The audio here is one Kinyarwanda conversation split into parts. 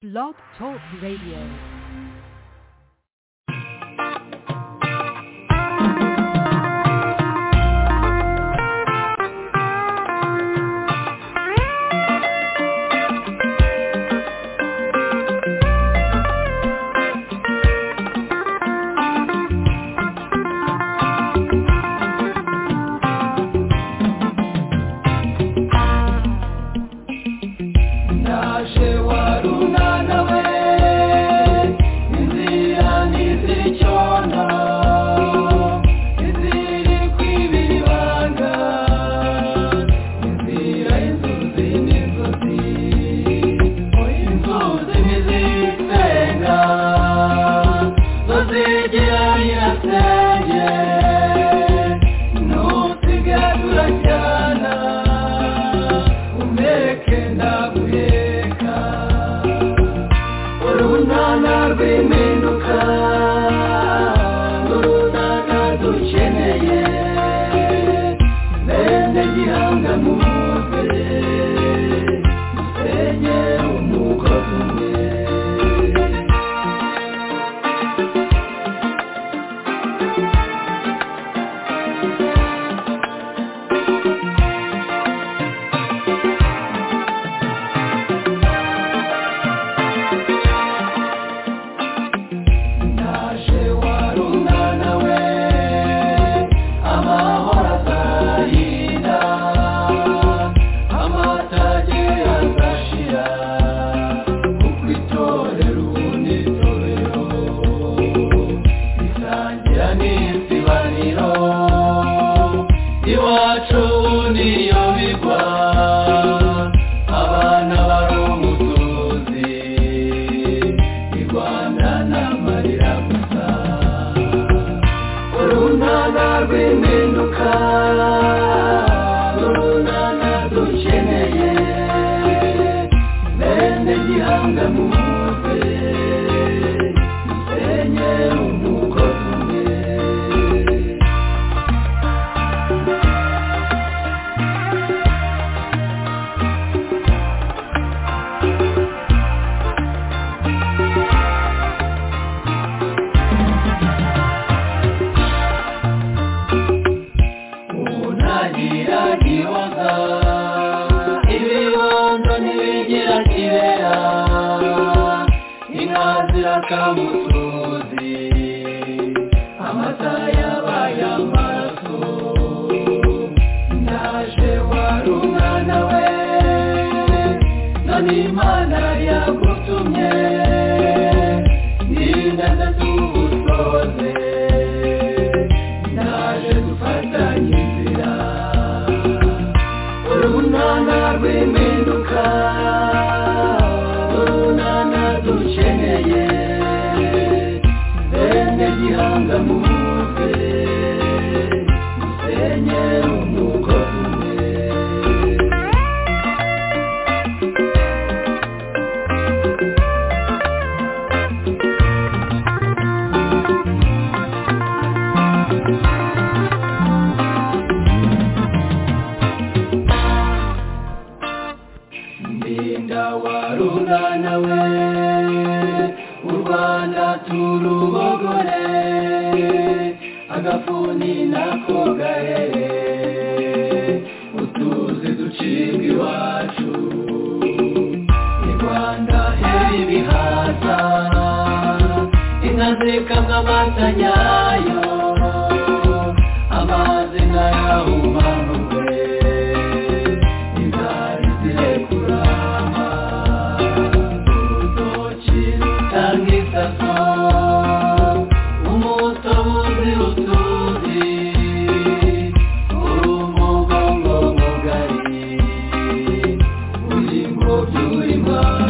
Blog Talk Radio.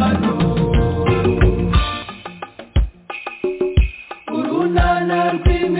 Urunana rw'Imana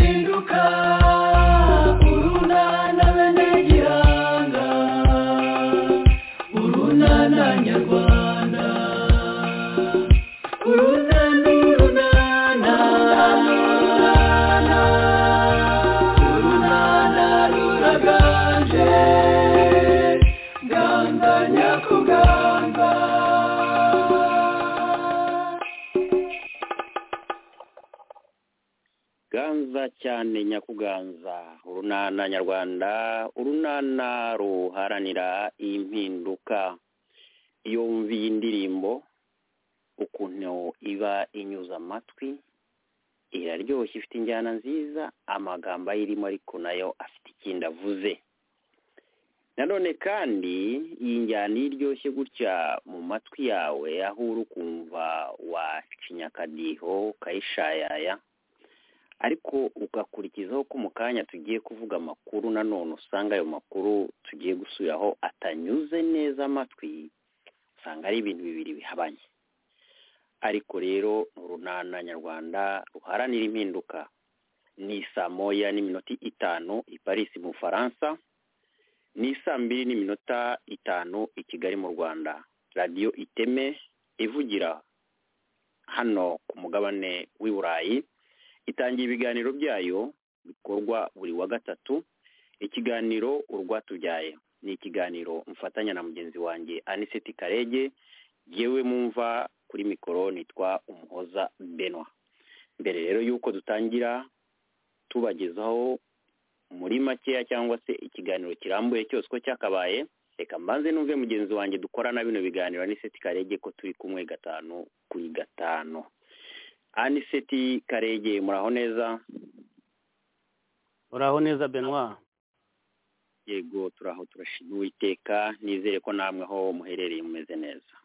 ganza cyane nyakuganza urunana nyarwanda urunana ruharanira impinduka. Iyo wumviye indirimbo ukuntu iba inyuza amatwi iraryoshye, ifite injyana nziza, amagambo ayirimo ariko nayo afite ikindi avuze. Nanone kandi iyi njyana iryoshye gutya mu matwi yawe aho uri kumva wacinya akadiho ukayishayaya, ariko ugakurikizaho ko mu kanya tugiye kuvuga amakuru nanone usanga ayo makuru tugiye gusubiraho atanyuze neza amatwi, usanga ari ibintu bibiri bihabanye. Ariko rero urunana nyarwanda ruharanira impinduka ni saa moya n'iminota 5 i Paris mu Faransa, ni saa 2 n'iminota 5 i Kigali mu Rwanda. Radio Iteme ivugira hano ku mugabane w'i Burayi itangiye ibiganiro byayo bikorwa buri wa gatatu. Ikiganiro urwatubyaye ni ikiganiro mfatanya na mugenzi wanjye Aniseti Karege, yewe mumva kuri mikoro nitwa Umuhoza Benoit. Mbere rero yuko dutangira tubagezaho muri makeya cyangwa se ikiganiro kirambuye cyose ko cyakabaye, reka mbanze numve mugenzi wanjye dukorana bino biganiro Aniseti Karege ko turi kumwe 5 kuri 5. Aniseti Karege, muraho neza? Muraho neza Benoit. Yego turaho, turashima Uwiteka, nizere ko namwe aho muherereye mumeze neza.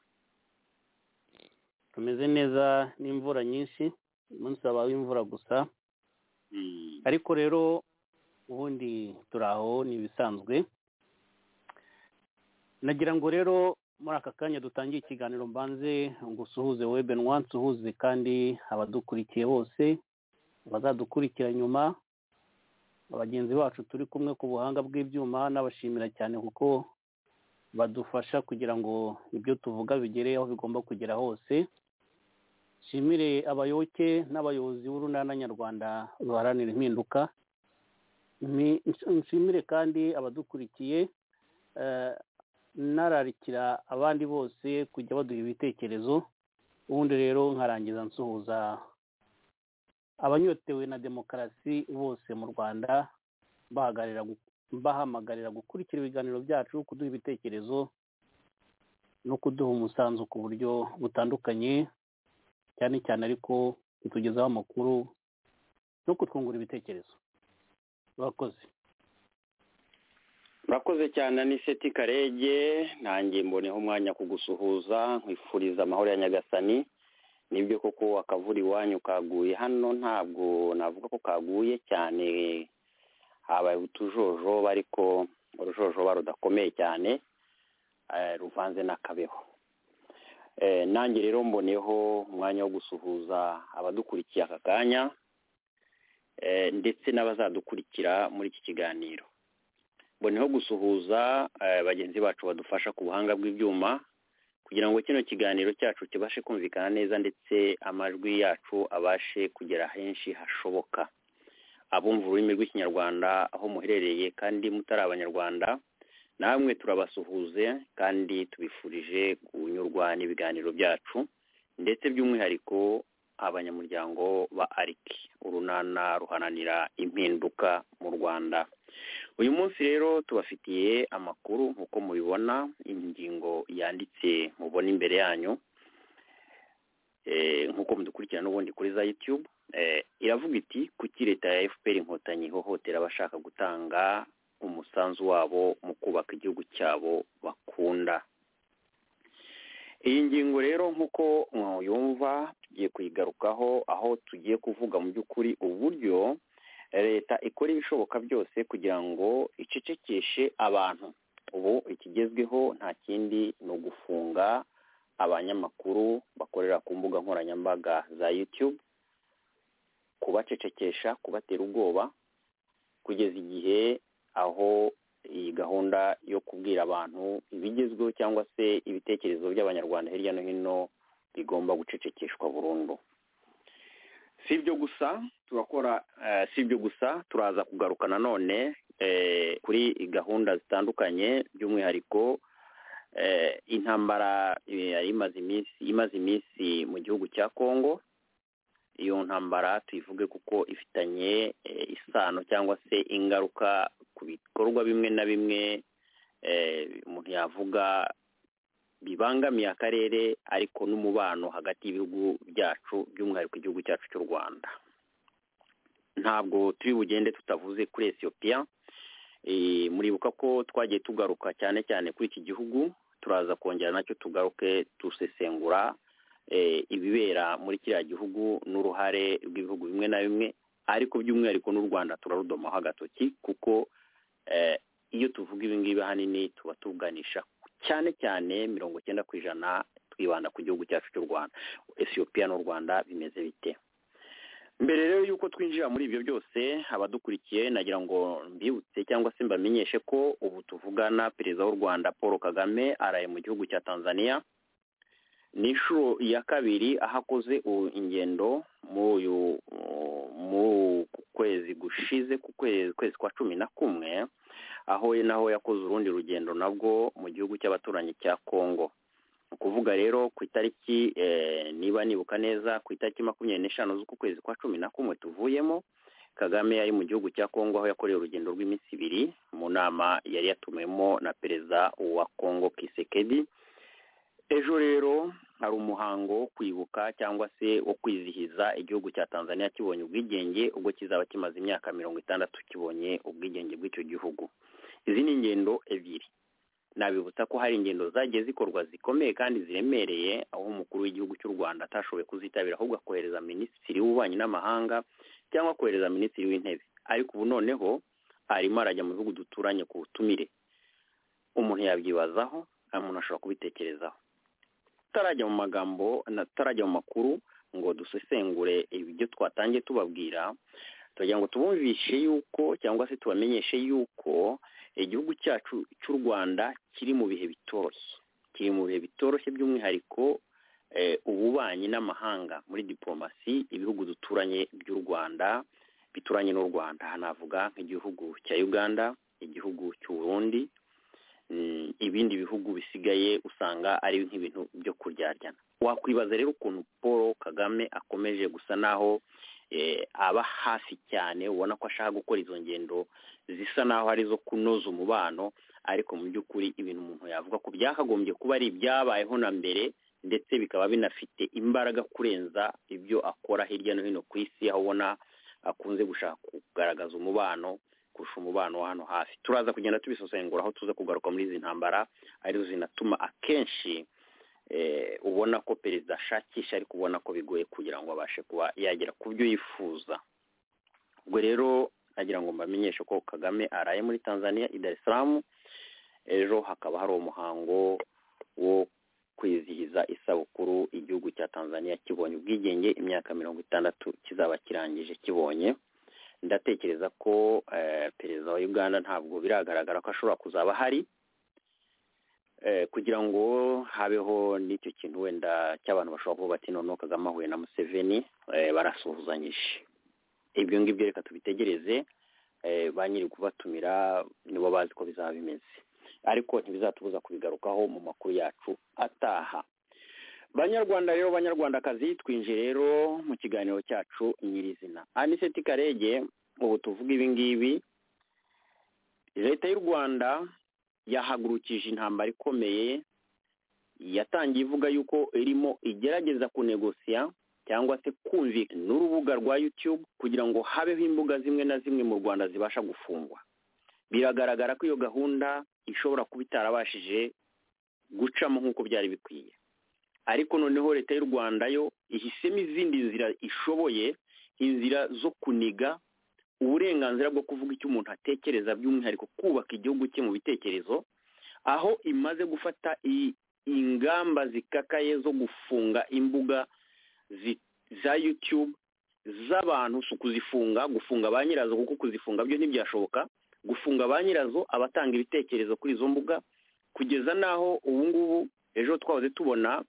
Tumeze neza n'imvura nyinshi, umunsi wabaye imvura gusa. Ariko rero ubundi turaho ni bisanzwe. Nagira ngo rero muri aka kanya dutangiye ikiganiro mbanze ngusuhuze wowe Benoit, nsuhuze kandi abadukurikiye bose, abazadukurikira nyuma, abagenzi bacu turi kumwe ku buhanga bw'ibyuma, n'abashimira cyane kuko badufasha kugira ngo ibyo tuvuga bigere aho bigomba kugera hose. Shimire abayoboke n'abayobozi b'urunana nyarwanda ruharanira impinduka. Nshimire kandi abadukurikiye, nararikira abandi bose kujya baduha ibitekerezo. Ubundi rero nkarangiza nsuhuza abanyotewe na demokarasi bose mu Rwanda, bahamagarira gukurikira ibiganiro byacu, kuduha ibitekerezo no kuduha umusanzu ku buryo butandukanye, cyane cyane ariko kutugezaho amakuru no kutwungura ibitekerezo. Murakoze. Murakoze cyane Aniseti Karege, nanjye mboneho umwanya kugusuhuza, nkwifuriza amahoro ya Nyagasani. Nibyo koko akavura iwanyu kaguye hano, ntabwo navuga ko kaguye cyane, habaye utujojo ariko urujojo barudakomeye cyane, ruvanze n'akabeho. Nanjye rero mboneho umwanya wo gusuhuza abadukurikiye aka kanya, ndetse n'abazadukurikira muri iki kiganiro. Mboneho gusuhuza bagenzi bacu badufasha ku buhanga bw'ibyuma kugira ngo kino kiganiro cyacu kibashe kumvikana neza, ndetse amajwi yacu abashe kugera henshi hashoboka. Abumva ururimi rw'ikinyarwanda aho muherereye kandi mutari abanyarwanda, namwe turabasuhuze kandi tubifurije kunyurwa n'ibiganiro byacu, ndetse by'umwihariko abanyamuryango ba Ariki, urunana ruharanira impinduka mu Rwanda. Uyu munsi rero tubafitiye amakuru nk'uko mubibona, ingingo yanditse mubona imbere yanyu, nk'uko mudukurikirana n'ubundi kuri za YouTube. Iravuga iti kuki leta ya FPR inkotanyi ihohotera abashaka gutanga umusanzu wabo mu kubaka igihugu cyabo bakunda. Iyi ngingo rero nk'uko mwumva tugiye kuyigarukaho, aho tugiye kuvuga mu by'ukuri uburyo leta ikora ibishoboka byose kugira ngo icecekeshe abantu. Ubu ikigezweho nta kindi ni ugufunga abanyamakuru bakorera ku mbuga nkoranyambaga za YouTube, kubacecekesha, kubatera ubwoba, kugeza igihe aho iyi gahunda yo kubwira abantu ibigezweho cyangwa se ibitekerezo by'abanyarwanda hirya no hino bigomba gucecekeshwa burundu. Si ibyo gusa turaza kugaruka nanone kuri gahunda zitandukanye, by'umwihariko intambara imaze iminsi mu gihugu cya Kongo, iyo ntambara tuyivuge kuko ifitanye isano cyangwa se ingaruka ku bikorwa bimwe na bimwe umuntu yavuga bibangamiye akarere ariko n'umubano hagati y'ibihugu byacu by'umwihariko igihugu cyacu cy'u Rwanda. Ntabwo turi bugende tutavuze kuri Ethiopia. Muribuka ko twagiye tugaruka cyane cyane kuri iki gihugu, turaza kongera nacyo tugaruke tusesengura ibibera muri kiriya gihugu n'uruhare rw'ibihugu bimwe na bimwe, ariko by'umwihariko n'u Rwanda turarudomaho agatoki kuko iyo tuvuga ibi ngibi ahanini tuba tuganisha cyane cyane 90% twibanda ku gihugu cyacu cy'u Rwanda. Ethiopia n'u Rwanda bimeze bite? Mbere rero yuko twinjira muri ibyo byose, abadukurikiye nagira ngo mbibutse cyangwa se mbamenyeshe ko ubu tuvugana perezida w'u Rwanda Paul Kagame araye mu gihugu cya Tanzania. Ni inshuro ya kabiri ahakoze ingendo mu kwezi gushize ku kwezi kwa 11, aho naho yakoze urundi rugendo nabwo mu gihugu cy'abaturanyi cya Kongo. Kuvuga rero ku itariki niba nibuka neza ku itariki 25 z'uku kwezi kwa 11 tuvuyemo, Kagame yari mu gihugu cya Kongo aho yakoreye urugendo rw'iminsi 2 mu nama yari yatumwemo na perezida wa Kongo Kisekedi. Ejo rero hari umuhango wo kwibuka cyangwa se wo kwizihiza igihugu cya Tanzania kibonye ubwigenge, ubwo kizaba kimaze imyaka 60 kibonye ubwigenge bw'icyo gihugu. Izi ni ingendo ebyiri. Nabibutsa ko hari ingendo zagiye zikorwa zikomeye kandi ziremereye, aho umukuru w'igihugu cy'u Rwanda atashoboye kuzitabira ahubwo akohereza minisitiri w'ububanyi n'amahanga cyangwa kohereza minisitiri w'intebe. Ariko ubu noneho arimo arajya mu bihugu duturanye ku butumire. Umuntu yabyibazaho, umuntu ashobora kubitekerezaho. Tarajya mu magambo tarajya mu makuru ngo dusesengure ibyo twatangiye tubabwira, tugira ngo tubumvishe yuko cyangwa se tubamenyeshe yuko igihugu cyacu cy'u Rwanda kiri mu bihe bitoroshye by'umwihariko ububanyi n'amahanga muri diplomasi. Ibihugu duturanye by'u Rwanda bituranye n'u Rwanda, hanavuga nk'igihugu cya Uganda, igihugu cy'u Burundi, ibindi bihugu bisigaye usanga ari nk'ibintu byo kuryaryana. Wakwibaza rero ukuntu Paul Kagame akomeje gusa naho aba hafi cyane, ubona ko ashaka gukora izo ngendo zisa naho ari zo kunoza umubano, ariko mu by'ukuri ibintu umuntu yavuga ko byakagombye kuba ari ibyabayeho na mbere, ndetse bikaba binafite imbaraga kurenza ibyo akora hirya no hino ku isi, aho ubona akunze gushaka kugaragaza umubano kurusha umubano wa hano hafi. Turaza kugenda tubisosengura aho tuza kugaruka muri izi ntambara arizo zinatuma akenshi ubona ko perezida ashakisha ariko ubona ko bigoye kugira ngo abashe kuba yagera ku byo yifuza. Ubwo rero nagira ngo mbamenyeshe ko Kagame araye muri Tanzania i Dar es Salaam. Ejo hakaba hari umuhango wo kwizihiza isabukuru igihugu cya Tanzania kibonye ubwigenge, imyaka 60 kizaba kirangije kibonye. Ndatekereza ko perezida wa Uganda ntabwo biragaragara ko ashobora kuzaba hari, kugira ngo habeho n'icyo kintu wenda cy'abantu bashobora kuvuga bati noneho Kagame ahuye na Museveni barasuhuzanyije. Ibyo ngibyo reka tubitegereze, ba nyiri kubatumira nibo bazi ko bizaba bimeze, ariko ntibizatubuza kubigarukaho mu makuru yacu ataha. Banyarwanda rero, banyarwandakazi, twinje rero mu kiganiro cyacu nyirizina. Aniseti Karege, ubu tuvuga ibi ngibi, leta y'u Rwanda yahagurukije intambara ikomeye, yatangiye ivuga yuko irimo igerageza kunegosiya cyangwa se kumvikana n'urubuga rwa YouTube kugira ngo habeho imbuga zimwe na zimwe mu Rwanda zibasha gufungwa. Biragaragara ko iyo gahunda ishobora kuba itarabashije gucamo nk'uko byari bikwiye, ariko noneho leta y'u Rwanda yo ihisemo izindi nzira ishoboye, inzira zo kuniga uburenganzira bwo kuvuga icyo umuntu atekereza, by'umwihariko kubaka igihugu cye mu bitekerezo, aho imaze gufata ingamba zikakaye zo gufunga imbuga za YouTube z'abantu, kuzifunga, gufunga ba nyirazo kuko kuzifunga byo ntibyashoboka, gufunga ba nyirazo abatanga ibitekerezo kuri izo mbuga, kugeza naho ubu ngubu ejo twahoze tubona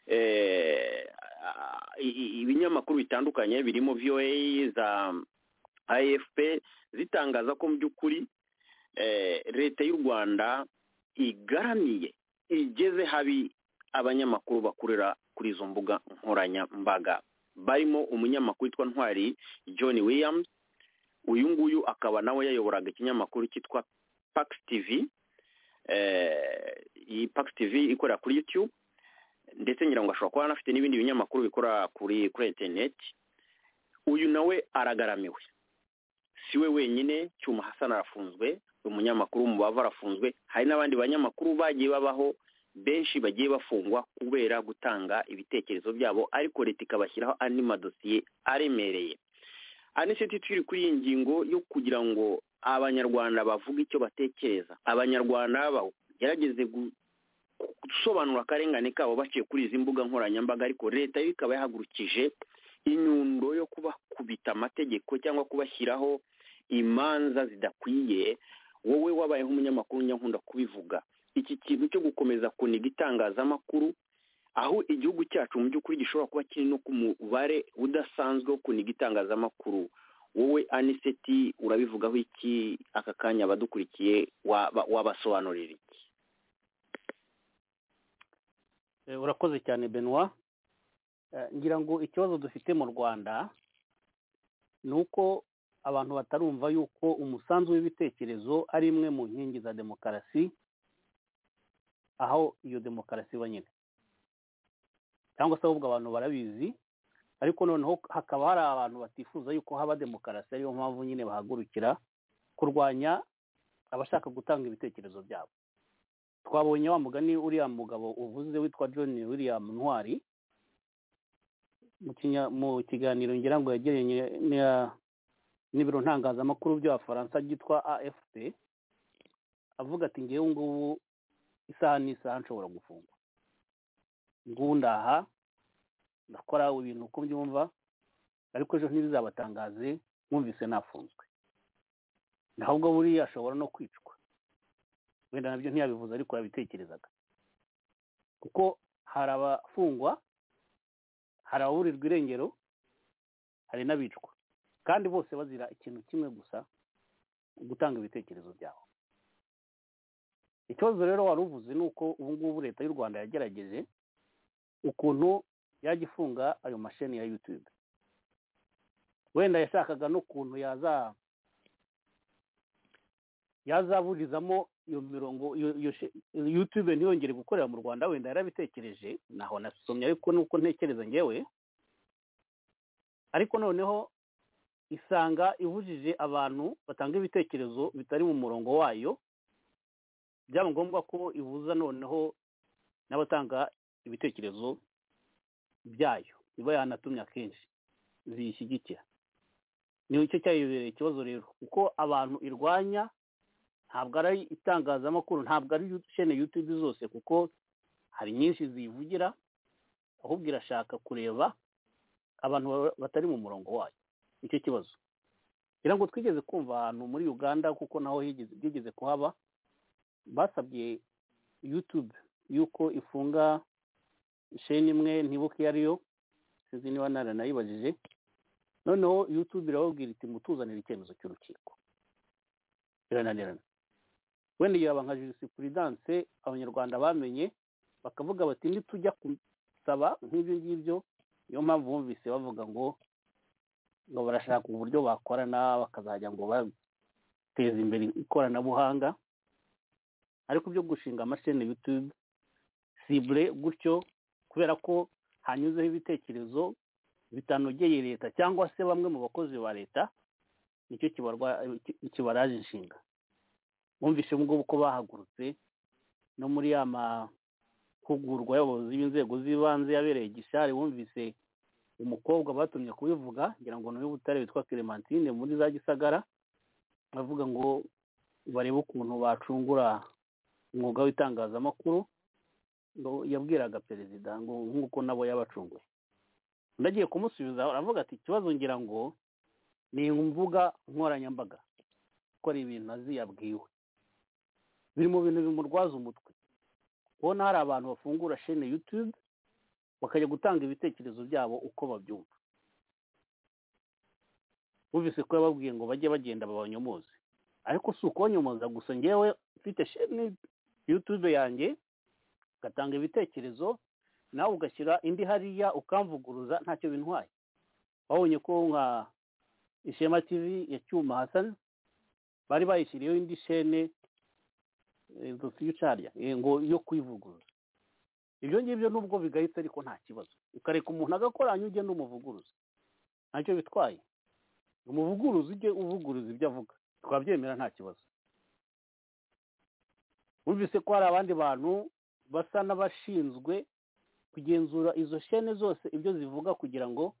ibinyamakuru bitandukanye birimo VOA za AFP zitangaza ko mu by'ukuri leta y'u Rwanda igaramiye, igeze habi abanyamakuru bakurira kuri izo mbuga nkoranyambaga barimo umunyamakuru witwa Ntwari John Williams. Uyu nguyu akaba nawe yayoboraga ikinyamakuru cyitwa Pax TV, iyi Pax TV ikorera kuri YouTube, ndetse ngira ngo ashobora kuba anafite n'ibindi binyamakuru bikora kuri internet. Uyu nawe aragaramiwe, siwe wenyine. Cyuma Hassan arafunzwe, umunyamakuru mu bava arafunzwe. Hari n'abandi banyamakuru bagiye babaho benshi bagiye bafungwa kubera gutanga ibitekerezo byabo, ariko leta ikabashyiraho andi madosiye aremereye. Aniseti turi kuri iyi ngingo yo kugira ngo abanyarwanda bavuga icyo batekereza, abanyarwanda bagerageze gusobanura akarengane kabo baciye kuri izi mbuga nkoranyambaga, ariko leta yo ikaba yahagurukije inyundo yo kubakubita amategeko cyangwa kubashyiraho imanza zidakwiye. Wowe wabayeho umunyamakuru nyankunda kubivuga, iki kintu cyo gukomeza kuniga itangazamakuru, aho igihugu cyacu mu by'ukuri gishobora kuba kiri no ku mubare udasanzwe wo kuniga itangazamakuru, wowe Aniseti urabivugaho iki? Aka kanya abadukurikiye wabasobanurira iki? Urakoze cyane Benoit. Ngira ngo ikibazo dufite mu Rwanda ni uko abantu batarumva yuko umusanzu w'ibitekerezo ari imwe mu nkingi za demokarasi, aho iyo demokarasi iba nyine, cyangwa se ahubwo abantu barabizi, ariko noneho hakaba hari abantu batifuza yuko haba demokarasi. Ariyo mpamvu nyine bahagurukira kurwanya abashaka gutanga ibitekerezo byabo. Twabonye wa mugani uriya mugabo uvuze witwa John William Ntwari mu kiganiro ngira ngo yageranye n'ibiro ntangazamakuru by'Abafaransa byitwa AFP, avuga ati ngewe ngubu isaha n'isaha nshobora gufungwa, ngubu ndaha ndakora ibintu uko mbyumva, ariko ejo ntibizabatangaze mwumvise nafunzwe. Ahubwo buriya ashobora no kwicwa, wenda nabyo ntiyabivuze ariko yabitekerezaga, kuko hari abafungwa, hari ababurirwa irengero, hari n'abicwa, kandi bose bazira ikintu kimwe gusa, gutanga ibitekerezo byabo. Ikibazo rero wari uvuze ni uko ubu ngubu leta y'u Rwanda yagerageje ukuntu yajya ifunga ayo masheni ya YouTube. Wenda yashakaga n'ukuntu yazaburizamo iyo mirongo YouTube ntiyongere gukorera mu Rwanda. Wenda yarabitekereje, naho nasomye ariko nuko ntekereza ngewe, ariko noneho isanga ibujije abantu batanga ibitekerezo bitari mu murongo wayo. Byaba ngombwa ko ibuza noneho n'abatanga ibitekerezo byayo, iba yanatumye akenshi ziyishyigikira. Niyo icyo cyayibereye ikibazo rero, kuko abantu irwanya ntabwo ari itangazamakuru, ntabwo ari chaîne YouTube zose, kuko hari nyinshi zivugira, ahubwo irashaka kureba abantu batari mu murongo wayo. Icyo kibazo ngira ngo twigeze kumva ahantu muri Uganda, kuko naho higeze kuhaba, basabye YouTube yuko ifunga chaîne imwe, ntibuke yariyo, sinzi niba naranayibajije. Noneho YouTube irababwira iti mutuzanira icyemezo cy'urukiko, birananirana. Wenda yaba nka jurisprudence abanyarwanda bamenye, bakavuga bati nitujya kusaba nk'ibyo ngibyo. Niyo mpamvu bumvise bavuga ngo barashaka uburyo bakorana, bakazajya ngo bateze imbere ikoranabuhanga, ariko byo gushinga amasheni YouTube cible gutyo kubera ko hanyuzeho ibitekerezo bitanogeye leta cyangwa se bamwe mu bakozi ba leta, nicyo kibaraje inshinga. Bumvise ngo uko bahagurutse no muri ya mahugurwa y'abayobozi b'inzego z'ibanze yabereye Gishari, bumvise umukobwa batumye kubivuga, ngira ngo n'uyu Butare witwa Clementine muri za Gisagara, bavuga ngo barebe ukuntu bacungura umwuga w'itangazamakuru. ngo yabwiraga perezida ngo nk'uko nabo yabacunguye. Ndagiye kumusubiza aravuga ati ikibazo ngira ngo ni imvuga nkoranyambaga, ko ari ibintu aziyabwiwe, biri mu bintu bimurwaza umutwe. Ubona hari abantu bafungura chaîne YouTube bakajya gutanga ibitekerezo byabo uko babyumva. Bumvise ko yababwiye ngo bajye bagenda babanyomoze, ariko si uko nyomoza gusa, ngewe mfite chaîne YouTube yanjye gatanga ibitekerezo, nawe ugashyira indi hariya ukamvuguruza, ntacyo bintwaye. babonye ko nka Ishema TV ya Cyuma Hassan bari bayishyiriyeho indi shene the future ngo yo kwivuguruza. Ibyo ngibyo nubwo bigahita ariko nta kibazo, ukareka umuntu agakora anyuge n'umuvuguruza, ntacyo bitwaye. Umuvuguruza ujye uvuguruza ibyo avuga, twabyemera nta kibazo. Wumvise ko hari abandi bantu basa n'abashinzwe kugenzura izo shene zose ibyo zivuga kugira ngo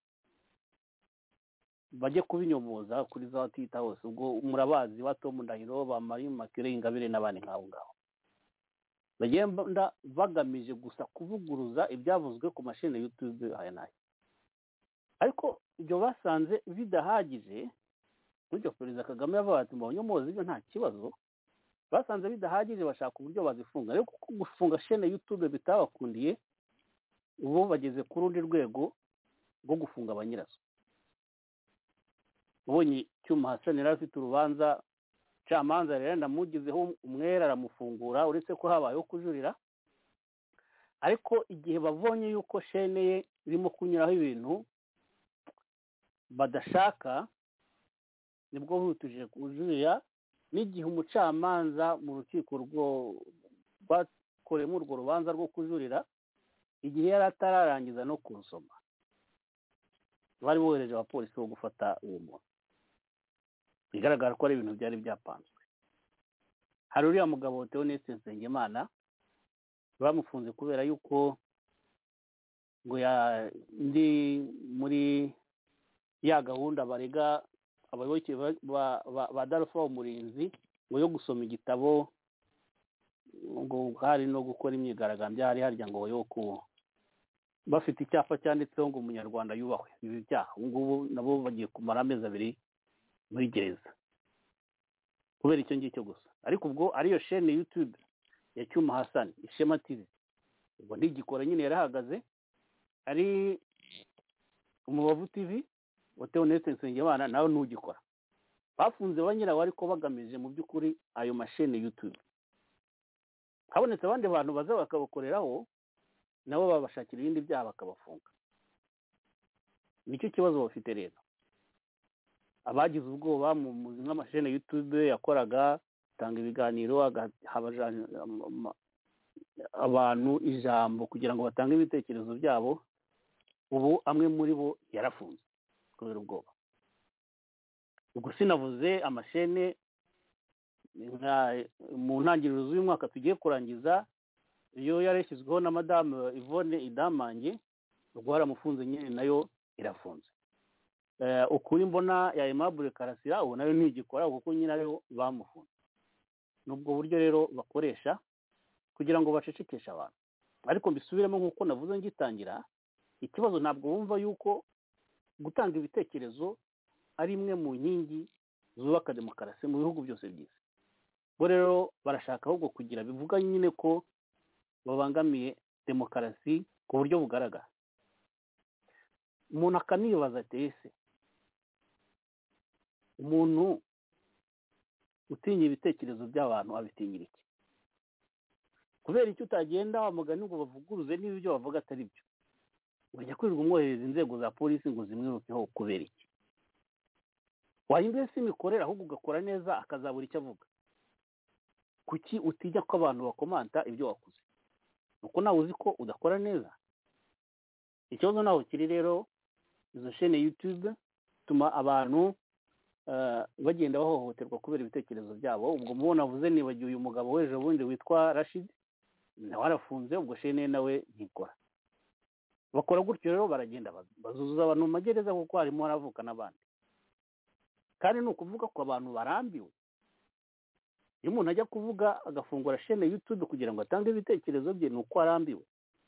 bajye kubinyomoza kuri za Twitter hose. Ubwo murabazi ba Tom Ndahiro, ba Marie Makire Ingabire n'abandi nk'abo ngabo bagenda bagamije gusa kuvuguruza ibyavuzwe ku mashine YouTube aya nayo. Ariko ibyo basanze bidahagije, n'ibyo Perezida Kagame yavuga ati mbonyomoza ibyo nta kibazo, basanze bidahagije bashaka uburyo bazifunga. Ariko kuko gufunga shene YouTube bitabakundiye, ubu bageze ku rundi rwego rwo gufunga abanyirazo. Ubonye Cyuma Hassan yari afite urubanza, camanza rero ndamugizeho umwera aramufungura, uretse ko habayeho kujurira. Ariko igihe babonye yuko shene ye irimo kunyuraho ibintu badashaka, nibwo hutuje kujurira. N'igihe umucamanza mu rukiko rwakoreyemo urwo rubanza rwo kujurira, igihe yari atararangiza no kurusoma, bari bohereje abapolisi bo gufata uwo muntu. Bigaragara ko ari ibintu byari byapanzwe. Hari uriya mugabo Theoneste Nsengimana bamufunze kubera yuko ngo ndi muri ya gahunda barega abayoboke ba Darfa Umurinzi ngo yo gusoma igitabo, ngo hari no gukora imyigaragambyo, hari harya ngo yo bafite icyapa cyanditseho ngo umunyarwanda yubahwe. Ibi byaha ngubu nabo bagiye kumara amezi 2 muri gereza kubera icyo ngicyo gusa. Ariko ubwo ariyo shene YouTube ya Cyuma Hassan, Ishema TV, ubwo ndigikora nyine yarahagaze. Ari Umubavu TV wa Theoneste Nsengimana nawe ntugikora. Bafunze banyirawo ariko bagamije mu by'ukuri ayo mashene YouTube. Habonetse abandi bantu baza bakabakoreraho, nabo babashakira ibindi byaha bakabafunga. Nicyo kibazo bafite rero. Abagize ubwoba mu nk'amashene YouTube yakoraga, tanga ibiganiro, abantu ijambo kugira ngo batange ibitekerezo byabo, ubu amwe muri bo yarafunze kubera ubwoba. Ubwo sinavuze amashene mu ntangiriro z'uyu mwaka tugiye kurangiza, iyo yareshyizweho na Madame Yvonne Idamange, ubwo haramufunze nyine nayo irafunze. Ukuri mbona ya Aimable Karasira ubu nayo ntigikora kuko nyine nayo bamufunze. Nubwo buryo rero bakoresha kugira ngo bacecekeshe abantu. Ariko mbisubiremo nk'uko navuze ngitangira, ikibazo ntabwo bumva yuko gutanga ibitekerezo ari imwe mu nkingi zubaka demokarasi mu bihugu byose by'isi. Bo rero barashaka ahubwo kugira bivuga nyine ko babangamiye demokarasi ku buryo bugaragara. Umuntu akanibaza ati ese umuntu utinya ibitekerezo by'abantu abitinyira iki? Kubera icyo utagenda wamugani ngo bavuguruze niba ibyo bavuga atari byo, ujya kwirirwa umwohereza inzego za polisi ngo zimwirukeho kubera iki? Wahindura isi imikorere ahubwo ugakora neza akazabura icyo avuga. Kuki utinya ko abantu bakomanta ibyo wakoze? Nuko nawe uzi ko udakora neza. Ikibazo naho kiri rero, izo shene YouTube tuma abantu bagenda bahohoterwa kubera ibitekerezo byabo. Ubwo mubona avuze nibagiye uyu mugabo weje bundi witwa Rashid, nawe arafunze, ubwo shene nawe ntikora. Bakora gutyo rero, baragenda bazuza abantu mu magereza kuko harimo haravuka n'abandi. Kandi ni ukuvuga ko abantu barambiwe. Iyo umuntu ajya kuvuga agafungura shene YouTube kugira ngo atange ibitekerezo bye, nuko arambiwe.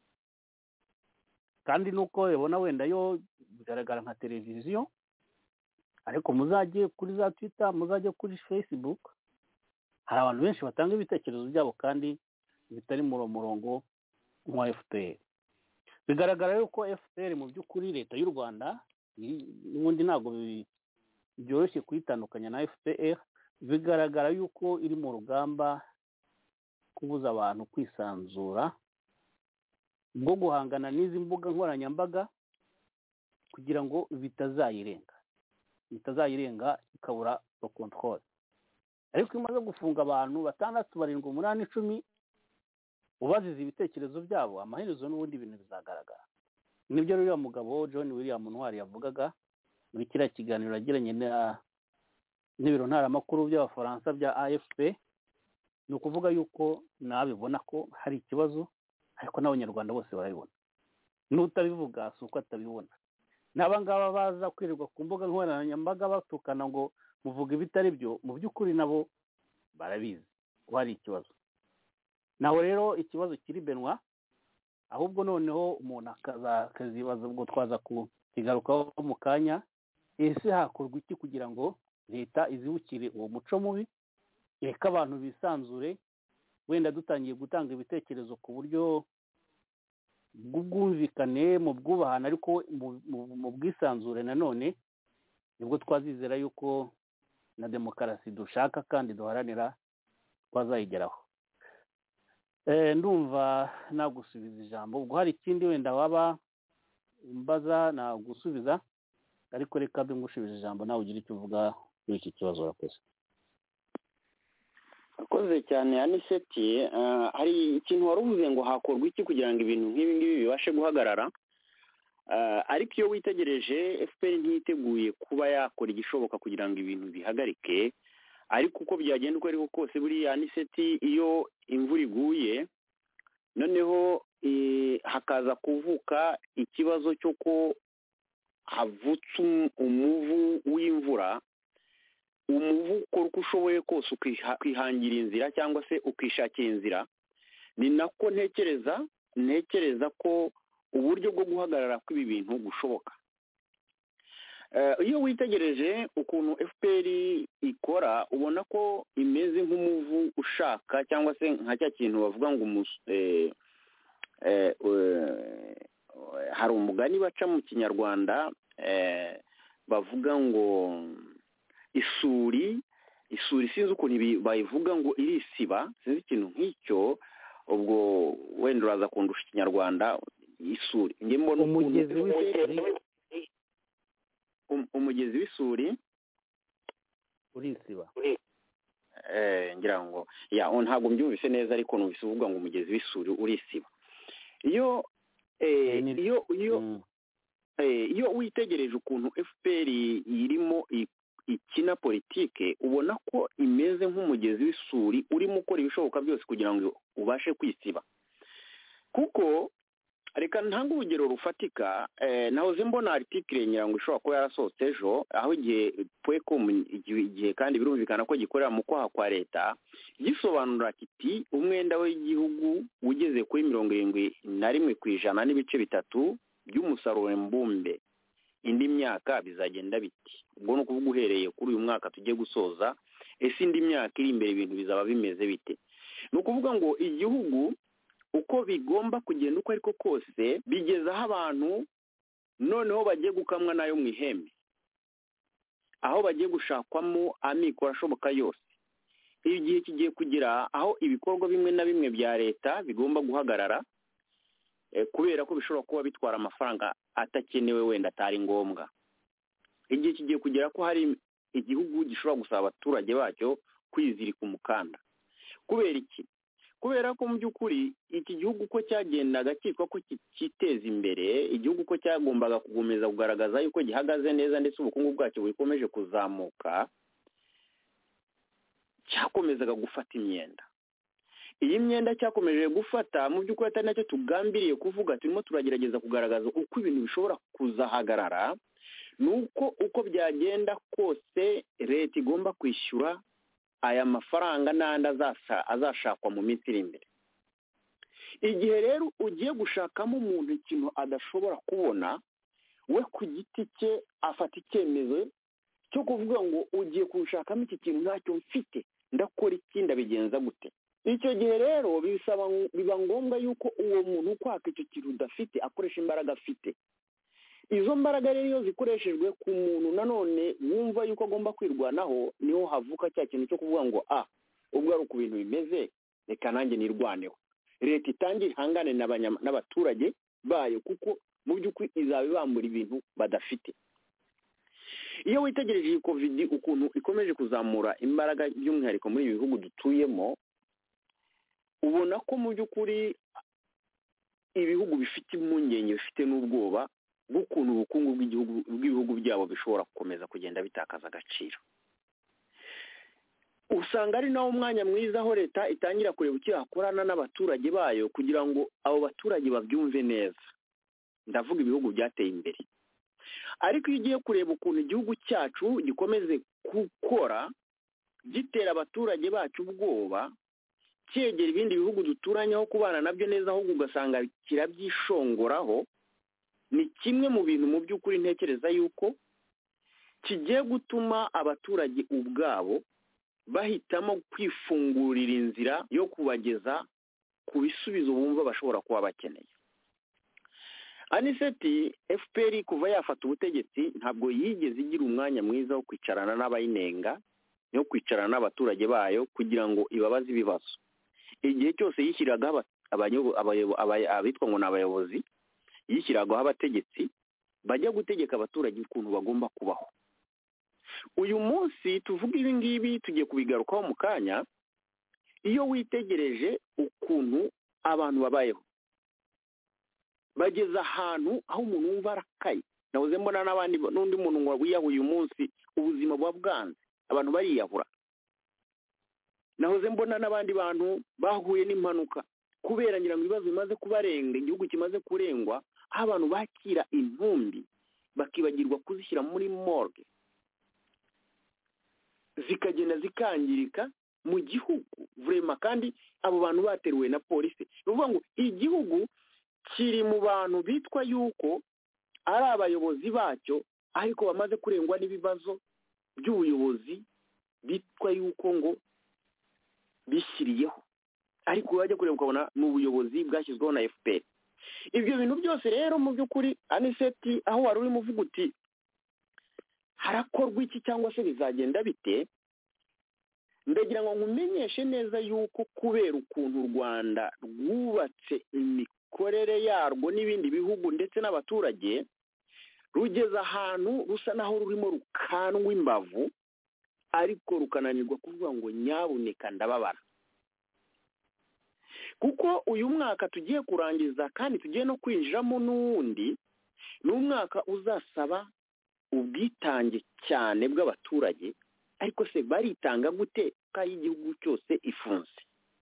Kandi nuko yabona wenda yo bigaragara nka televiziyo, ariko muzajye kuri za Twitter, muzajye kuri Facebook, hari abantu benshi batanga ibitekerezo byabo kandi bitari mu murongo wa FPR. Bigaragara yuko FPR mu by'ukuri leta y'u Rwanda n'ubundi ntabwo byoroshye kuyitandukanya na FPR. Bigaragara yuko iri mu rugamba kubuza abantu kwisanzura bwo guhangana n'izi mbuga nkoranyambaga kugira ngo bitazayirenga ikabura control. Ariko imaze gufunga abantu 6, 7, 8, 10 ubazize ibitekerezo byabo, amaherezo n'ubundi ibintu bizagaragara. Nibyo rero mugabo John William Ntwari yavugaga muri kiriya kiganiro yagiranye n'ibiro ntaramakuru by'abafaransa bya AFP. Ni ukuvuga yuko nabibona ko hari ikibazo, ariko n'abanyarwanda bose barabibona. N'utabivuga si uko atabibona. N'abangaba baza kwirirwa ku mbuga nkoranyambaga batukana ngo muvuga ibitari byo, mu by'ukuri nabo barabizi ko hari ikibazo. Naho rero ikibazo kiri Benwa, ahubwo noneho umuntu akazibaza ubwo twaza kukigarukaho mu kanya, ese hakorwa iki kugira ngo leta izibukire uwo muco mubi, reka abantu bisanzure, wenda dutangiye gutanga ibitekerezo ku buryo bw'ubwumvikane mu bwubahane, ariko mu bwisanzure nanone nibwo twazizera yuko na demokarasi dushaka kandi duharanira twazayigeraho. Ndumva nagusubiza ijambo, ubwo hari ikindi wenda waba mbaza nagusubiza, ariko reka ngusubiza ijambo nawe ugira icyo uvuga kuri iki kibazo. Urakoze. Akoze cyane Aniseti. Hari ikintu wari uvuze ngo hakorwa iki kugira ngo ibintu nk'ibi ngibi bibashe guhagarara, ariko iyo witegereje FPR ntiteguye kuba yakora igishoboka kugira ngo ibintu bihagarike. Ariko uko byagenda uko ariko kose buriya Aniseti, iyo imvura iguye noneho hakaza kuvuka ikibazo cyo ko havutse umuvu w'imvura, umuvu ukora uko ushoboye kose ukihangira inzira cyangwa se ukishakira inzira. Ni nako ntekereza ko uburyo bwo guhagarara kw'ibi bintu bushoboka. Iyo witegereje ukuntu FPR ikora, ubona ko imeze nk'umuvu ushaka, cyangwa se nka cya kintu bavuga ngo hari umugani baca mu Kinyarwanda bavuga ngo isuri sinzi ukuntu bayivuga ngo irisiba, sinzi ikintu nk'icyo. Ubwo wenda uraza kundusha Ikinyarwanda. Isuri nge mbona umugezi w'isuri urisiba. Ngira ngo ntabwo mbyumvise neza, ariko numvise uvuga ngo umugezi w'isuri urisiba. Iyo witegereje ukuntu FPR irimo ikina politike, ubona ko imeze nk'umugezi w'isuri urimo ukora ibishoboka byose kugira ngo ubashe kwisiba. Kuko reka ntanga urugero rufatika. Nahoze mbona article nyirango ishobora kuba yarasohotse ejo, aho igihe kandi birumvikana ko gikorera mu kwaha kwa leta, gisobanura kiti umwenda w'igihugu ugeze kuri 71% n'ibice 3 by'umusaruro mbumbe. Indi myaka bizagenda biti. Ubwo no kuvuga uhereye kuri uyu mwaka tugiye gusoza, ese indi myaka iri imbere ibintu bizaba bimeze bite? No kuvuga ngo igihugu uko bigomba kugenda uko ariko kose bigezaho abantu noneho bagiye gukamwa nayo mu ihembe, aho bagiye gushakwamo amikoro ashoboka yose. Igihe kigiye kugira aho ibikorwa bimwe na bimwe bya leta bigomba guhagarara, kubera ko bishobora kuba bitwara amafaranga atakenewe, wenda atari ngombwa. Igihe kigiye kugera ko hari igihugu gishobora gusaba abaturage bacyo kwizirika umukanda. Kubera iki? Kubera ko mu by'ukuri iki gihugu ko cyagendaga cyitwa ko kiteza imbere, igihugu ko cyagombaga kugomeza kugaragaza yuko gihagaze neza ndetse ubukungu bwacyo bukomeje kuzamuka, cyakomezaga gufata imyenda. Iyi myenda cyakomeje gufata, mu by'ukuri atari nacyo tugambiriye kuvuga. Turimo turagerageza kugaragaza uko ibintu bishobora kuzahagarara, nuko uko byagenda kose leta igomba kwishyura aya mafaranga n'andi azashakwa mu minsi iri imbere. Igihe rero ugiye gushakamo umuntu ikintu adashobora kubona, we ku giti cye afata icyemezo cyo kuvuga ngo ugiye kushakamo iki kintu ntacyo mfite, ndakora iki, ndabigenza gute? Icyo gihe rero biba ngombwa yuko uwo muntu kwaka icyo kintu udafite akoresha imbaraga afite. Izo mbaraga rero iyo zikoreshejwe ku muntu nanone wumva yuko agomba kwirwanaho, niho havuka cya kintu cyo kuvuga ngo ubwo ari uko ibintu bimeze, reka nanjye nirwaneho. Leta itangira ihangane n'abaturage bayo, kuko mu by'ukuri izaba ibambura ibintu badafite. Iyo witegereje iyi covid ukuntu ikomeje kuzamura imbaraga by'umwihariko muri ibi bihugu dutuyemo, ubona ko mu by'ukuri ibihugu bifite impungenge, bifite n'ubwoba bw'ukuntu ubukungu bw'ibihugu byabo bishobora gukomeza kugenda bitakaza agaciro. Usanga ari nawo umwanya mwiza aho leta itangira kureba icyo yakorana n'abaturage bayo kugira ngo abo baturage babyumve neza. Ndavuga ibihugu byateye imbere. Ariko iyo ugiye kureba ukuntu igihugu cyacu gikomeze gukora gitera abaturage bacu ubwoba, cyegera ibindi bihugu duturanyeho kubana nabyo neza, ahubwo ugasanga kirabyishongoraho, ni kimwe mu bintu mu by'ukuri ntekereza yuko kigiye gutuma abaturage ubwabo bahitamo kwifungurira inzira yo kubageza ku bisubizo bumva bashobora kuba bakeneye. Aniseti, FPR kuva yafata ubutegetsi ntabwo yigeze igira umwanya mwiza wo kwicarana n'abayinenga, no kwicarana n'abaturage bayo kugira ngo ibabaze ibibazo. Igihe cyose yishyiragaho abitwa ngo ni abayobozi, yishyiragaho abategetsi bajya gutegeka abaturage ukuntu bagomba kubaho. Uyu munsi tuvuga ibi ngibi tugiye kubigarukaho mu kanya. Iyo witegereje ukuntu abantu babayeho, bageza ahantu aho umuntu wumva arakaye. Nahoze mbona n'undi muntu ngo wiyahuye uyu munsi, ubuzima buba bwanze, abantu bariyahura. Nahoze mbona n'abandi bantu bahuye n'impanuka kubera ngira ngo ibibazo bimaze kubarenga, igihugu kimaze kurengwa, aho abantu bakira intumbi bakibagirwa kuzishyira muri morgue, zikagenda zikangirika mu gihugu vrema, kandi abo bantu bateruwe na polisi. Nuvuga ngo igihugu kiri mu bantu bitwa yuko ari abayobozi bacyo, ariko bamaze kurengwa n'ibibazo by'ubuyobozi bitwa yuko ngo bishyiriyeho, ariko wajya kureba ukabona ni ubuyobozi bwashyizweho na FPR. Ibyo bintu byose rero mu by'ukuri Aniseti, aho wari urimo uvuga uti harakorwa iki cyangwa se bizagenda bite, ndagira ngo nkumenyeshe neza yuko kubera ukuntu u Rwanda rwubatse imikorere yarwo n'ibindi bihugu ndetse n'abaturage, rugeze ahantu rusa naho rurimo rukanwa imbavu, ariko rukananirwa kuvuga ngo nyabuneka ndababara. Kuko uyu mwaka tugiye kurangiza kandi tugiye no kwinjiramo n'uwundi, ni umwaka uzasaba ubwitange cyane bw'abaturage, ariko se baritanga gute ko igihugu cyose ifunze?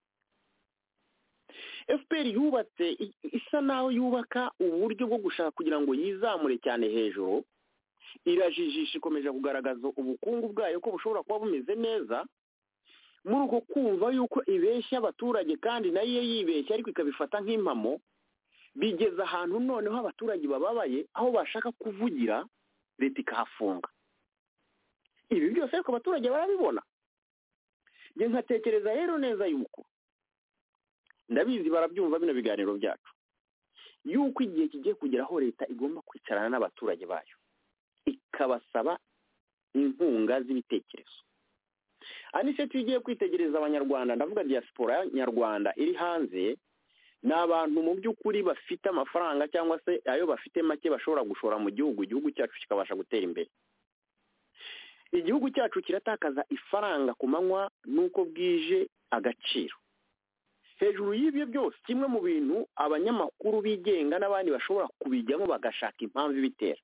FPR yubatse isa naho yubaka uburyo bwo gushaka kugira ngo yizamure cyane hejuru, irajijisha, ikomeje kugaragaza ubukungu bwayo ko bushobora kuba bumeze neza, muri uko kumva yuko ibeshya abaturage kandi nayo yibeshya ariko ikabifata nk'impamo, bigeza ahantu noneho abaturage bababaye, aho bashaka kuvugira leta ikahafunga. Ibi byose ariko abaturage barabibona. Nge nkatekereza rero neza yuko, ndabizi barabyumva bino biganiro byacu, yuko igihe kigiye kugeraho leta igomba kwicarana n'abaturage bayo ikabasaba inkunga z'ibitekerezo. Aniseti, tugiye kwitegereza abanyarwanda, ndavuga diaspora nyarwanda iri hanze, ni abantu mu by'ukuri bafite amafaranga cyangwa se ayo bafite make bashobora gushora mu gihugu cyacu kikabasha gutera imbere. Igihugu cyacu kiratakaza ifaranga ku manywa nuko bwije agaciro. Hejuru y'ibyo byose, kimwe mu bintu abanyamakuru bigenga n'abandi bashobora kubijyamo bagashaka impamvu ibitera.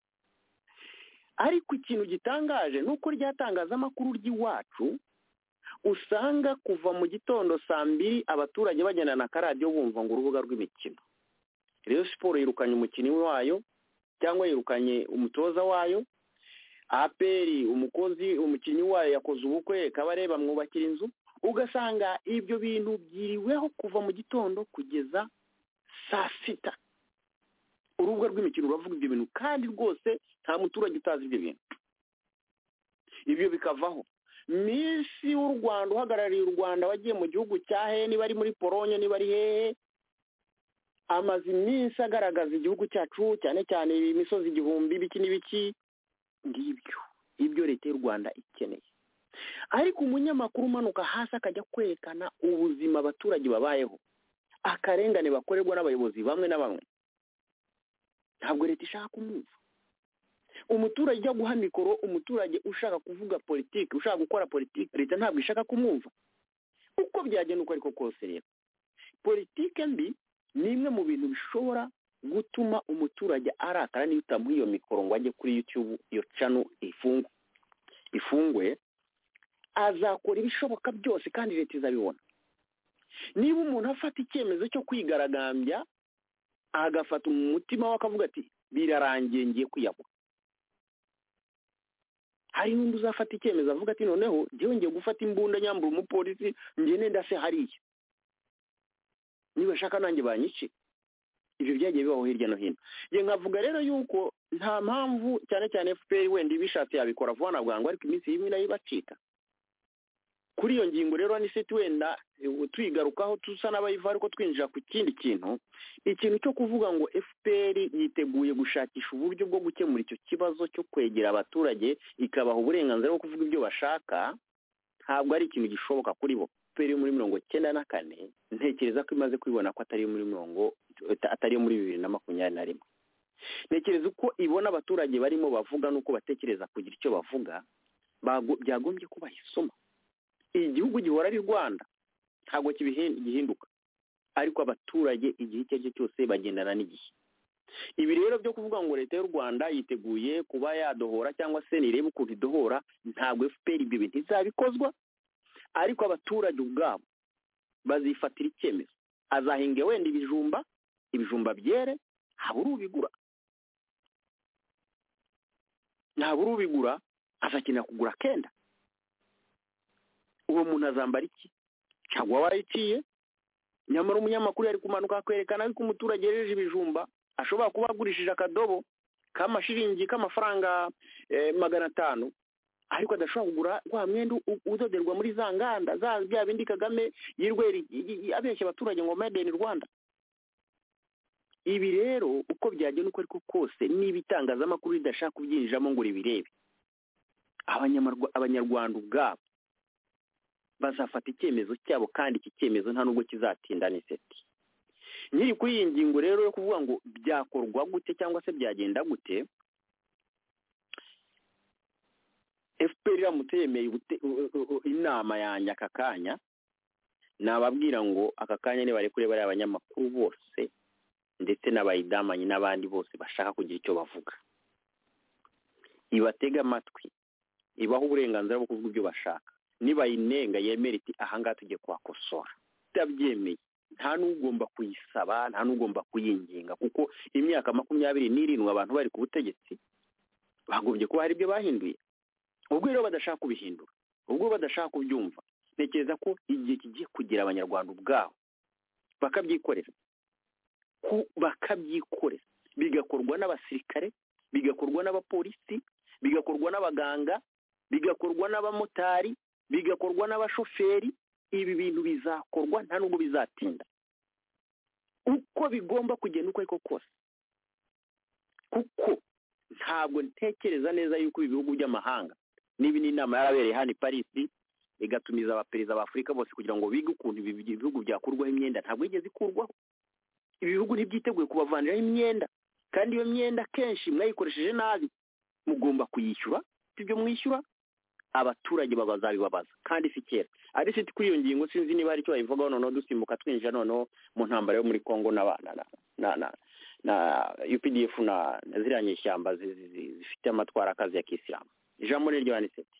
Ariko ikintu gitangaje nuko ryatangazamakuru ry'iwacu usanga kuva mu gitondo saa 2 abaturage bagenda na karadiyo bumva ngo urubuga rw'imikino, Rayon Sport yirukanye umukinnyi wayo cyangwa yirukanye umutoza wayo, APR umukinnyi wayo yakoze ubukwe kabareba mwubakira inzu, ugasanga ibyo bintu byiriweho kuva mu gitondo kugeza saa 6. Urubuga rw'imikino ruravuga ibyo bintu, kandi rwose nta muturage utazi ibyo bintu. Ibyo bikavaho Misi w'u Rwanda, uhagarariye u Rwanda wagiye mu gihugu cyahe, niba ari muri Polonye niba ari hehe, amazi iminsi agaragaza igihugu cyacu cyane cyane imisozi igihumbi biki n'ibiki ngibyo. Ibyo leta y'u Rwanda ikeneye. Ariko umunyamakuru umanuka hasi akajya kwerekana ubuzima abaturage babayeho, akarengane bakorerwa n'abayobozi bamwe na bamwe, ntabwo leta ishaka kumwumva. Umuturage ujya guha mikoro, umuturage ushaka kuvuga politiki, ushaka gukora politiki, leta ntabwo ishaka kumwumva. Uko byagenda uko ariko kose rero, politiki mbi ni imwe mu bintu bishobora gutuma umuturage arakara niyo utamuha iyo mikoro ngo ajye kuri YouTube, iyo channel ifungwe, azakora ibishoboka byose kandi leta izabibona. Niba umuntu afata icyemezo cyo kwigaragambya, agafata mu mutima we akavuga ati birarangiye ngiye kwiyahura, hari n'undi uzafata icyemezo avuga ati noneho njyewe ngiye gufata imbunda nyambura umupolisi njye nenda se hariya, niba ashaka nanjye banyice. Ibyo byagiye bibaho hirya no hino. Nge nkavuga rero yuko nta mpamvu cyane cyane FPR wenda ibishatse yabikora vuba na bwangu, ariko iminsi imwe nayo ibacika. Kuri iyo ngingo rero ni seti wenda twigarukaho tusa n'abayiva, ariko twinjira ku kindi kintu, ikintu cyo kuvuga ngo FPR yiteguye gushakisha uburyo bwo gukemura icyo kibazo cyo kwegera abaturage ikabaha uburenganzira bwo kuvuga ibyo bashaka, ntabwo ari ikintu gishoboka kuri bo. FPR muri 1994 ntekereza ko imaze kwibona ko atari muri 2021. Ntekereza uko ibona abaturage barimo bavuga nuko batekereza kugira icyo bavuga, byagombye kuba isoma. Igihugu gihora ari Rwanda, ntabwo gihinduka, ariko abaturage igihe icyo ari cyo cyose bagendana n'igihe. Ibi rero byo kuvuga ngo leta y'u Rwanda yiteguye kuba yadohora cyangwa se nirebe ukuntu idohora, ntabwo FPR ibyo bintu izabikozwa, ariko abaturage ubwabo bazifatira icyemezo. Azahinga wenda ibijumba byere, ntabura ubigura azakenera kugura kenda. Uwo muntu azambara iki? Cyangwa warayiciye? Nyamara umunyamakuru yari kumanuka kwerekana yuko umuturage yereje ibijumba ashobora kuba agurishije akadobo k'amashiringi k'amafaranga 500, ariko adashobora kugura wa mwenda udoderwa muri za nganda za bya bindi Kagame yirwe abeshya abaturage ngo made in Rwanda. Ibi rero uko byagenda uko ariko kose, n'ibitangazamakuru ridashaka kubyinjiramo ngo ribirebe, abanyarwanda ubwabo bazafata icyemezo cyabo, kandi iki cyemezo nta nubwo kizatinda n'iseti. Nyiri kuri iyi ngingo rero yo kuvuga ngo byakorwa gute cyangwa se byagenda gute, FPR iramuteyemeye inama yanjye aka kanya, nababwira ngo aka kanya ni bari kuri bari abanyamakuru bose ndetse n'abayidamanyi n'abandi bose bashaka kugira icyo bavuga, ibatega amatwi, ibaho uburenganzira bwo kuvuga ibyo bashaka. Niba inenga yemera iti ahanga tujye kwakosora, tabyemeye nta n'ugomba kuyisaba, nta n'ugomba kuyinginga, kuko imyaka 27 abantu bari ku butegetsi bagombye kuba hari ibyo bahinduye. Ubwo rero badashaka kubihindura, ubwo badashaka kubyumva, ntekereza ko igihe kigiye kugira abanyarwanda ubwabo bakabyikorera, bigakorwa n'abasirikare, bigakorwa n'abapolisi, bigakorwa n'abaganga, bigakorwa n'abamotari, bigakorwa n'abashoferi. Ibi bintu bizakorwa nta nubwo bizatinda, uko bigomba kugenda uko ariko kose, kuko ntabwo ntekereza neza yuko ibihugu by'amahanga, nibi ni inama yarabereye hano i Paris igatumiza abaperezida ba Afurika bose kugira ngo bige ukuntu ibi bihugu byakurwaho imyenda, ntabwo igeze ikurwaho. Ibihugu ntibyiteguye kubavaniraho imyenda, kandi iyo myenda kenshi mwayikoresheje nabi, mugomba kuyishyura. Ibyo mwishyura abaturage bazabibabaza, kandi si kera. Ari siti kuri iyo ngingo sinzi niba hari icyo bayivugaho, noneho dusimbuka twinjira noneho mu ntambara yo muri Kongo na UPDF na ziriya nyeshyamba zifite amatwara akazi ya Kisilamu. Ijambo ni ryo Aniseti.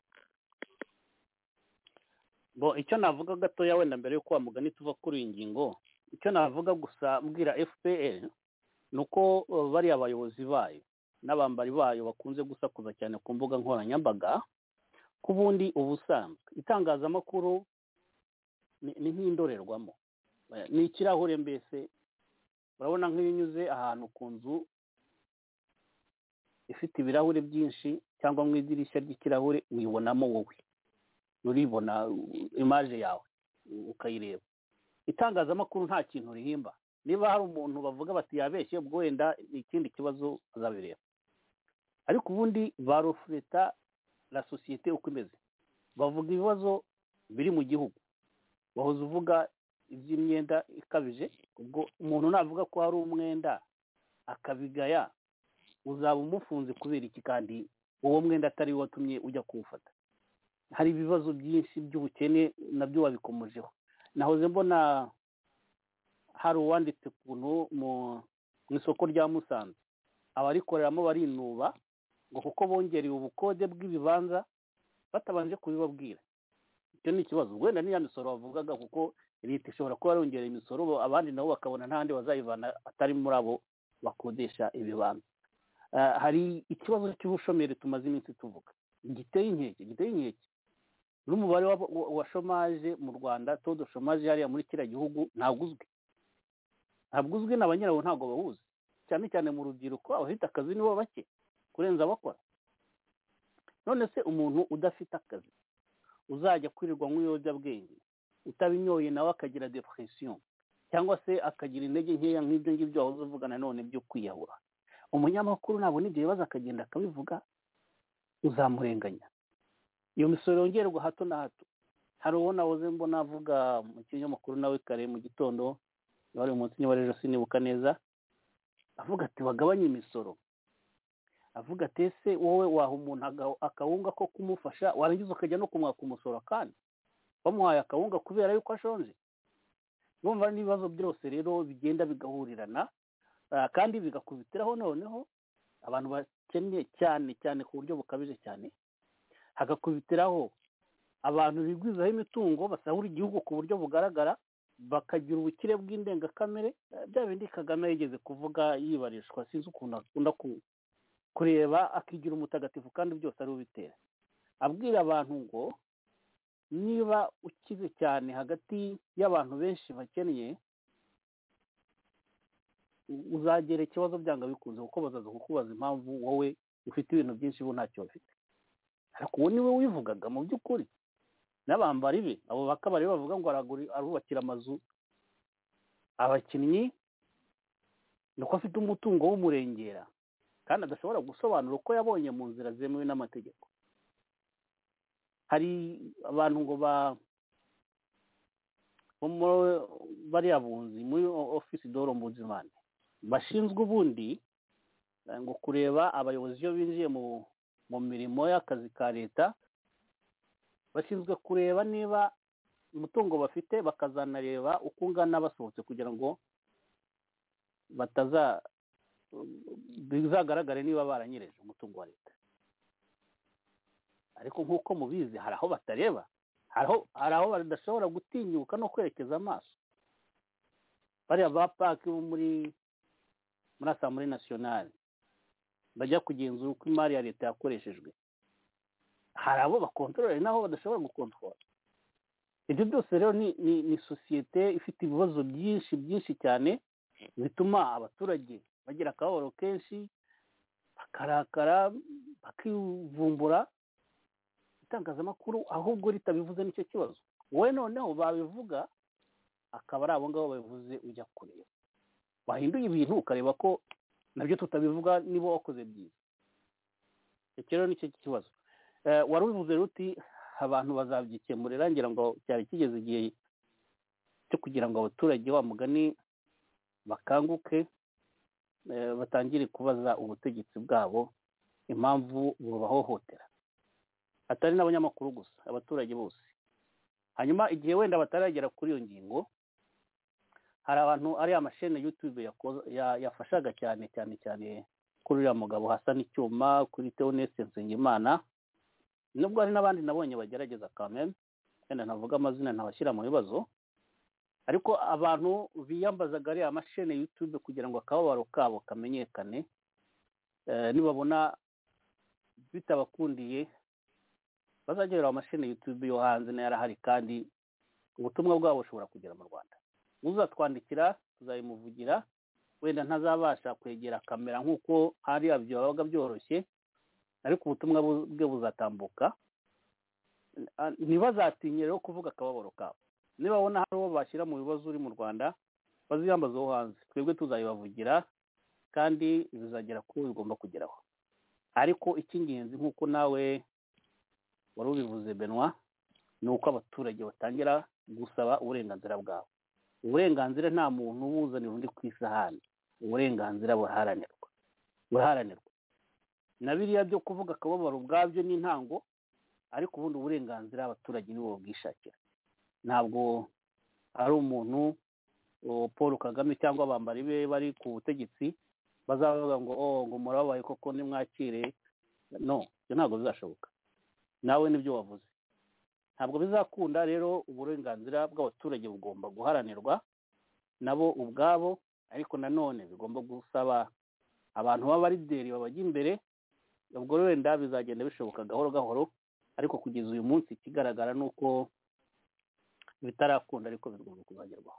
Icyo navuga gatoya wenda mbere yo kwa mugani tuva kuri iyi ngingo, icyo navuga gusa mbwira FPR nuko bari abayobozi bayo n'abambari bayo bakunze gusakuza cyane ku mbuga nkoranyambaga, kubundi ubusanzwe itangazamakuru ni nk'indorerwamo, ni ikirahure. Mbese urabona nk'inyuze ahantu ku nzu ifite ibirahure byinshi cyangwa mu idirishya ry'ikirahure, wibonamo wowe, uribona image yawe ukayireba. Itangazamakuru nta kintu rihimba. Niba hari umuntu bavuga bati yabeshye, ubwo wenda ikindi kibazo azabireba, ariko ubundi barofleta la societe uko imeze, bavuga ibibazo biri mu gihugu. Wahoze uvuga iby'imyenda ikabije, ubwo umuntu navuga ko hari umwenda akabigaya uzaba umufunze kubera iki kandi uwo mwenda atari wo watumye ujya kuwufata? hari ibibazo byinshi by'ubukene nabyo wabikomojeho. nahoze mbona hari uwanditse ukuntu mu isoko rya Musanze abarikoreramo barinuba ngo kuko bongereye ubukode bw'ibibanza batabanje kubibabwira. icyo ni ikibazo. wenda niya misoro bavugaga, kuko leta ishobora kuba yarongereye imisoro abandi nabo bakabona nta handi bazayivana atari muri abo bakodesha ibibanza. hari ikibazo cy'ubushomeri tumaze iminsi tuvuga giteye inkeke n'umubare wa shomaje mu Rwanda. todo shomaje hariya muri kiriya gihugu ntabwo uzwi n'abanyirawo ntabwo bawuzi, cyane cyane mu rubyiruko. abafite akazi nibo bake kurenza abakora. none se umuntu udafite akazi uzajya kwirirwa nk'ibiyobyabwenge, utabinyoye nawe akagira depression cyangwa se akagira intege nkeya nk'ibyo ngibyo wahoze uvuga nanone byo kwiyahura, umunyamakuru nabona ibyo bibazo akagenda akabivuga, uzamurenganya. iyo misoro yongerwa hato na hato. hari uwo nahoze mbona avuga mu kinyamakuru nawe kare mu gitondo, wari umunsi niba rero sinibuka neza, avuga ati bagabanye imisoro. avuga ati ese wowe waha umuntu akawunga ko kumufasha, warangiza ukajya no kumwaka umusoro kandi bamuhaye akawunga kubera yuko ashonje? bumva n'ibibazo byose rero bigenda bigahurirana, kandi bigakubitiraho noneho abantu bakennye cyane cyane ku buryo bukabije cyane, hagakubitiraho abantu bigwizaho imitungo basahura igihugu ku buryo bugaragara, bakagira ubukire bw'indengakamere. bya bindi Kagame yigeze kuvuga yibarishwa, sinzi ukuntu akunda kureba akigira umutagatifu kandi byose ari ubitera. abwira abantu ngo niba ukize cyane hagati y'abantu benshi bakennye, uzagera ikibazo byanga bikunze, kuko bazaza kukubaza impamvu wowe ufite ibintu byinshi bo ntacyo bafite. ariko uwo niwe wivugaga mu by'ukuri. n'abambari be abo bakabari bavuga ngo arubakira amazu abakinnyi, nuko afite umutungo w'umurengera kandi adashobora gusobanura uko yabonye mu nzira zemewe n'amategeko. hari abantu ngo bariya bunzi muri ofisi d'Ombudsman bashinzwe ubundi ngo kureba abayobozi iyo binjiye mu mirimo y'akazi ka leta, bashinzwe kureba niba umutungo bafite, bakazanareba uko ungana basohotse, kugira ngo bizagaragare niba baranyereje umutungo wa leta. ariko nk'uko mubizi, hari aho batareba, hari aho badashobora gutinyuka no kwerekeza amaso. bariya ba paki bo muri Assemblée Nationale bajya kugenzura uko imari ya leta yakoreshejwe, hari abo bakontorora n'aho badashobora gukontorora. ibyo byose rero ni sosiyete ifite ibibazo byinshi cyane, bituma abaturage bagira akababaro kenshi, bakarakara, bakivumbura. itangazamakuru ahubwo ritabivuze nicyo kibazo. wowe noneho babivuga akaba ari abo ngabo babivuze ujya kureba, wahinduye ibintu ukareba ko nabyo tutabivuga nibo wakoze byiza. icyo rero nicyo kibazo. wari ubivuze ruti abantu bazabyikemurira, ngira ngo cyari kigeze igihe cyo kugira ngo abaturage wa mugani bakanguke, batangire kubaza ubutegetsi bwabo impamvu bubahohotera, atari n'abanyamakuru gusa, abaturage bose. hanyuma igihe wenda bataragera kuri iyo ngingo, hari abantu ari amashene YouTube yafashaga cyane kuri uriya mugabo Hassan Icyuma, kuri Theoneste Nsengimana, nubwo hari n'abandi nabonye bagerageza kameme, wenda ntavuga amazina ntabashyira mu bibazo, ariko abantu biyambazaga ari amashene YouTube kugira ngo akababaro kabo kamenyekane. nibabona bitabakundiye bazagera amashene YouTube yo hanze na yarahari, kandi ubutumwa bwabo bushobora kugera mu Rwanda. uzatwandikira tuzayimuvugira, wenda ntazabasha kwegera kamera nk'uko hari babaga byoroshye, ariko ubutumwa bwe buzatambuka. ntibazatinye rero kuvuga akababaro kabo. nibabona hari uwo bashyira mu bibazo uri mu Rwanda, baziyambaza wo hanze, twebwe tuzayibavugira kandi bizagera ku bigomba kugeraho. ariko icy'ingenzi nk'uko nawe wari ubivuze Benoit, ni uko abaturage batangira gusaba uburenganzira bwabo. uburenganzira nta muntu ubuzanira undi ku isahani. uburenganzira buraharanirwa na biriya byo kuvuga akababaro ubwabyo n'intango, ariko ubundi uburenganzira abaturage nibo bwishakira. Ntabwo ari umuntu Paul Kagame cyangwa abambari be bari ku butegetsi bazavuga ngo murabaye koko nimwakire. No, ibyo ntabwo bizashoboka. Nawe nibyo wavuze, ntabwo bizakunda. Rero uburenganzira bw'abaturage bugomba guharanirwa nabo ubwabo, ariko nanone bigomba gusaba abantu b'abarideri babajya imbere. Ubwo wenda bizagenda bishoboka gahoro gahoro, ariko kugeza uyu munsi ikigaragara ni uko bitarakunda, ariko bigomba kuzagerwaho.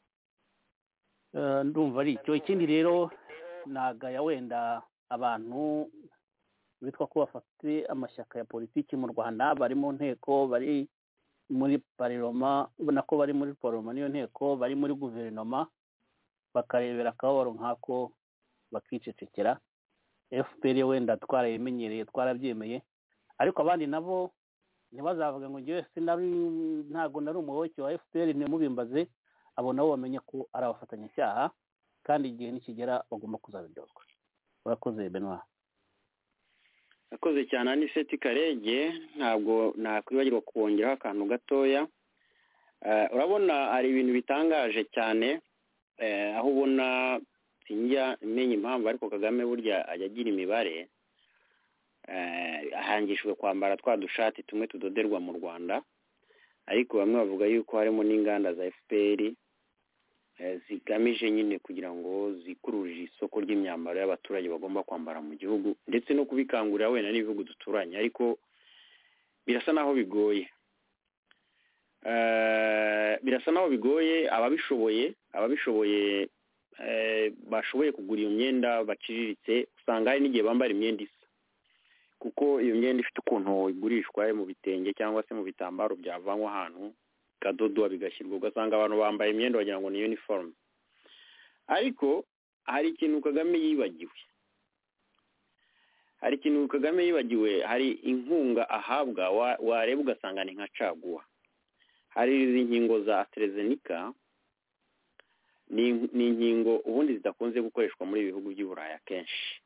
Ndumva ari icyo. Ikindi rero nagaya wenda abantu bitwa ko bafite amashyaka ya politiki mu Rwanda, bari mu nteko, bari muri parlement, ubona ko bari muri parlement niyo nteko, bari muri guverinoma, bakarebera akababaro nk'ako bakicecekera. FPR wenda twarayimenyereye, twarabyemeye, ariko abandi nabo ntibazavuga ngo ngewe ntabwo nari umuyoboke wa FPR ntimubimbaze. Abo nabo bamenye ko ari abafatanyacyaha, kandi igihe nikigera bagomba kuzabiryozwa. Urakoze Benoit. Akoze cyane Aniseti Karege. Ntabwo nakwibagirwa kongeraho akantu gatoya. Urabona ari ibintu bitangaje cyane, aho ubona sinjya menya impamvu, ariko Kagame burya ajya agira imibare. Ahangishwe kwambara twa dushati tumwe tudoderwa mu Rwanda, ariko bamwe bavuga yuko harimo n'inganda za FPR zigamije nyine kugira ngo zikururire isoko ry'imyambaro y'abaturage bagomba kwambara mu gihugu, ndetse no kubikangurira wenda n'ibihugu duturanye, ariko birasa naho bigoye. Birasa naho bigoye. Ababishoboye bashoboye kugura iyo myenda baciriritse, usanga hari n'igihe bambara imyenda isa, kuko iyo myenda ifite ukuntu igurishwa mu bitenge cyangwa se mu bitambaro byavanywe ahantu kadodwa bigashyirwa, ugasanga abantu bambaye imyenda wagira ngo ni uniform. Ariko hari ikintu Kagame yibagiwe. Hari inkunga ahabwa wareba ugasanga ni nka caguwa. Hari izi nkingo za AstraZeneca, ni inkingo ubundi zidakunze gukoreshwa muri ibihugu by'Uburaya kenshi,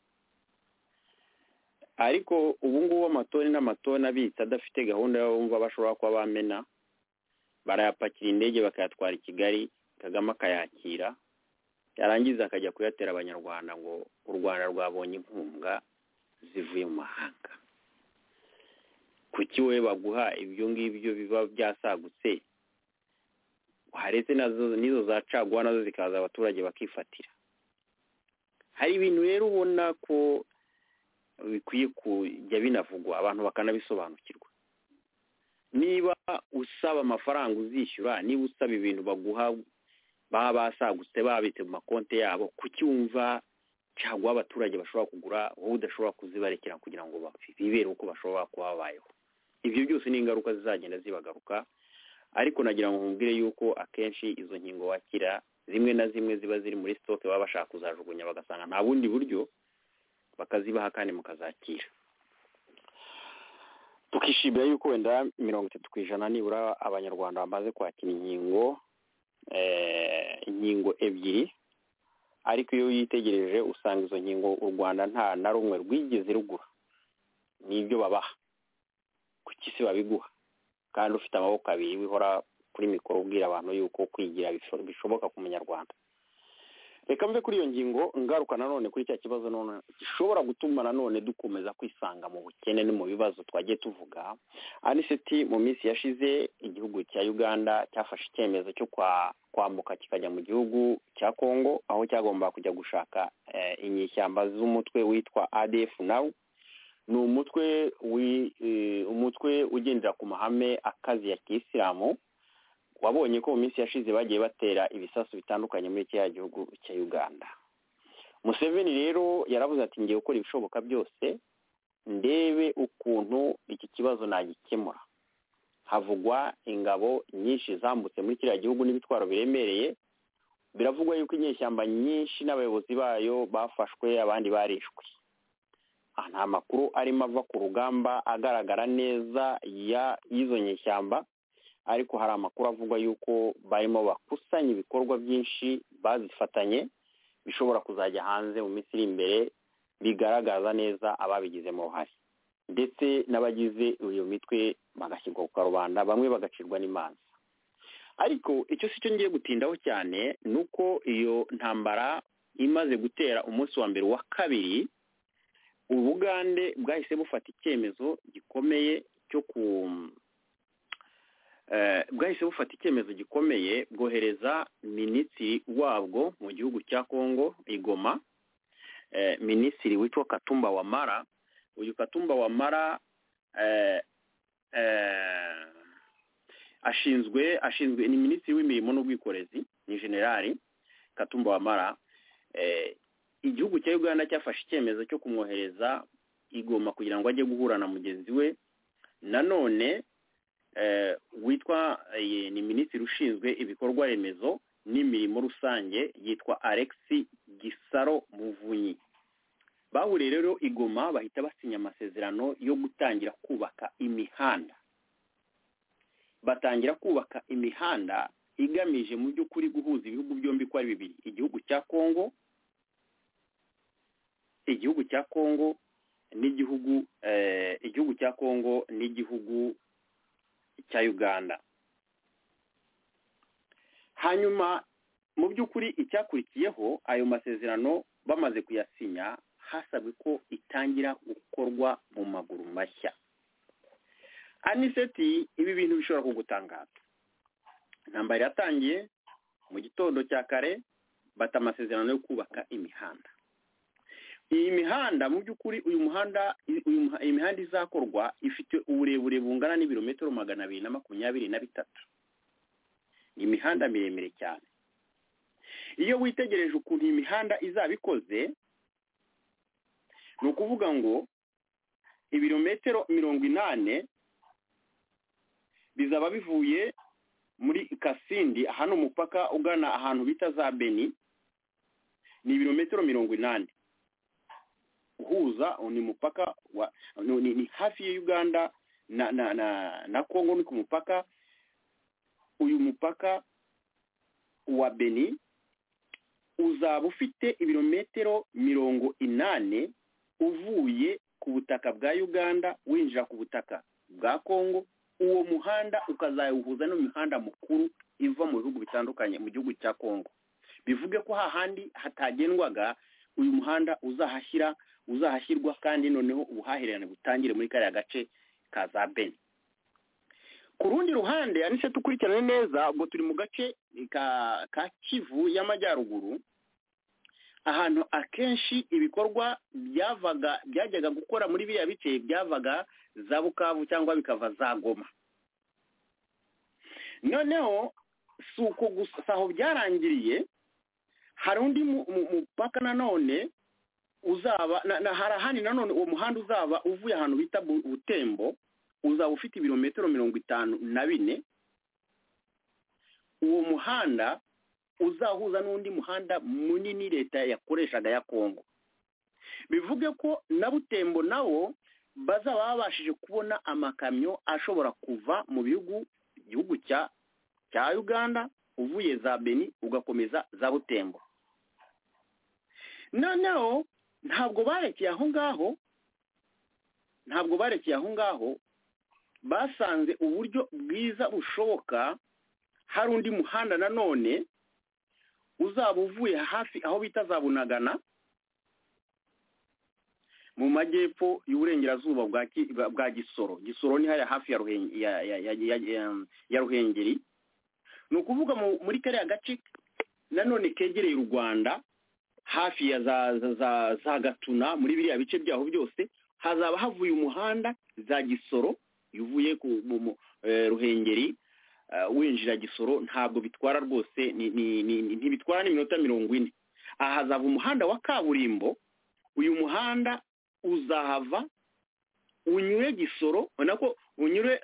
ariko ubu ngubu amatoni n'amatoni abitse adafite gahunda yo bumva bashobora kuba bamena, barayapakira indege bakayatwara i Kigali, Kagame akayakira, yarangiza akajya kuyatera abanyarwanda ngo u Rwanda rwabonye inkunga zivuye mu mahanga. Kuki we baguha ibyo ngibyo biba byasagutse, haretse nizo za caguwa nazo zikaza abaturage bakifatira? Hari ibintu rero ubona ko bikwiye kujya binavugwa, abantu bakanabisobanukirwa. Niba usaba amafaranga uzishyura, niba usaba ibintu baguha baba basagutse babitse mu makonti yabo, kuki wumva caguwa abaturage bashobora kugura wowe udashobora kuzibarekera kugira ngo bibere uko bashobora kuba babayeho? Ibyo byose ni ingaruka zizagenda zibagaruka, ariko nagira ngo nkubwire yuko akenshi izo nkingo wakira zimwe na zimwe ziba ziri muri stock baba bashaka kuzajugunya, bagasanga nta bundi buryo, bakazibaha kandi mukazakira. Tukishimira yuko wenda 30% nibura abanyarwanda bamaze kwakira inkingo ebyiri, ariko iyo yitegereje usanga izo nkingo u Rwanda nta na rumwe rwigeze rugura. Nibyo babaha, kuki se babiguha kandi ufite amaboko abiri wihora kuri mikoro ubwira abantu yuko kwigira bishoboka ku munyarwanda? Reka mve kuri iyo ngingo ngaruka nanone kuri cya kibazo none gishobora gutuma nanone dukomeza kwisanga mu bukene no mu bibazo twagiye tuvuga. Aniseti, mu minsi yashize igihugu cya Uganda cyafashe icyemezo cyo kwambuka kikajya mu gihugu cya Kongo, aho cyagomba kujya gushaka inyishyamba z'umutwe witwa ADF. Now ni umutwe ugendera ku mahame akazi ya Kisilamu. Wabonye ko mu minsi yashize bagiye batera ibisasu bitandukanye muri cya gihugu cya Uganda. Museveni rero yaravuze ati ngiye gukora ibishoboka byose ndebe ukuntu iki kibazo nagikemura. Havugwa ingabo nyinshi zambutse muri kiriya gihugu n'ibitwaro biremereye. Biravugwa yuko inyeshyamba nyinshi n'abayobozi bayo bafashwe, abandi barishwe. Nta makuru arimo ava ku rugamba agaragara neza y'izo nyeshyamba, ariko hari amakuru avuga yuko barimo bakusanya ibikorwa byinshi bazifatanye bishobora kuzajya hanze mu minsi iri imbere bigaragaza neza ababigizemo uruhare ndetse n'abagize iyo mitwe bagashyirwa ku karubanda bamwe bagacirwa n'imanza. Ariko icyo si cyo ngiye gutindaho cyane ni uko iyo ntambara imaze gutera umunsi wa mbere wa kabiri, Ubugande bwahise bufata icyemezo gikomeye bwohereza minisitiri wabwo mu gihugu cya Kongo i Goma, minisitiri witwa Katumba Wamara. Uyu Katumba Wamara ashinzwe ni minisitiri w'imirimo n'ubwikorezi, ni generali Katumba Wamara. Igihugu cya Uganda cyafashe icyemezo cyo kumwohereza i Goma kugira ngo ajye guhura na mugenzi we nanone witwa ni minisitiri ushinzwe ibikorwa remezo n'imirimo rusange yitwa Alex Gisaro Muvunyi. Bahuriye rero i Goma bahita basinya amasezerano yo gutangira kubaka imihanda. Batangira kubaka imihanda igamije mu by'ukuri guhuza ibihugu byombi ko ari bibiri, igihugu cya Kongo n'igihugu cya Uganda. Hanyuma mu by'ukuri icyakurikiyeho ayo masezerano bamaze kuyasinya, hasabwe ko itangira gukorwa mu maguru mashya. Aniseti, ibi bintu bishobora kugutangaza. Intambara yatangiye mu gitondo cya kare, bata amasezerano yo kubaka imihanda. Iyi mihanda mu by'ukuri iyi mihanda izakorwa ifite uburebure bungana n'ibirometero 223. Ni imihanda miremire cyane. Iyo witegereje ukuntu iyi mihanda izaba ikoze, ni ukuvuga ngo ibirometero 80 bizaba bivuye muri Kasindi, hano umupaka ugana ahantu bita za Beni, ni ibirometero 80. Uhuza ni mupaka wa ni hafi ya Uganda na Kongo, ni ku mupaka. Uyu mupaka wa Beni uzaba ufite ibirometero 80 uvuye ku butaka bwa Uganda winjira ku butaka bwa Kongo. Uwo muhanda ukazawuhuza n'imihanda mukuru iva mu bihugu bitandukanye mu gihugu cya Kongo. Bivuge ko hahandi hatagendwaga uyu muhanda uzahashyirwa kandi noneho ubuhahirane butangire muri kariya gace ka za Beni. Ku rundi ruhande anise tukurikirane neza, ubwo turi mu gace ka Kivu y'Amajyaruguru, ahantu akenshi ibikorwa byajyaga gukora muri biriya bice byavaga za Bukavu cyangwa bikava za Goma. Noneho suko gusa aho byarangiriye, hari undi mupaka nanone uzaba hari ahandi nanone uwo muhanda uzaba uvuye ahantu bita Butembo, uzaba ufite ibirometero 54. Uwo muhanda uzahuza n'undi muhanda munini leta yakoreshaga ya Kongo. Bivuge ko na Butembo nawo bazaba babashije kubona amakamyo ashobora kuva mu igihugu cya Uganda uvuye za Beni ugakomeza za Butembo. Noneho ntabwo barekeye aho ngaho, basanze uburyo bwiza bushoboka. Hari undi muhanda nanone uzaba uvuye hafi aho bita za Bunagana mu majyepfo y'uburengerazuba bwa Gisoro. Gisoro ni haya hafi ya Ruhengeri. Ni ukuvuga muri kariya gace nanone kegereye u Rwanda, hafi ya za Gatuna, muri biriya bice byaho byose hazaba havuye umuhanda za Gisoro yuvuye ku Ruhengeri winjira Gisoro. Ntabwo bitwara rwose, ntibitwara n'iminota 40. Aha hazaba umuhanda wa kaburimbo. Uyu muhanda uzahava unyure Gisoro, nako unyure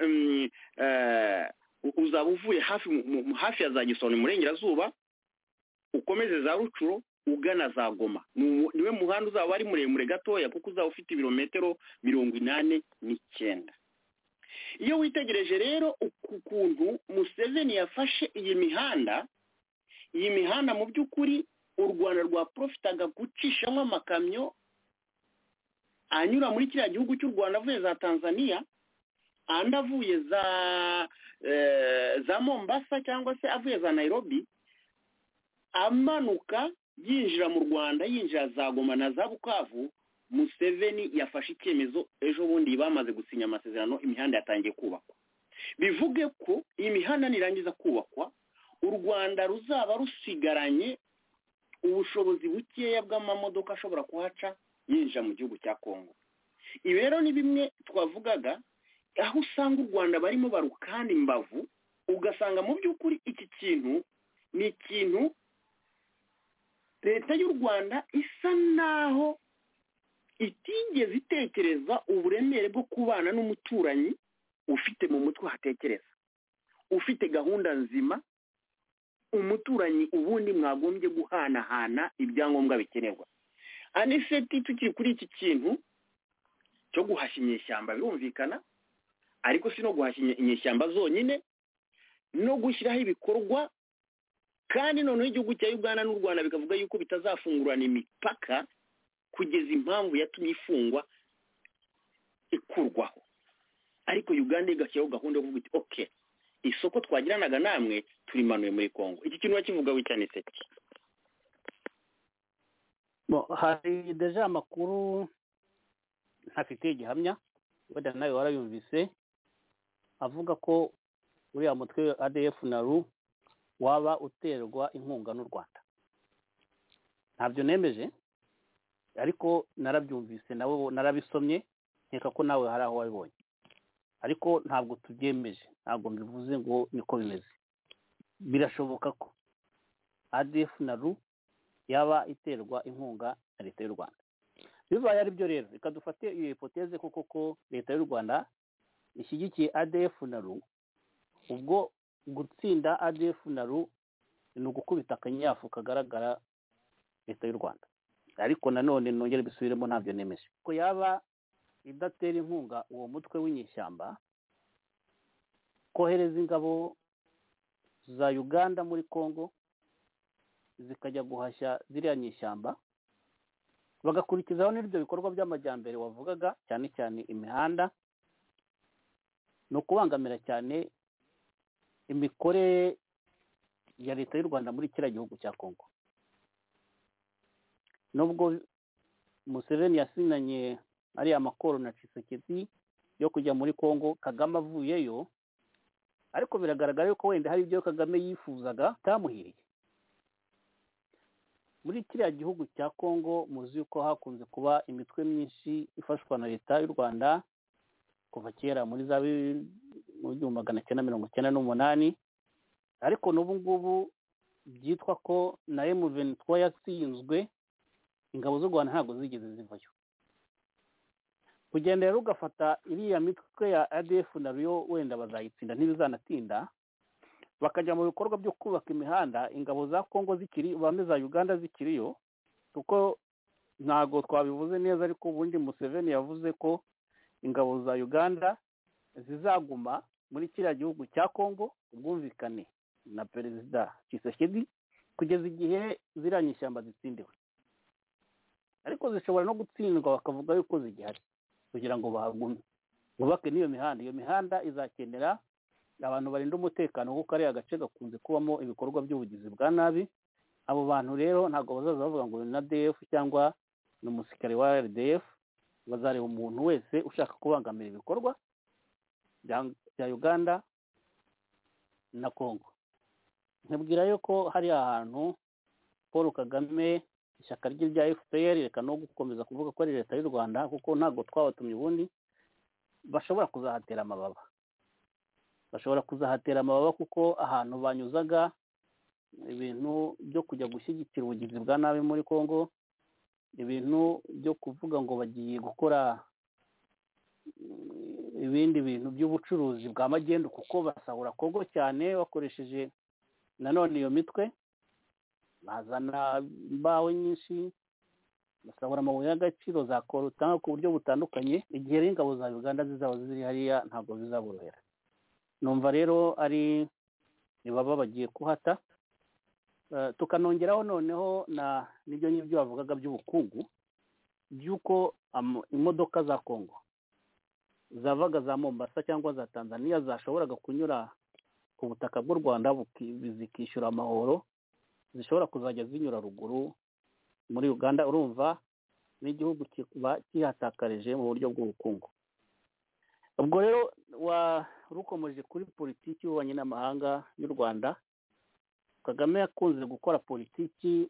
uzaba uvuye hafi ya za Gisoro mu burengerazuba, ukomeze za Rucuro ugana za Goma. Niwe muhanda uzaba ari muremure gatoya kuko uzaba ufite ibirometero 89. Iyo witegereje rero ukuntu Museveni yafashe iyi mihanda mu by'ukuri u Rwanda rwaprofitaga gucishamo amakamyo anyura muri kiriya gihugu cy'u Rwanda avuye za Tanzania, andi avuye za Mombasa cyangwa se avuye za Nairobi, amanuka yinjira mu Rwanda, yinjira za Goma na za Bukavu. Museveni yafashe icyemezo ejo bundi bamaze gusinya amasezerano, imihanda yatangiye kubakwa. Bivuge ko iyi mihanda nirangiza kubakwa, u Rwanda ruzaba rusigaranye ubushobozi bukeya bw'amamodoka ashobora kuhaca yinjira mu gihugu cya Kongo. Ibi rero ni bimwe twavugaga, aho usanga u Rwanda barimo barukanda imbavu, ugasanga mu by'ukuri iki kintu ni ikintu leta y'u Rwanda isa naho itigeze itekereza uburemere bwo kubana n'umuturanyi ufite mu mutwe hatekereza, ufite gahunda nzima, umuturanyi ubundi mwagombye guhanahana ibyangombwa bikenerwa. Aniseti tukiri kuri iki kintu cyo guhashya inyeshyamba birumvikana, ariko si no guhashya inyeshyamba zonyine, no gushyiraho ibikorwa, kandi noneho igihugu cya Uganda n'u Rwanda bikavuga yuko bitazafungurana imipaka kugeza impamvu yatumye ifungwa ikurwaho. Ariko Uganda igashyiraho gahunda yo kuvuga iti okay, isoko twagiranaga namwe turimanuye muri Kongo. Iki kintu bakivuga wicane seti. Hari deja amakuru ntafite igihamya, wenda nawe warayumvise, avuga ko uriya mutwe ADF NALU waba uterwa inkunga n'u Rwanda. Ntabyo nemeje, ariko narabyumvise, nawe narabisomye, nkeka ko nawe hari aho wabibonye, ariko ntabwo tubyemeje, ntabwo mbivuze ngo niko bimeze. Birashoboka ko ADF NALU yaba iterwa inkunga na leta y'u Rwanda. Bibaye ari byo rero, reka dufate iyo hipoteze ko leta y'u Rwanda ishyigikiye ADF NALU, ubwo gutsinda ADF NALU ni ugukubita akanyafu kagaragara leta y'u Rwanda. Ariko nanone nongere bisubiremo, ntabyo nemeje ko yaba idatera inkunga uwo mutwe w'inyeshyamba, kohereza ingabo za Uganda muri Kongo zikajya guhashya ziriya nyeshyamba, bagakurikizaho n'ibyo bikorwa by'amajyambere wavugaga, cyane cyane imihanda, no kubangamira cyane imikorere ya leta y'u Rwanda muri kiriya gihugu cya Kongo. Nubwo Museveni yasinanye ariya makoro na Tshisekedi yo kujya muri Kongo, Kagame avuyeyo, ariko biragaragara yuko wenda hari ibyo Kagame yifuzaga tamuhiriye. Muri kiriya gihugu cya Kongo muzi yuko hakunze kuba imitwe myinshi ifashwa na leta y'u Rwanda kuva kera muri za 1998, ariko n'ubu ngubu byitwa ko na M23 yatsinzwe, ingabo z'u Rwanda ntabwo zigeze zivayo. Kugenda rero ugafata iriya mitwe ya ADF NALU wenda bazayitsinda ntibizanatinda, bakajya mu bikorwa byo kubaka imihanda, ingabo za Kongo zikiri, bamwe za Uganda zikiriyo, kuko ntago twabivuze neza, ariko ubundi Museveni yavuze ko ingabo za Uganda zizaguma muri kiriya gihugu cya Kongo, ubwumvikane na Perezida Tshisekedi, kugeza igihe ziriya nyeshyamba zitsindiwe. Ariko zishobora no gutsindwa bakavuga yuko zigihari kugira ngo bahagume bubake n'iyo mihanda. Iyo mihanda izakenera abantu barinda umutekano, kuko ari agace gakunze kubamo ibikorwa by'ubugizi bwa nabi. Abo bantu rero ntabwo bazaza bavuga ngo ni na DF cyangwa ni umusirikare wa RDF, bazareba umuntu wese ushaka kubangamira ibikorwa bya Uganda na Kongo. Nkabwira yuko hari ahantu Paul Kagame, ishyaka rye rya FPR, reka no gukomeza kuvuga ko ari leta y'u Rwanda, kuko ntabwo twabatumye ubundi, bashobora kuzahatera amababa. Bashobora kuzahatera amababa kuko ahantu banyuzaga ibintu byo kujya gushyigikira ubugizi bwa nabi muri Kongo, ibintu byo kuvuga ngo bagiye gukora ibindi bintu by'ubucuruzi bwa magendu, kuko basahura Kongo cyane bakoresheje nanone iyo mitwe, bazana imbaho nyinshi, basahura amabuye y'agaciro, za korutanga ku buryo butandukanye. Igihe rero ingabo za Uganda zizaba ziri hariya ntabwo bizaborohera. Numva rero ari nibaba bagiye kuhata, tukanongeraho noneho n'ibyo ngibyo bavugaga by'ubukungu by'uko imodoka za kongo zavaga za mombasa cyangwa za tanzania zashoboraga kunyura ku butaka bw'u rwanda zikishyura amahoro zishobora kuzajya zinyura ruguru muri uganda. Urumva n'igihugu kiba kihatakarije mu buryo bw'ubukungu. ubwo rero rukomeje kuri politiki y'ububanyi n'amahanga y'u rwanda. Kagame yakunze gukora politiki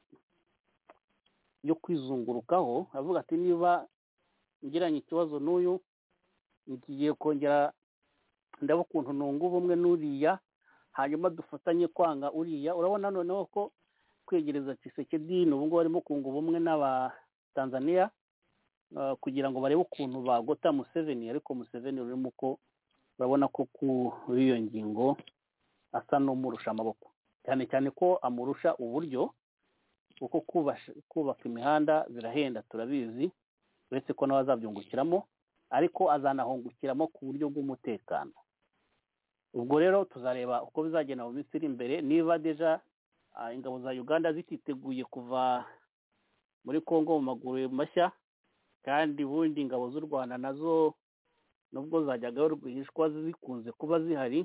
yo kwizungurukaho avuga ati niba ngiranye ikibazo n'uyu ngiye kongera ndaba ukuntu nunga ubumwe n'uriya hanyuma dufatanye kwanga uriya. Urabona noneho ko kwegereza Tshisekedi n'ubu ngubu barimo kunga ubumwe n'abatanzaniya kugira ngo barebe ukuntu bagota Museveni, ariko Museveni urimo ko urabona ko kuri iyo ngingo asa n'umurusha amaboko, cyane cyane ko amurusha uburyo kuko kubaka imihanda birahenda turabizi, uretse ko nawe azabyungukiramo ariko azanahungukiramo ku buryo bw'umutekano. Ubwo rero tuzareba uko bizagenda mu minsi iri imbere, niba deja ingabo za Uganda zititeguye kuva muri Kongo mu maguru mashya, kandi ubundi ingabo z'u Rwanda nazo nubwo zajyaga rwihishwa zikunze kuba zihari,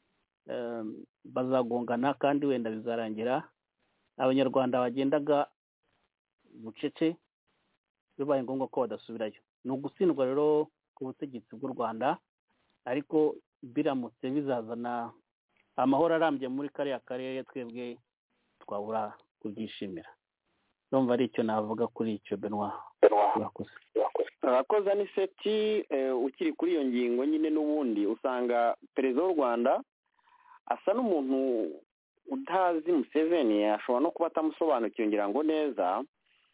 bazagongana kandi wenda bizarangira abanyarwanda bagendaga bucece bibaye ngombwa ko badasubirayo. Ni ugutsindwa rero ku butegetsi bw'u Rwanda, ariko biramutse bizazana amahoro arambye muri kariya karere twebwe twabura kubyishimira. Ndumva ari icyo navuga kuri icyo Benoit. Abakoze aniseti ukiri kuri iyo ngingo nyine n'ubundi usanga perezida w'u Rwanda asa n'umuntu utazi Museveni, ashobora no kuba atamusobanukiwe ngira ngo neza.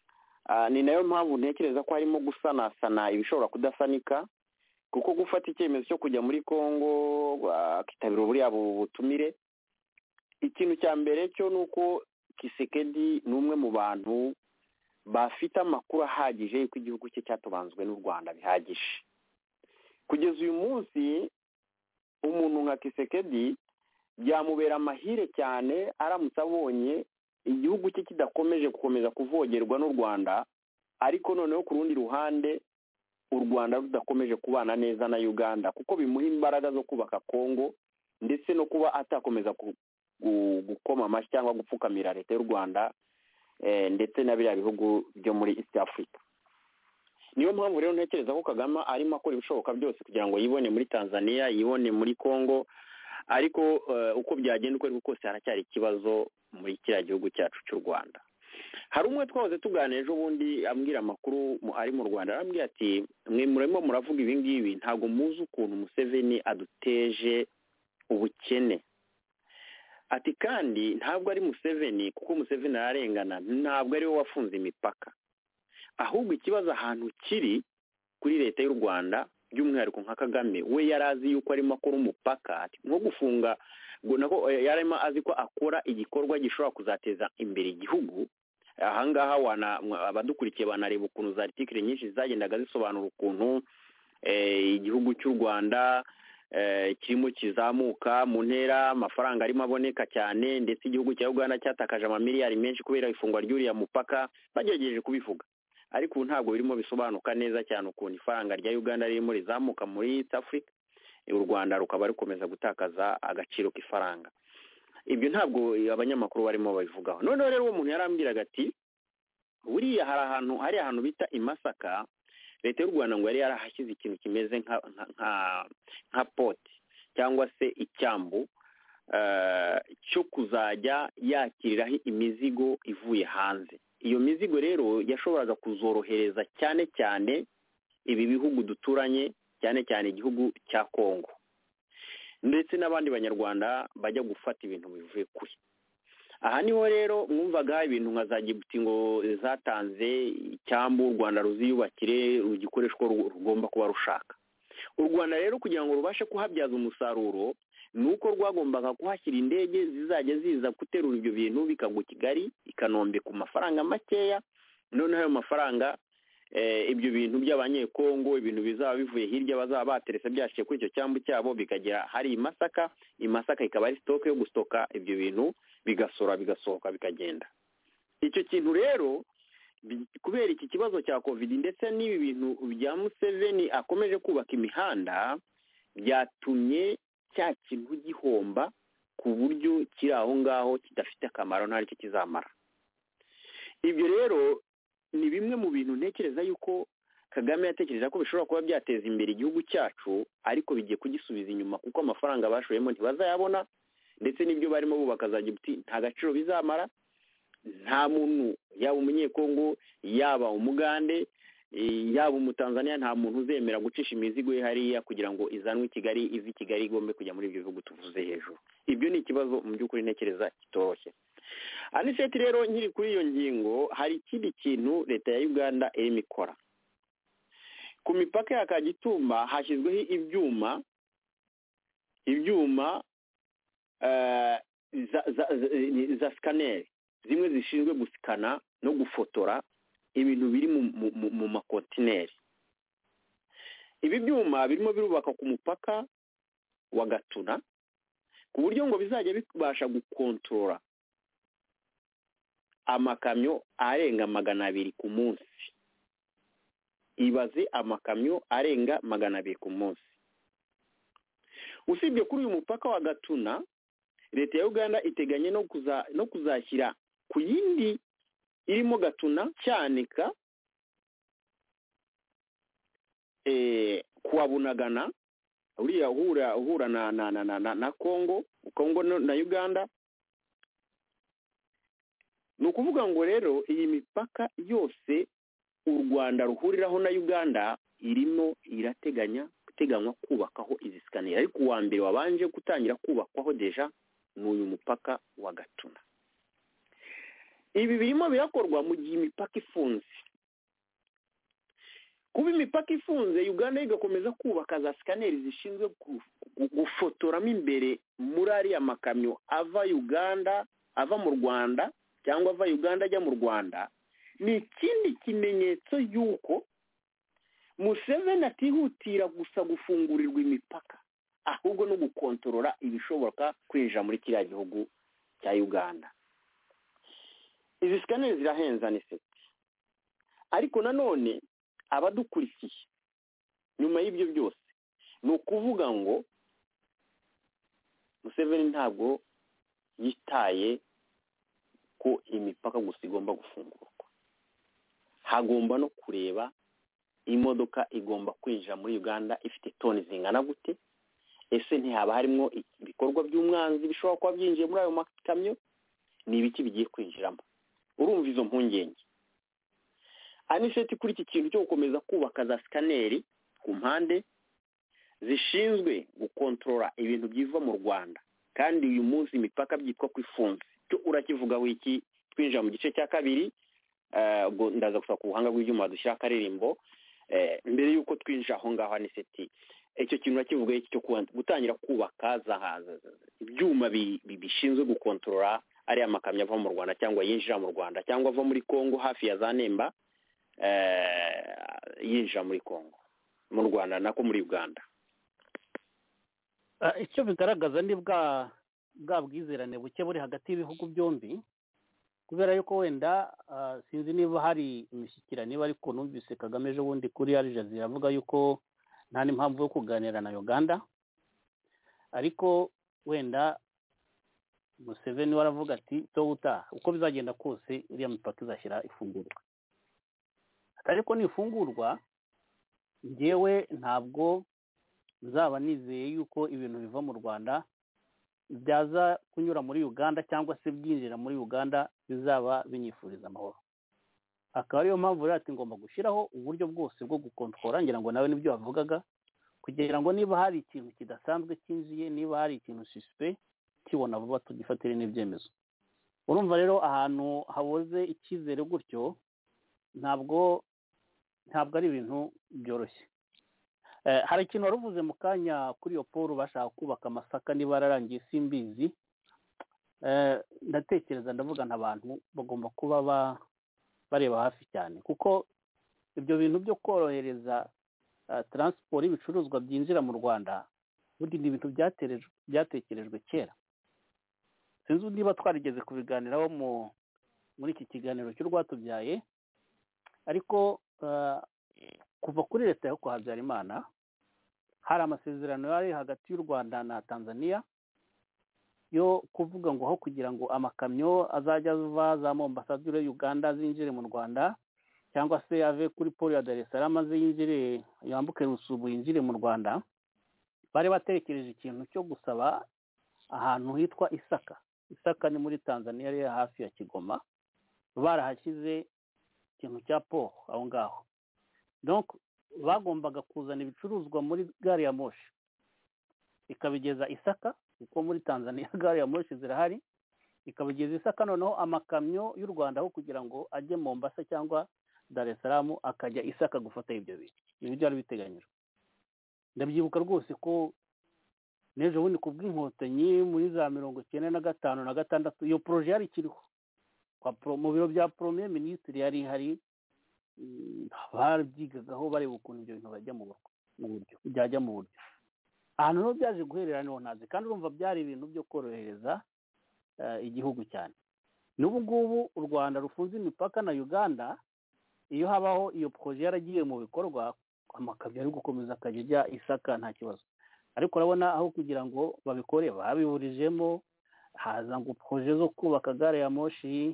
Ni nayo mpamvu ntekereza ko harimo gusanasana ibishobora kudasanika, kuko gufata icyemezo cyo kujya muri Kongo akitabira buriya butumire, ikintu cya mbere cyo nuko Tshisekedi ni umwe mu bantu bafite amakuru ahagije y'uko igihugu cye cyatubanzwe n'u Rwanda bihagije. Kugeza uyu munsi umuntu nka Tshisekedi byamubera amahire cyane aramutse abonye igihugu cye kidakomeje gukomeza kuvogerwa n'u Rwanda, ariko noneho ku rundi ruhande u Rwanda rudakomeje kubana neza na Uganda, kuko bimuha imbaraga zo kubaka Kongo ndetse no kuba atakomeza gukoma amashyi cyangwa gupfukamira leta y'u Rwanda ndetse na biriya bihugu byo muri East Africa. Niyo mpamvu rero ntekereza ko Kagame arimo akora ibishoboka byose kugira ngo yibone muri Tanzania, yibone muri Kongo, ariko uko byagenda uko ariko kose haracyari ikibazo muri kiriya gihugu cyacu cy'u Rwanda. Hari umwe twahoze tuganira ejo bundi ambwira amakuru ari mu Rwanda, arambwira ati mwe murimo muravuga ibi ngibi ntabwo muzi ukuntu Museveni aduteje ubukene. Ati kandi ntabwo ari Museveni, kuko Museveni ararengana, ntabwo ari we wafunze imipaka, ahubwo ikibazo ahantu kiri kuri leta y'u Rwanda by'umwihariko nka Kagame. We yarazi yuko arimo akora umupaka nko gufunga, ngo nako yarimo azi ko akora igikorwa gishobora kuzateza imbere igihugu. Ahangaha abadukurikiye banareba ukuntu za article nyinshi zagendaga zisobanura ukuntu igihugu cy'u Rwanda kirimo kizamuka mu ntera, amafaranga arimo aboneka cyane, ndetse igihugu cya Uganda cyatakaje amamiliyari menshi kubera ifungwa ry'uriya mupaka. Bagerageje kubivuga, ariko ntabwo birimo bisobanuka neza cyane ukuntu ifaranga rya Uganda ririmo rizamuka muri East Africa, u Rwanda rukaba rukomeza gutakaza agaciro k'ifaranga. Ibyo ntabwo abanyamakuru barimo babivugaho. Noneho rero uwo muntu yarambwiraga ati buriya hari ahantu bita i Masaka, leta y'u Rwanda ngo yari yarahashyize ikintu kimeze nka poti cyangwa se icyambu cyo kuzajya yakiriraho imizigo ivuye hanze. Iyo mizigo rero yashoboraga kuzorohereza cyane cyane ibi bihugu duturanye, cyane cyane igihugu cya Kongo, ndetse n'abandi banyarwanda bajya gufata ibintu bivuye kure. Aha niho rero mwumvaga ibintu nka za Djibouti ngo zatanze icyambu u Rwanda ruziyubakire rugikoreshwa rugomba kuba rushaka. U Rwanda rero kugira ngo rubashe kuhabyaza umusaruro nuko rwagombaga kuhashyira indege zizajya ziza guterura ibyo bintu bikagwa Kigali, i Kanombe ku mafaranga makeya. Noneho ayo mafaranga ibyo bintu by'abanyekongo ibintu bizaba bivuye hirya bazaba bateretse byashiye kuri icyo cyambu cyabo bikagera hari i Masaka ikaba ari sitoke yo gustoka ibyo bintu bigasora bigasohoka bikagenda. Icyo kintu rero kubera iki kibazo cya covid ndetse n'ibi bintu bya Museveni akomeje kubaka imihanda byatumye cya kintu gihomba ku buryo kiri aho ngaho kidafite akamaro nta cyo kizamara. Ibyo rero ni bimwe mu bintu ntekereza yuko Kagame yatekereza ko bishobora kuba byateza imbere igihugu cyacu ariko bigiye kugisubiza inyuma kuko amafaranga bashoyemo ntibazayabona ndetse n'ibyo barimo bubaka za Djibouti nta gaciro bizamara. Nta muntu yaba umunyekongo yaba umugande yaba umutanzania nta muntu uzemera gucisha imizigo ye hariya kugira ngo izanwe i Kigali ivi Kigali igombe kujya muri ibyo bihugu tuvuze hejuru. Ibyo ni ikibazo mu by'ukuri ntekereza kitoroshye. Aniseti rero nkiri kuri iyo ngingo hari ikindi kintu leta ya Uganda irimo ikora. Ku mipaka ya Kagitumba hashyizweho ibyuma za scanner zimwe zishinzwe gusikana no gufotora ibintu biri mu makontineri. Ibi byuma birimo birubaka ku mupaka wa Gatuna ku buryo ngo bizajya bibasha gukontorora amakamyo arenga 200 ku munsi. Ibaze amakamyo arenga 200 ku munsi. Usibye kuri uyu mupaka wa Gatuna leta ya Uganda iteganye no kuzashyira ku yindi irimo Gatuna Cyanika kwa Bunagana uriya uhura na Kongo na Uganda. Ni ukuvuga ngo rero iyi mipaka yose u Rwanda ruhuriraho na Uganda irimo guteganywa kubakaho izi scanner ariko uwa mbere wabanje gutangira kubakwaho deja n'uyu mupaka wa Gatuna. Ibi birimo birakorwa mu gihe imipaka ifunze. Kuba imipaka ifunze Uganda igakomeza kubaka za scanner zishinzwe gufotoramo imbere muri ariya makamyo ava Uganda ava mu Rwanda cyangwa ava Uganda ajya mu Rwanda ni ikindi kimenyetso yuko Museveni atihutira gusa gufungurirwa imipaka ahubwo no gukontorora ibishoboka kwinjira muri kiriya gihugu cya Uganda. Izi scanner zirahenza ni seti ariko nanone abadukurikiye nyuma y'ibyo byose ni ukuvuga ngo Museveni ntabwo yitaye ko imipaka gusa igomba gufungurwa. Hagomba no kureba imodoka igomba kwinjira muri Uganda ifite toni zingana gute, ese ntihaba harimo ibikorwa by'umwanzi bishobora kuba byinjiye muri ayo makamyo, ni ibiki bigiye kwinjiramo. Urumva izo mpungenge. Aniseti kuri iki kintu cyo gukomeza kubaka za scanner ku mpande zishinzwe gukontorora ibintu byiva mu Rwanda kandi uyu munsi imipaka byitwa ko ifunze. Cyo urakivugaho iki twinjira mu gice cya kabiri ubwo ndaza gusa ku buhanga bw'ibyuma dushyira akaririmbo mbere yuko twinjira aho ngaho Aniseti icyo kintu urakivuga iki cyo gutangira kubaka ibyuma bishinzwe gukontorora ari amakamyo ava mu Rwanda cyangwa yinjira mu Rwanda cyangwa ava muri Kongo hafi ya za Nemba yinjira muri Kongo mu Rwanda nako muri Uganda. Icyo bigaragaza ni bwa bwizerane buke buri hagati y'ibihugu byombi kubera yuko wenda sinzi niba hari imishyikirano niba ariko numvise Kagame ejo bundi kuri Al Jazeera avuga yuko nta n'impamvu yo kuganira na Uganda ariko wenda Museveni waravuga ati touta uko bizagenda kose iriya mipaka izashyira ifungurwa ariko nifungurwa njyewe ntabwo nzaba nizeye yuko ibintu biva mu Rwanda byaza kunyura muri Uganda cyangwa se byinjira muri Uganda bizaba binyifuriza amahoro. Akaba ariyo mpamvu rero ati ngomba gushyiraho uburyo bwose bwo gukontorora ngira ngo nawe nibyo wavugaga kugira ngo niba hari ikintu kidasanzwe kinjiye niba hari ikintu suspect kibona vuba tugifatire n'ibyemezo. Urumva rero ahantu haboze icyizere gutyo ntabwo ari ibintu byoroshye. Hari ikintu waruvuze mu kanya kuri iyo Paul bashaka kubaka amasaka niba ararangiye simbizi ndatekereza ndavuga n'abantu bagomba kuba bareba hafi cyane kuko ibyo bintu byo korohereza taransiporo y'ibicuruzwa byinjira mu Rwanda ubundi ni ibintu byatekerejwe kera. Sinzi niba twarigeze kubiganiraho muri iki kiganiro cy'urwatubyaye, ariko kuva kuri leta yo kwa Habyarimana hari amasezerano yari hagati y'u Rwanda na Tanzania yo kuvuga ngo aho kugira ngo amakamyo azajya ava za Mombasa dure Uganda zinjire mu Rwanda, cyangwa se ave kuri port ya Dar es Salaam yinjire yambuke Rusubu yinjire mu Rwanda, bari batekereje ikintu cyo gusaba ahantu hitwa Isaka. Isaka ni muri Tanzania, ari hafi ya Kigoma, barahashyize ikintu cya port aho ngaho. Donc bagombaga kuzana ibicuruzwa muri gari ya moshi ikabigeza Isaka, kuko muri Tanzania gari ya moshi zirahari, ikabigeza Isaka, noneho amakamyo y'u Rwanda aho kugira ngo ajye Mombasa cyangwa Dar es Salaam akajya Isaka gufata ibyo bintu. Ibi byari biteganyijwe. Ndabyibuka rwose ko n'ejo bundi ku bw'inkotanyi muri za 1995 na 96 iyo projet yari ikiriho mu biro bya Premier Ministre, yari hari babyigagaho bareba ukuntu ibyo bintu bajya mu buryo byajya mu buryo. Ahantu no byaje guherera niho ntazi, kandi urumva byari ibintu byo korohereza igihugu cyane. N'ubu ngubu u Rwanda rufunze imipaka na Uganda, iyo habaho iyo projet yaragiye mu bikorwa, amakamyo ari gukomeza akajya Isaka nta kibazo. Ariko urabona aho kugira ngo babikore babiburijemo, haza ngo projet zo kubaka gare ya moshi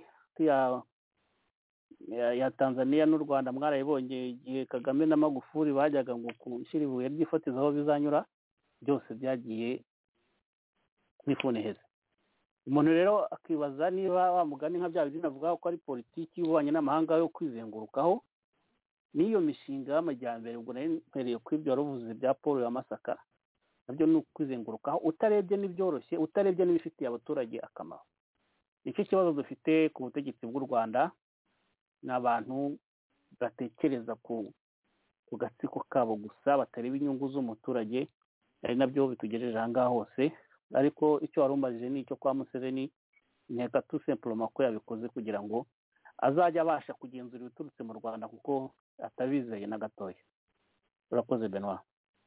ya Tanzania n'u Rwanda mwarayibonye igihe Kagame na Magufuli bajyaga ngo gushyira ibuye ryifatiza aho bizanyura, byose byagiye n'ifuni heza. Umuntu rero akibaza niba wa mugani nka bya bindi navuga ko ari politiki y'ububanyi n'amahanga yo kwizengurukaho n'iyo mishinga y'amajyambere. Ubwo nari mpereye kuri ibyo waruvuze bya Paul ya Masaka, nabyo ni ukwizengurukaho utarebye n'ibyoroshye, utarebye n'ibifitiye abaturage akamaro. Nicyo kibazo dufite ku butegetsi bw'u Rwanda, n'abantu batekereza ku gatsiko kabo gusa, batareba inyungu z'umuturage, ari nabyo bitugejeje aha ngaha hose. Ariko icyo warumbajije ni icyo kwa Museveni, nteka tout simplement ko yabikoze kugira ngo azajya abasha kugenzura ibiturutse mu Rwanda, kuko atabizeye na gatoya. Urakoze Benoit.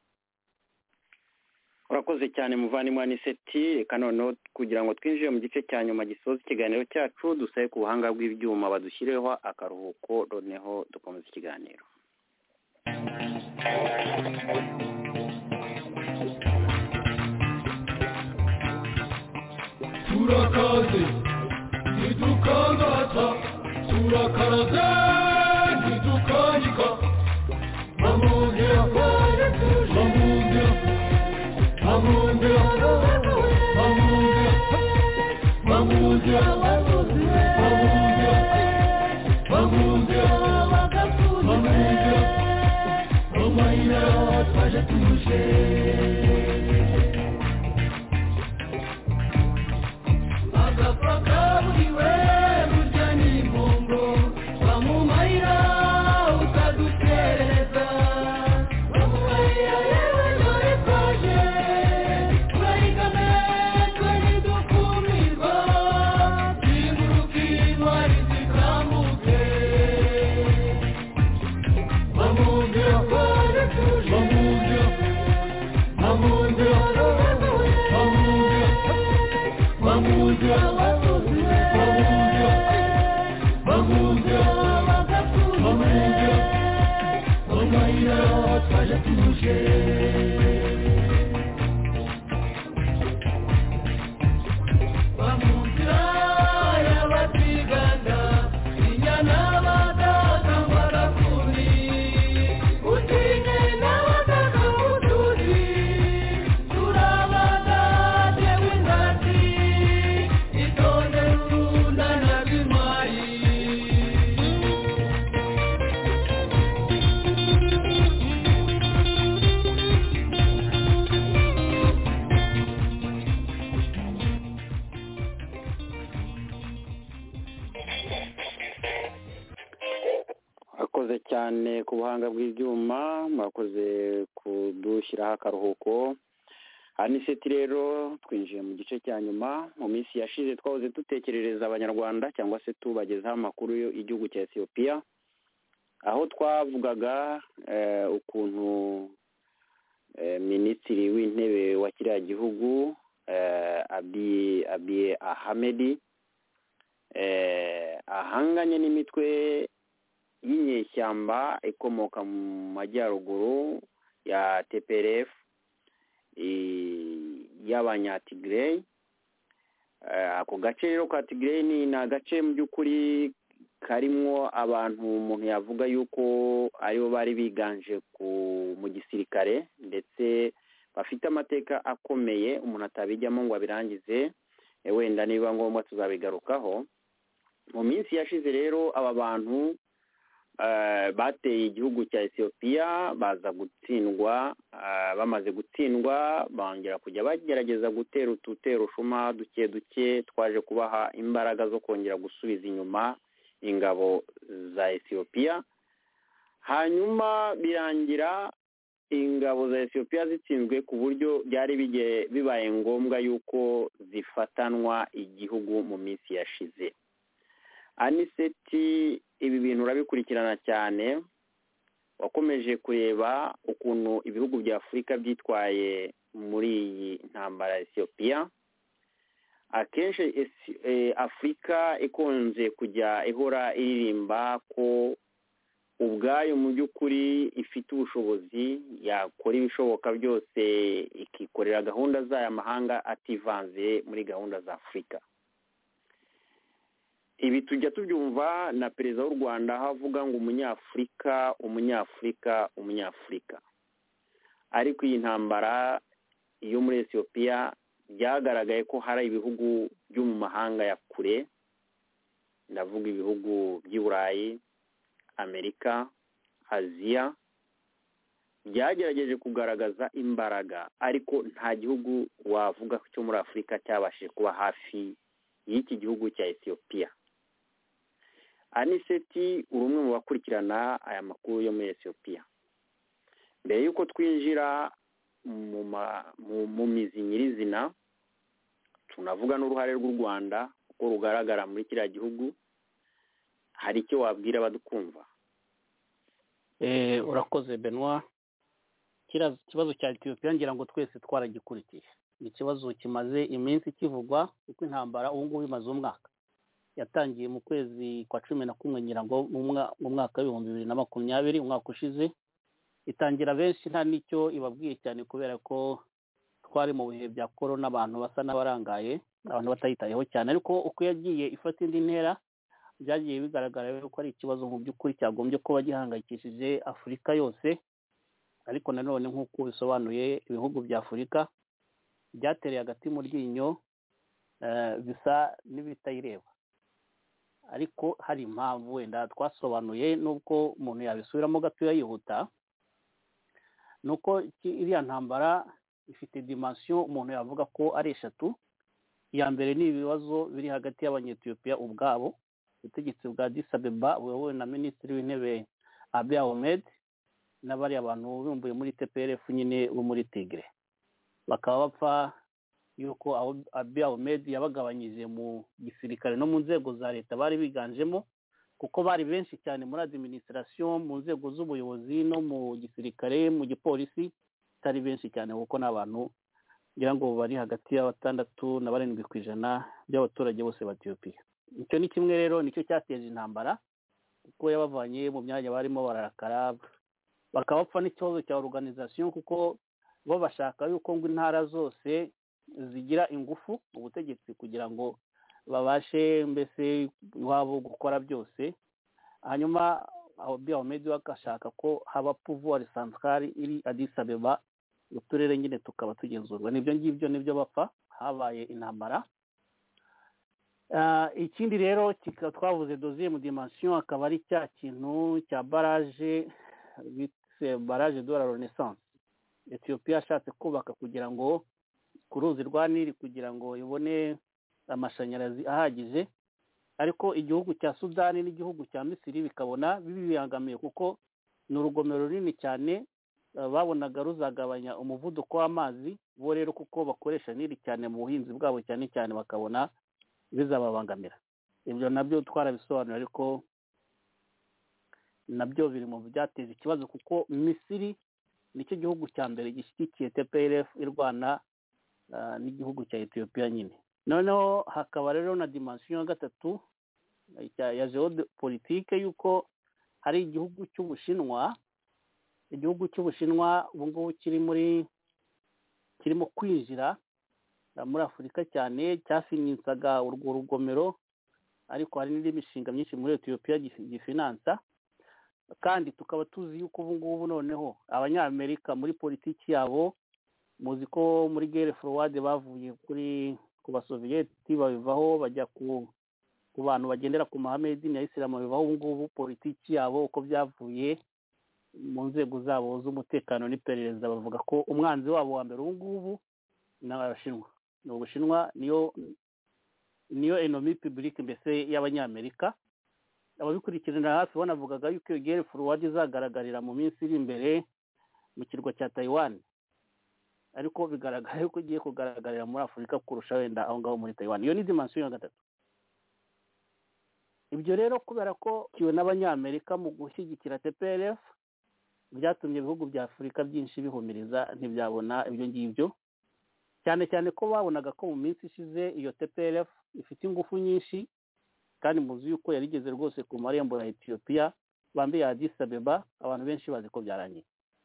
Urakoze cyane muvandimwe Aniseti. Reka noneho kugira ngo twinjire mu gice cya nyuma gisoza ikiganiro cyacu, dusabe ku buhanga bw'ibyuma badushyireho akaruhuko, noneho dukomeza ikiganiro. Turakaze ntidukangata, turakaraze ntidukanyika, bamwongera bamwongera bamwongera bamwongera bamwongera bamwongera bamwongera bamwongera amayira twaje tuje. cyane ku buhanga bw'ibyuma, mwakoze kudushyiraho akaruhuko. Aniseti rero twinjiye mu gice cya nyuma. Mu minsi yashize twahoze dutekerereza abanyarwanda cyangwa se tubagezaho amakuru y'igihugu cya Ethiopia, aho twavugaga ukuntu minisitiri w'intebe wa kiriya gihugu Abiy Ahmed ahanganye n'imitwe y'inyeshyamba ikomoka mu majyaruguru ya TPLF y'abanyatigray. Ako gace rero ka Tigray ni agace mu by'ukuri karimo abantu umuntu yavuga yuko aribo bari biganje mu gisirikare ndetse bafite amateka akomeye umuntu atabijyamo ngo abirangize, wenda niba ngombwa tuzabigarukaho. Mu minsi yashize rero aba bantu bateye igihugu cya Ethiopia baza gutsindwa, bamaze gutsindwa bongera kujya bagerageza gutera ututerushuma duke duke twaje kubaha imbaraga zo kongera gusubiza inyuma ingabo za Ethiopia. Hanyuma birangira ingabo za Ethiopia zitsinzwe ku buryo byari bibaye ngombwa yuko zifatanwa igihugu mu minsi yashize. Aniseti, ibi bintu urabikurikirana cyane, wakomeje kureba ukuntu ibihugu bya Afurika byitwaye muri iyi ntambara ya Ethiopia. Akenshi Afurika ikunze kujya ihora iririmba ko ubwayo mu by'ukuri ifite ubushobozi, yakora ibishoboka byose ikikorera gahunda z'aya mahanga ativanze muri gahunda za Afurika. Ibi tujya tubyumva na perezida w'u Rwanda aho avuga ngo umunyafurika umunyafurika umunyafurika. Ariko iyi ntambara yo muri Ethiopia byagaragaye ko hari ibihugu byo mu mahanga ya kure, ndavuga ibihugu by'i Burayi, Amerika, Aziya, byagerageje kugaragaza imbaraga, ariko nta gihugu wavuga cyo muri Afurika cyabashije kuba hafi y'iki gihugu cya Ethiopia. Aniseti, uri umwe mu bakurikirana aya makuru yo muri Ethiopia. Mbere y'uko twinjira mu mizi nyirizina, tunavuga n'uruhare rw'u Rwanda uko rugaragara muri kiriya gihugu, hari icyo wabwira abadukumva? Urakoze Benoit. Ikibazo cya Ethiopia ngira ngo twese twaragikurikiye. Ni ikibazo kimaze iminsi kivugwa kuko intambara ubu ngubu imaze umwaka. Yatangiye mu kwezi kwa 11 ngira ngo mu mwaka wa 2020, umwaka ushize. Itangira benshi nta nicyo ibabwiye cyane kubera ko twari mu bihe bya corona, abantu basa n'abarangaye, abantu batayitayeho cyane, ariko uko yagiye ifata indi ntera byagiye bigaragara ko ari ikibazo mu by'ukuri cyagombye kuba gihangayikishije Afurika yose. Ariko nanone nk'uko bisobanuye, ibihugu bya Afurika byatereye agati mu ryinyo, bisa n'ibitayireba. Ariko hari impamvu wenda twasobanuye nubwo umuntu yabisubiramo gato yihuta, nuko iriya ntambara ifite dimension umuntu yavuga ko ari eshatu. Iya mbere ni ibibazo biri hagati y'Abanyethiopia ubwabo, ubutegetsi bwa Addis Ababa buyobowe na minisitiri w'intebe Abiy Ahmed n'abari abantu bumbuye muri TPLF nyine bo muri Tigray. Bakaba bapfa yuko Abiy Ahmed yabagabanyije mu gisirikare no mu nzego za leta bari biganjemo, kuko bari benshi cyane muri administration, mu nzego z'ubuyobozi no mu gisirikare, mu gipolisi tari benshi cyane kuko n'abantu ngira ngo bari hagati ya 6 na 7% by'abaturage bose ba Ethiopia. Icyo ni kimwe rero, nicyo cyateje intambara kuko yabavanye mu myanya barimo bararakara, bakabapfa n'ikibazo cya organisation kuko bo bashaka yuko ngo intara zose zigira ingufu ubutegetsi kugira ngo babashe mbese wabo gukora byose. Hanyuma Abiy Ahmed akashaka ko haba pouvoir central iri Addis Ababa, uturere nyine tukaba tugenzurwa. Nibyo ngibyo nibyo bapfa, habaye intambara. Ikindi rero twavuze deuxième dimension akaba ari cya kintu cya barrage, barrage de la Renaissance. Ethiopia ashatse kubaka kugira ngo ku ruzi rwa Nili kugira ngo ibone amashanyarazi ahagije, ariko igihugu cya Sudani n'igihugu cya Misiri bikabona bibiyangamiye kuko ni urugomero runini cyane, babonaga ruzagabanya umuvuduko w'amazi bo rero kuko bakoresha Nili cyane mu buhinzi bwabo cyane cyane, bakabona bizababangamira. Ibyo nabyo twarabisobanura, ariko nabyo biri mu byateje ikibazo kuko Misiri nicyo gihugu cya mbere gishyigikiye TPLF irwana n'igihugu cya Ethiopia nyine. Noneho hakaba rero na dimension ya gatatu ya geopolitique yuko hari igihugu cy'Ubushinwa ubu ngubu kirimo kwinjira muri Afurika cyane, cyafinansaga urwo rugomero, ariko hari n'indi mishinga myinshi muri Ethiopia gifinansa. Kandi tukaba tuzi yuko ubu ngubu noneho abanyamerika muri politiki yabo, muzi ko muri guerre froide bavuye ku basoviyeti babivaho bajya ku bantu bagendera ku mahame y'idini ya Islam babivaho. Ubu ngubu politiki yabo uko byavuye mu nzego zabo z'umutekano n'iperereza, bavuga ko umwanzi wabo wa mbere ubu ngubu ni Abashinwa. Ni Ubushinwa niyo ennemi public mbese y'abanyamerika. Ababikurikirana hafi banavugaga yuko iyo guerre froide izagaragarira mu minsi iri imbere mu kirwa cya Taiwan, ariko bigaragara yuko igiye kugaragarira muri Afurika kurusha wenda aho ngaho muri Taiwan. Iyo ni dimension ya gatatu. Ibyo rero kubera ko kiwe n'abanyamerika mu gushyigikira TPLF byatumye ibihugu bya Afurika byinshi bihumiriza ntibyabona ibyo ngibyo, cyane cyane ko babonaga ko mu minsi ishize iyo TPLF ifite ingufu nyinshi, kandi muzi yuko yarigeze rwose ku marembo ya Ethiopia bambiye Addis Abeba, abantu benshi bazi ko byarangiye.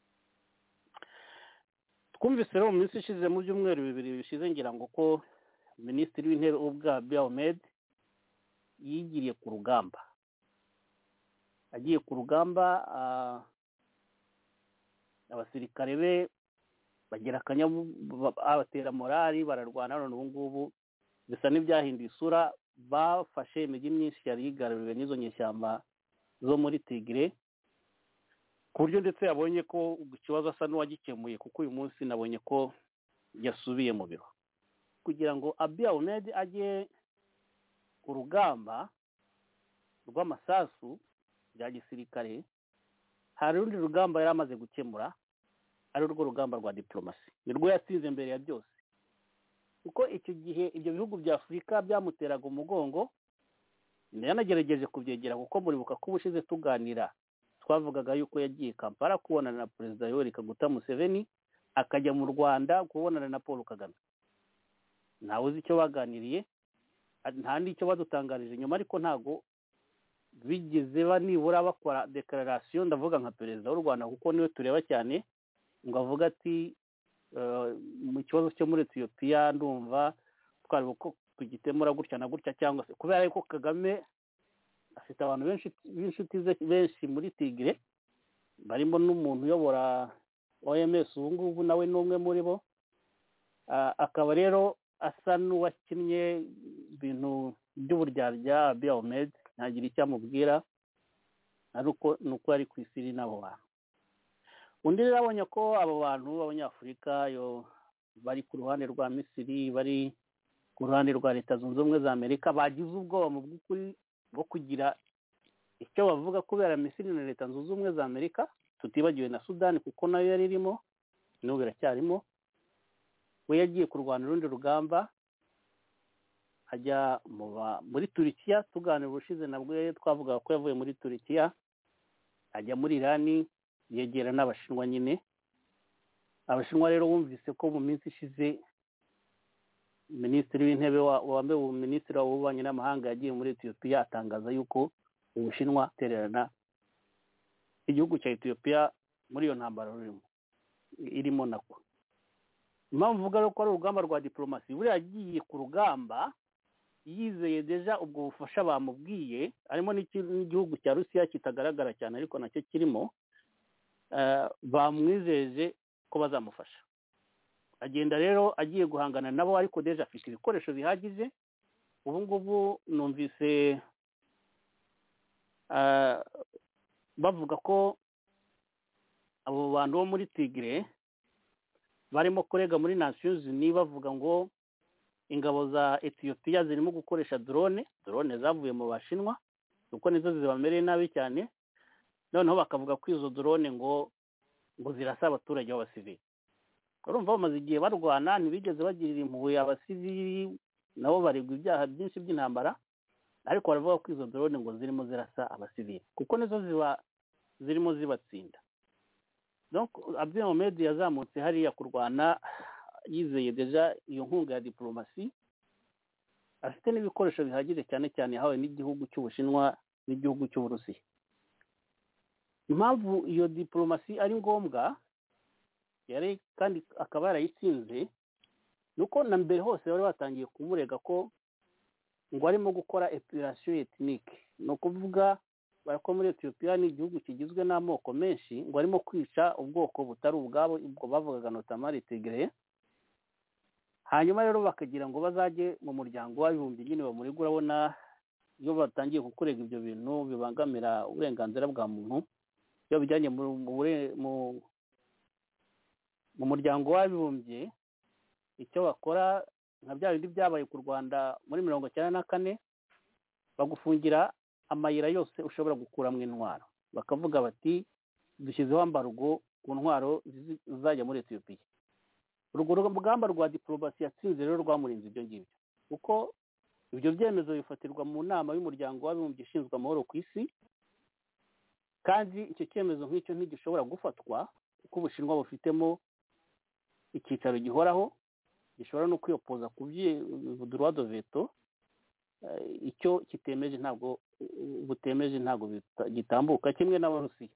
Twumvise rero mu minsi ishize mu byumweru bibiri bishize ngira ngo ko Minisitiri w'Intebe ubwa Abiy Ahmed yigiriye ku rugamba. Agiye ku rugamba, abasirikare be bagira abatera morali, bararwana. None ubu ngubu bisa n'ibyahinduye isura, bafashe imijyi myinshi yari yigaruriwe n'izo nyeshyamba zo muri Tigre, ku buryo ndetse yabonye ko ikibazo asa n'uwagikemuye, kuko uyu munsi nabonye ko yasubiye mu biro. Kugira ngo Abiy Ahmed ajye ku rugamba rw'amasasu bya gisirikare, hari urundi rugamba yari amaze gukemura, ari urwo rugamba rwa diplomasi. Nirwo yatsinze mbere ya byose, kuko icyo gihe ibyo bihugu bya Afurika byamuteraga umugongo. Yanagerageje kubyegera, kuko muribuka ko ubushize tuganira twavugaga yuko yagiye Kampala kubonana na Perezida Yoweri Kaguta Museveni, akajya mu Rwanda kubonana na Paul Kagame. Ntawe uzi icyo baganiriye, nta n'icyo badutangarije nyuma, ariko ntago bigeze nibura bakora declaration. Ndavuga nka Perezida w'u Rwanda, kuko niwe tureba cyane, ngo avuga ati mu kibazo cyo muri Ethiopia ndumva twari uko tugitemura gutya na gutya, cyangwa se kubera yuko Kagame afite abantu b'inshuti ze benshi muri Tigre, barimo n'umuntu uyobora OMS ubu ngubu nawe n'umwe muri bo. Akaba rero asa n'uwakinnye ibintu by'uburyarya Abiy Ahmed, ntagira icyo amubwira, ariko nuko ari ku isi n'abo bantu. Undi rero abonye ko abo bantu b'Abanyafurika bari ku ruhande rwa Misiri, bari ku ruhande rwa Leta Zunze Ubumwe za Amerika, bagize ubwoba mu by'ukuri bwo kugira icyo bavuga kubera Misiri na Leta Zunze Ubumwe za Amerika, tutibagiwe na Sudani kuko nayo yari irimo n'ubu iracyarimo. We yagiye kurwana urundi rugamba, ajya muri Turikiya. Tuganira ubushize nabwo twavuga ko yavuye muri Turikiya ajya muri Irani, yegera n'Abashinwa nyine. Abashinwa rero bumvise ko mu minsi ishize Minisitiri w'Intebe wambaye Minisitiri w'Ububanyi n'Amahanga yagiye muri Ethiopia, atangaza yuko Ubushinwa tererana igihugu cya Ethiopia muri iyo ntambara irimo nako. Impamvu mvuga ko ari urugamba rwa diplomasi, buriya agiye ku rugamba yizeye deja ubwo bufasha bamubwiye, harimo n'igihugu cya Rusiya kitagaragara cyane ariko nacyo kirimo, bamwizeje ko bazamufasha. Agenda rero agiye guhangana nabo, ariko deja afite ibikoresho bihagije. Ubu ngubu numvise bavuga ko abo bantu bo muri Tigre barimo kurega muri Nations Unies, bavuga ngo ingabo za Ethiopia zirimo gukoresha drone zavuye mu Bashinwa, kuko nizo zibamereye nabi cyane. Noneho bakavuga ko izo drone ngo zirasa abaturage b'abasivili. Urumva bamaze igihe barwana, ntibigeze bagirira impuhwe abasivili, nabo baregwa ibyaha byinshi by'intambara, ariko baravuga ko izo drone ngo zirimo zirasa abasivili, kuko nizo zirimo zibatsinda. Donc Abiy Ahmed yazamutse hariya kurwana yizeye deja iyo nkunga ya diplomasi, afite n'ibikoresho bihagije cyane cyane yahawe n'igihugu cy'Ubushinwa n'igihugu cy'Uburusiya. Impamvu iyo diplomasi ari ngombwa yari kandi akaba yarayitsinze nuko na mbere hose bari batangiye kumurega ko ngo arimo gukora epilation ethnique, no kuvuga barako muri Ethiopia ni igihugu kigizwe n'amoko menshi, ngo arimo kwica ubwoko butari ubwabo, ubwo bavugaga notamment Tigray. Hanyuma rero bakagira ngo bazaje mu muryango w'abibumbye nyine bamurigura, urabona iyo batangiye kukurega ibyo bintu bibangamira uburenganzira bwa muntu, iyo bijyanye mu muryango w'abibumbye, icyo bakora nka bya bindi byabaye ku Rwanda muri 1994, bagufungira amayira yose ushobora gukuramo intwaro, bakavuga bati dushyizeho ambargo ku ntwaro zizajya muri Ethiopia. Urwo rugamba rwa diplomasi yatsinze rero rwamurinze ibyo ngibyo, kuko ibyo byemezo bifatirwa mu nama y'umuryango w'abibumbye ishinzwe amahoro ku isi, kandi icyo cyemezo nk'icyo ntigishobora gufatwa kuko Ubushinwa bufitemo icyicaro gihoraho gishobora no kwiyopoza ku droit de veto. Icyo kitemeje ntabwo butemeje ntabwo gitambuka, kimwe n'Abarusiya.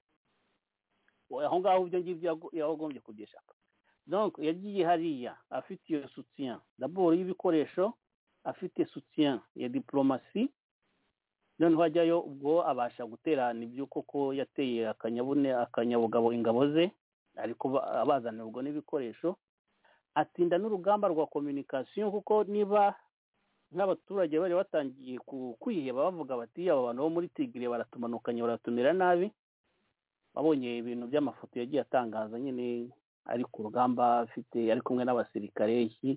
Aho ngaho ibyo ngibyo yagombye kubyeshaka. Donc yagiye hariya afite iyo soutien d'abord y'ibikoresho, afite soutien ya diplomasi, noneho ajyayo ubwo abasha guterana ibyo koko yateye akanyabugabo ingabo ze, ariko abazanira ubwo n'ibikoresho. Atinda n'urugamba rwa communication, kuko niba nk'abaturage bari batangiye kwiheba bavuga bati aba bantu bo muri Tigray baratumanukanye baratumira nabi, babonye ibintu by'amafoto yagiye atangaza nyine ari ku rugamba afite ari kumwe n'abasirikare, iki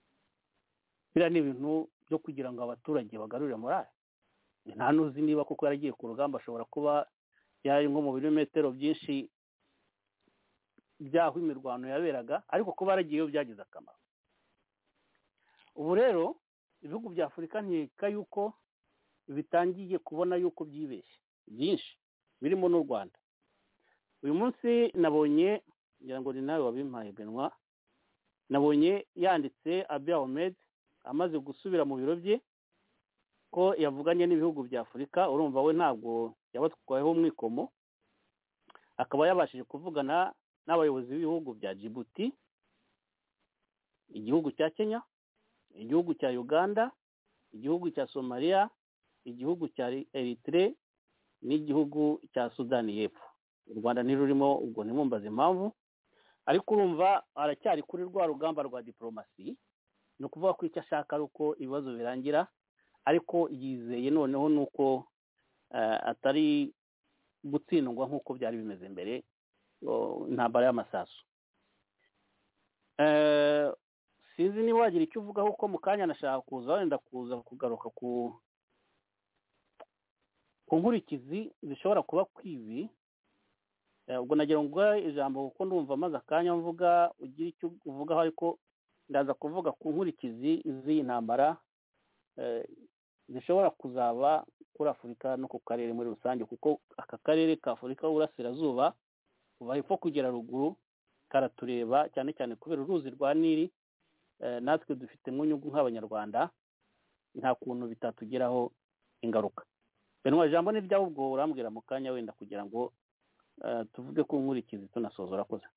bira ni ibintu byo kugira ngo abaturage bagarurire morale. Nta nuzi niba kuko yaragiye ku rugamba ashobora kuba yari nko mu birometero byinshi byaho imirwano yaberaga, ariko kuba yaragiyeyo byagize akamaro. Ubu rero ibihugu bya Afurika nkeka yuko bitangiye kubona yuko byibeshye byinshi, birimo n'u Rwanda. Uyu munsi nabonye, ngira ngo ni nawe wabimpaye Benwa, nabonye yanditse Abiy Ahmed amaze gusubira mu biro bye ko yavuganye n'ibihugu bya Afurika. Urumva we ntabwo yabatwayeho umwikomo, akaba yabashije kuvugana n'abayobozi b'ibihugu bya Djibouti, igihugu cya Kenya, igihugu cya Uganda, igihugu cya Somalia, igihugu cya Eritrea n'igihugu cya Sudani y'Epfo. U Rwanda ntirurimo, ubwo ntimumbaze impamvu, ariko urumva aracyari kuri rwa rugamba rwa diplomasi. No kuvuga ko icyo ashaka ari uko ibibazo birangira, ariko yizeye noneho nuko atari gutsindwa nk'uko byari bimeze mbere intambara y'amasasu. Sinzi niba wagira icyo uvugaho, ko mu kanya nashaka wenda kuza kugaruka ku nkurikizi zishobora kuba kwibi. Ubwo nagira ngo ijambo kuko ndumva maze akanya mvuga ugira icyo uvugaho, ariko ndaza kuvuga ku nkurikizi z'iyi ntambara zishobora kuzaba kuri Afurika no ku karere muri rusange, kuko aka karere ka Afurika y'Uburasirazuba kuva hepfo kugera ruguru karatureba cyane cyane kubera uruzi rwa Nili. Natwe dufite nk'unyungu nk'Abanyarwanda, nta kuntu bitatugeraho ingaruka. Benwa, ijambo ni ryawe, ubwo urambwira mu kanya wenda kugira ngo tuvuge ku nkurikizi tunasoza. Urakoze.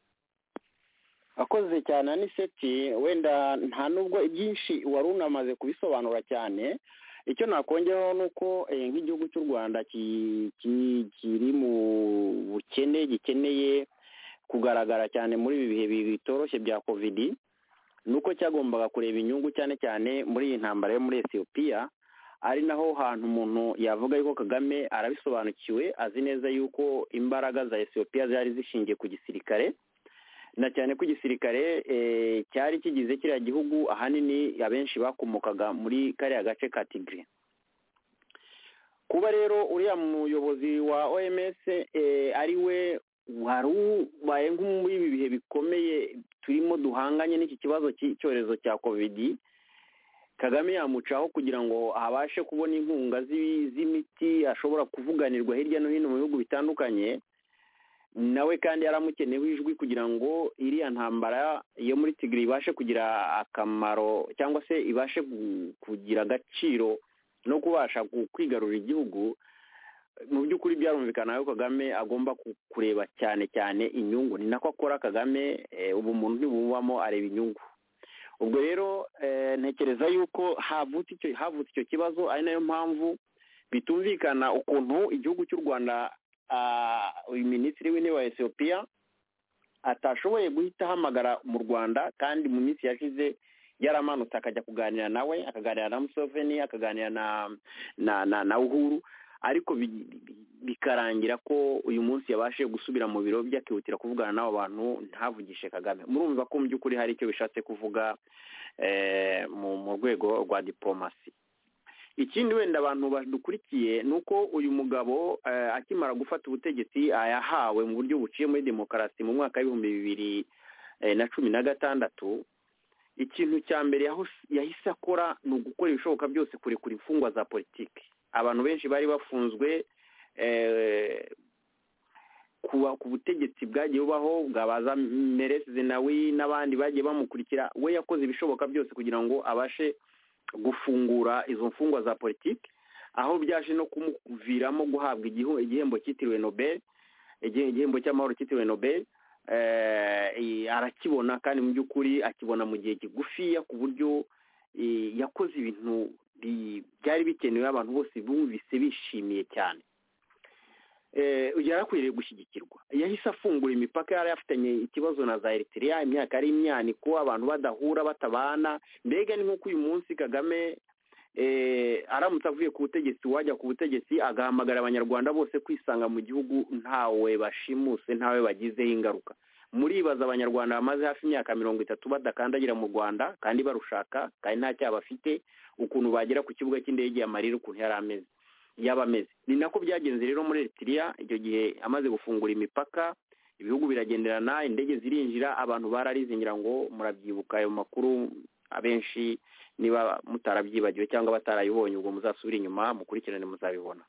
Akoze cyane Aniseti, wenda nta nubwo ibyinshi wari unamaze kubisobanura cyane. Icyo nakongeraho nuko nk'igihugu cy'u Rwanda kiri mu bukene, gikeneye kugaragara cyane muri ibi bihe bitoroshye bya COVID, nuko cyagombaga kureba inyungu cyane cyane muri iyi ntambara yo muri Ethiopia. Ari naho hantu umuntu yavuga yuko Kagame arabisobanukiwe, azi neza yuko imbaraga za Ethiopia zari zishingiye ku gisirikare, na cyane ko igisirikare cyari kigize kiriya gihugu ahanini abenshi bakomokaga muri kariya gace ka Tigray. Kuba rero uriya muyobozi wa OMS ari we wari ubaye muri ibi bihe bikomeye turimo duhanganye n'iki kibazo cy'icyorezo cya COVID, Kagame yamucaho kugira ngo abashe kubona inkunga z'imiti ashobora kuvuganirwa hirya no hino mu bihugu bitandukanye, nawe kandi yaramukenewe ijwi kugira ngo iriya ntambara yo muri Tigray ibashe kugira akamaro cyangwa se ibashe kugira agaciro no kubasha kwigarurira igihugu. Mu by'ukuri byarumvikana yuko Kagame agomba kureba cyane cyane inyungu, ni nako akora Kagame, ubu umuntu ntibubamo areba inyungu. Ubwo rero ntekereza yuko havutse icyo kibazo, ari nayo mpamvu bitumvikana ukuntu igihugu cy'u Rwanda uyu minisitiri w'intebe wa Ethiopia atashoboye guhita ahamagara mu Rwanda, kandi mu minsi yashize yaramanutse akajya kuganira nawe, akaganira na Museveni, akaganira na Uhuru, ariko bikarangira ko uyu munsi yabashe gusubira mu biro bye akihutira kuvugana n'abo bantu, ntavugishe Kagame. Murumva ko mu by'ukuri hari icyo bishatse kuvuga mu rwego rwa diplomasi. Ikindi wenda abantu badukurikiye ni uko uyu mugabo akimara gufata ubutegetsi yahawe mu buryo buciye muri demokarasi mu mwaka w'2016, ikintu cya mbere yahise akora ni ugukora ibishoboka byose kurekura imfungwa za politiki. Abantu benshi bari bafunzwe ku butegetsi bwagiye bubaho bwabaza Meles Zenawi n'abandi bagiye bamukurikira. We yakoze ibishoboka byose kugira ngo abashe gufungura izo mfungwa za politiki, aho byaje no kumuviramo guhabwa igihembo cyitiriwe Nobel, igihembo cy'amahoro cyitiriwe Nobel. Arakibona, kandi mu by'ukuri akibona mu gihe kigufiya, ku buryo yakoze ibintu byari bikenewe, abantu bose bumvise bishimiye cyane. Yarakwiriye gushyigikirwa. Yahise afungura imipaka, yari afitanye ikibazo na za Eritrea imyaka ari imyaniko, abantu badahura batabana. Mbega ni nk'uko uyu munsi Kagame aramutse avuye ku butegetsi, wajya ku butegetsi agahamagara abanyarwanda bose kwisanga mu gihugu, ntawe bashimuse, ntawe bagizeho ingaruka. Muribaza abanyarwanda bamaze hafi imyaka 30 badakandagira mu Rwanda kandi barushaka, kandi nta cyaha bafite, ukuntu bagera ku kibuga cy'indege y'amarira ukuntu yaba ameze. Ni nako byagenze rero muri Eritrea. Icyo gihe amaze gufungura imipaka, ibihugu biragenderana, indege zirinjira, abantu bararizingira ngo murabyibuka ayo makuru. Abenshi niba mutarabyibagiwe cyangwa batarayibonye, ubwo muzasubira inyuma mukurikirane muzabibona.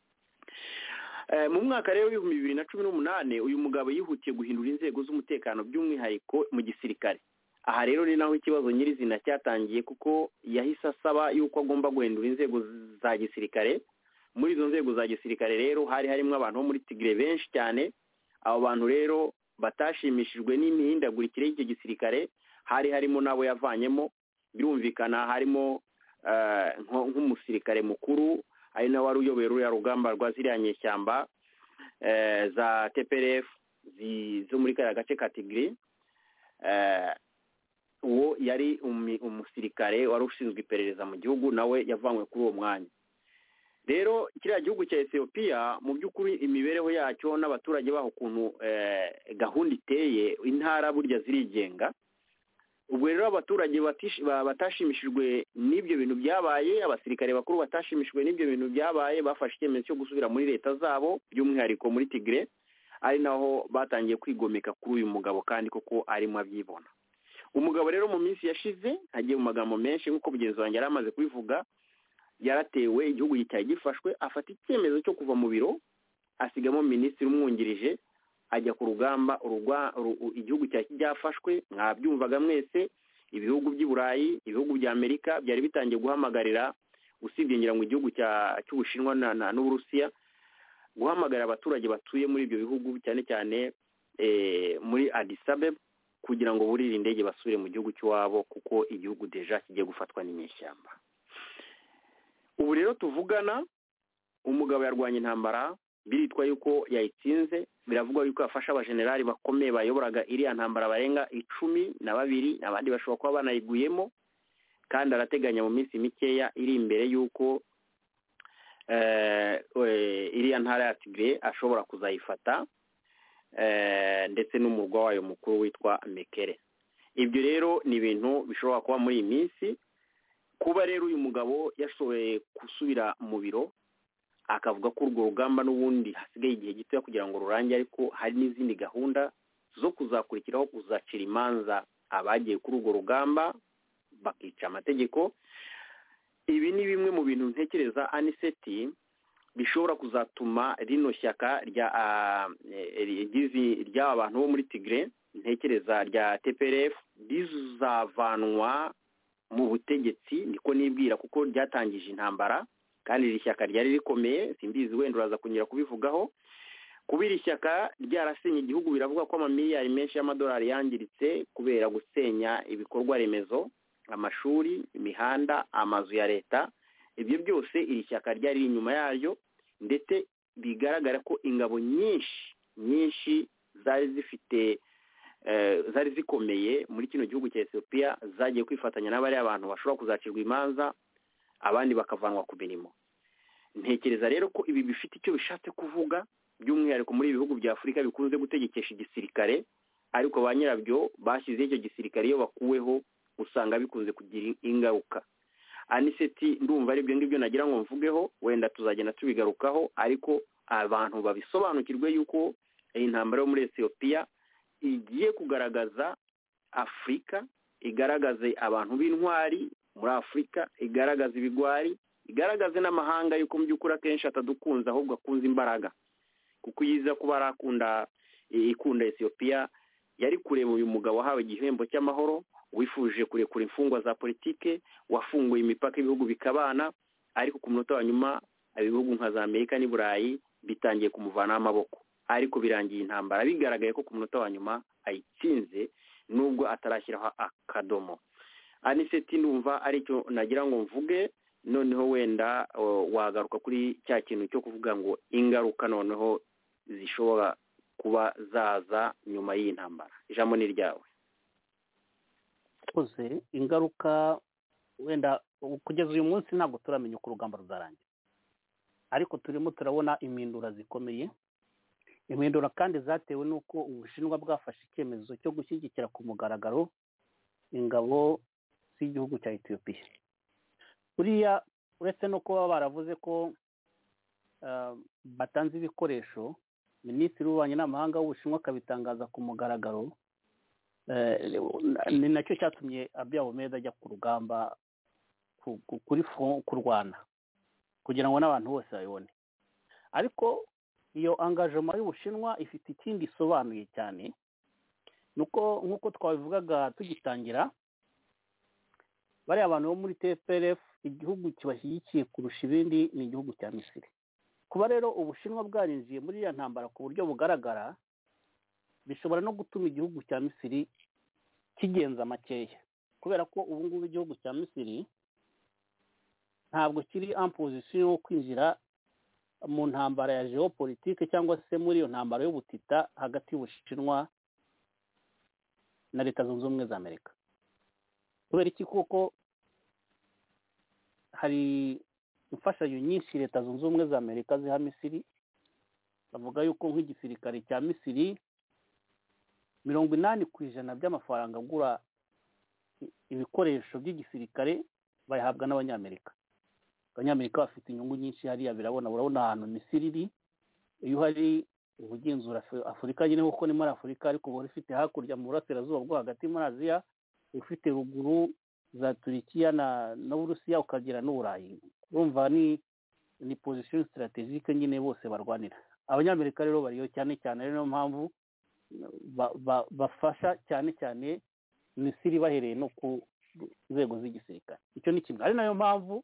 Mu mwaka rero w'2018 uyu mugabo yihutiye guhindura inzego z'umutekano by'umwihariko mu gisirikare. Aha rero ni naho ikibazo nyirizina cyatangiye, kuko yahise asaba yuko agomba guhindura inzego za gisirikare. Muri izo nzego za gisirikare rero hari harimo abantu bo muri Tigray benshi cyane. Abo bantu rero batashimishijwe n'imihindagurikire y'icyo gisirikare, hari harimo nabo yavanyemo. Birumvikana harimo nk'umusirikare mukuru, ari nawe wari uyoboye ruriya rugamba rwa ziriya nyeshyamba za TPLF zo muri kariya gace ka Tigray. Uwo yari umusirikare wari ushinzwe iperereza mu gihugu, nawe yavanywe kuri uwo mwanya. Rero kiriya gihugu cya Ethiopia mu by'ukuri imibereho yacyo n'abaturage baho ukuntu gahunda iteye, intara burya zirigenga. Ubwo rero abaturage batashimishijwe n'ibyo bintu byabaye, abasirikare bakuru batashimishijwe n'ibyo bintu byabaye, bafashe icyemezo cyo gusubira muri leta zabo, by'umwihariko muri Tigray. Ari naho batangiye kwigomeka kuri uyu mugabo, kandi koko arimo abyibona. Umugabo rero mu minsi yashize agiye mu magambo menshi, nk'uko mugenzi wanjye yari amaze kubivuga, yaratewe, igihugu cyari gifashwe, afata icyemezo cyo kuva mu biro, asigamo minisitiri umwungirije, ajya ku rugamba. Igihugu cyari cyafashwe, mwabyumvaga mwese, ibihugu by'i Burayi, ibihugu bya Amerika byari bitangiye guhamagarira, usibye ngira ngo igihugu cy'Ubushinwa n'Uburusiya, guhamagarira abaturage batuye muri ibyo bihugu, cyane cyane muri Addis Ababa, kugira ngo burire indege basubire mu gihugu cy'iwabo, kuko igihugu deja kigiye gufatwa n'inyeshyamba. Ubu rero tuvugana, umugabo yarwanya intambara, biritwa yuko yayitsinze. Biravugwa yuko yafasha abajenerali bakomeye bayoboraga iriya ntambara barenga 12, n'abandi bashobora kuba banayiguyemo, kandi arateganya mu minsi mikeya iri imbere yuko iriya ntara ya Tigray ashobora kuzayifata, ndetse n'umurwa wayo mukuru witwa Mekele. Ibyo rero ni ibintu bishobora kuba muri iyi minsi. Kuba rero uyu mugabo yashoboye gusubira mu biro, akavuga ko urwo rugamba n'ubundi hasigaye igihe gito kugira ngo rurange, ariko hari n'izindi gahunda zo kuzakurikiraho, kuzacira imanza abagiye kuri urwo rugamba bakica amategeko. ibi ni bimwe mu bintu ntekereza aniseti bishobora kuzatuma rino shyaka ry'aba bantu bo muri Tigre ntekereza rya TPLF rizavanwa mu butegetsi, niko nibwira, kuko ryatangije intambara kandi iri shyaka ryari rikomeye, simbizi wenda uraza kunyura kubivugaho. Kuba iri shyaka ryarasenye igihugu biravuga ko amamiliyari menshi y'amadolari yangiritse kubera gusenya ibikorwa remezo, amashuri, imihanda, amazu ya leta. Ibyo byose iri shyaka ryari inyuma yaryo, ndetse bigaragara ko ingabo nyinshi zari zikomeye muri kino gihugu cya Ethiopia zagiye kwifatanya n'abari abantu bashobora kuzacirwa imanza, abandi bakavanwa ku mirimo. Ntekereza rero ko ibi bifite icyo bishatse kuvuga, by'umwihariko muri ibihugu bya Afurika bikunze gutegekesha igisirikare, ariko ba nyirabyo bashyize icyo gisirikare iyo bakuweho usanga bikunze kugira ingaruka. Aniseti, ndumva ari ibyo ngibyo nagira ngo mvugeho, wenda tuzagenda tubigarukaho, ariko abantu babisobanukirwe yuko iyi ntambara yo muri Ethiopia igiye kugaragaza Afurika, igaragaze abantu b'intwari muri Afurika, igaragaza ibigwari, igaragaze n'amahanga yuko mu by'ukuri akenshi atadukunze ahubwo akunze imbaraga, kuko yiza kuba ikunda Ethiopia yari kureba uyu mugabo wahawe igihembo cy'amahoro, wifuje kurekura imfungwa za politike, wafunguye imipaka ibihugu bikabana, ariko ku munota wa nyuma ibihugu nka za Amerika n'i Burayi bitangiye kumuvanaho amaboko, ariko birangiye intambara bigaragaye ko ku munota wa nyuma ayitsinze nubwo atarashyiraho akadomo. Aniseti, ndumva aricyo nagira ngo mvuge, noneho wenda wagaruka kuri cya kintu cyo kuvuga ngo ingaruka noneho zishobora kuba zaza nyuma y'iyi ntambara. Ijambo ni ryawe. Ingaruka wenda kugeza uyu munsi ntabwo turamenya uko urugamba ruzarangira, ariko turimo turabona impindura zikomeye, impindura kandi zatewe n'uko Ubushinwa bwafashe icyemezo cyo gushyigikira ku mugaragaro ingabo z'igihugu cya Ethiopia. Buriya uretse no kuba baravuze ko batanze ibikoresho, minisitiri w'ububanyi n'amahanga w'Ubushinwa akabitangaza ku mugaragaro, ni nacyo cyatumye Abiy Ahmed ajya ku rugamba kurwana kugira ngo n'abantu bose babibone. Ariko iyo engagement y'Ubushinwa ifite ikindi isobanuye cyane, nuko nk'uko twabivugaga tugitangira, bariya abantu bo muri TPLF igihugu kibashyigikiye kurusha ibindi ni igihugu cya Misiri. Kuba rero Ubushinwa bwarinjiye muri iriya ntambara ku buryo bugaragara bishobora no gutuma igihugu cya Misiri kigenza makeya, kubera ko ubu ngubu igihugu cya Misiri ntabwo kiri en position yo kwinjira mu ntambara ya geopolitique cyangwa se muri iyo ntambara y'ubutita hagati y'Ubushinwa na Leta Zunze Ubumwe za Amerika. Kubera iki? Kuko hari imfashanyo nyinshi Leta Zunze Ubumwe za Amerika ziha Misiri. Bavuga yuko nk'igisirikare cya Misiri 80% by'amafaranga agura ibikoresho by'igisirikare bayahabwa n'Abanyamerika. Abanyamerika bafite inyungu nyinshi hariya, urabona ahantu Misiri iri, iyo hari ubugenzura Afurika nyine kuko ni muri Afurika, ariko ubu ifite hakurya mu burasirazuba bwo hagati muri Aziya, ufite ruguru za Turikiya na Burusiya, ukagira n'Uburayi. Urumva ni position strategique nyine bose barwanira. Abanyamerika rero bariyo cyane cyane, ari niyo mpamvu bafasha cyane cyane Misiri bahereye no ku nzego z'igisirikare. Icyo ni kimwe. Ari nayo mpamvu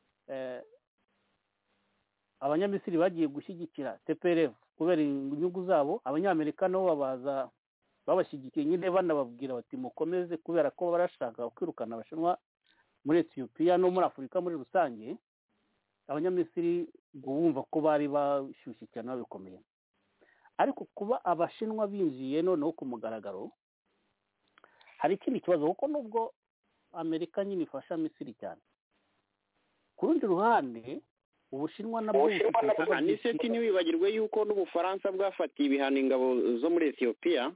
Abanyamisiri bagiye gushyigikira TPLF kubera inyungu zabo. Abanyamerika nabo babashyigikiye nyine banababwira bati mukomeze, kubera ko barashaka kwirukana Abashinwa muri Ethiopia no muri Afurika muri rusange. Abanyamisiri bumva ko bari bashyushye cyane babikomeye, ariko kuba Abashinwa binjiye noneho ku mugaragaro hari ikindi kibazo, kuko nubwo Amerika nyine ifasha Misiri cyane, ku rundi ruhande Ubushinwa nabwo Aniseti ntiwibagirwe yuko n'Ubufaransa bwafatiye ibihano ingabo zo muri Ethiopia.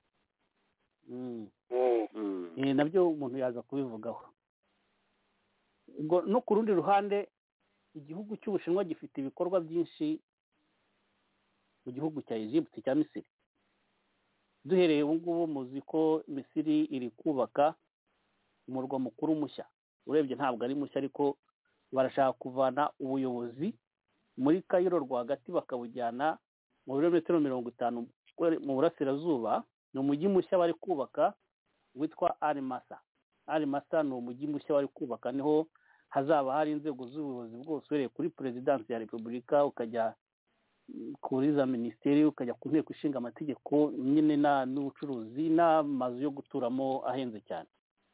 Nabyo umuntu yaza kubivugaho. No ku rundi ruhande igihugu cy'Ubushinwa gifite ibikorwa byinshi mu gihugu cya Egypt, cya Misiri. Duhereye ubu ngubu muzi ko Misiri iri kubaka umurwa mukuru mushya. Urebye ntabwo ari mushya, ariko barashaka kuvana ubuyobozi muri Kayiro rwagati bakabujyana mu birometero 50 mu burasirazuba. Ni umujyi mushya bari kubaka witwa Arimasa. Arimasa ni umujyi mushya bari kubaka, niho hazaba hari inzego z'ubuyobozi bwose uhereye kuri perezidansi ya repubulika ukajya kuri za minisiteri ukajya ku nteko ishinga amategeko nyine n'ubucuruzi n'amazu yo guturamo ahenze cyane.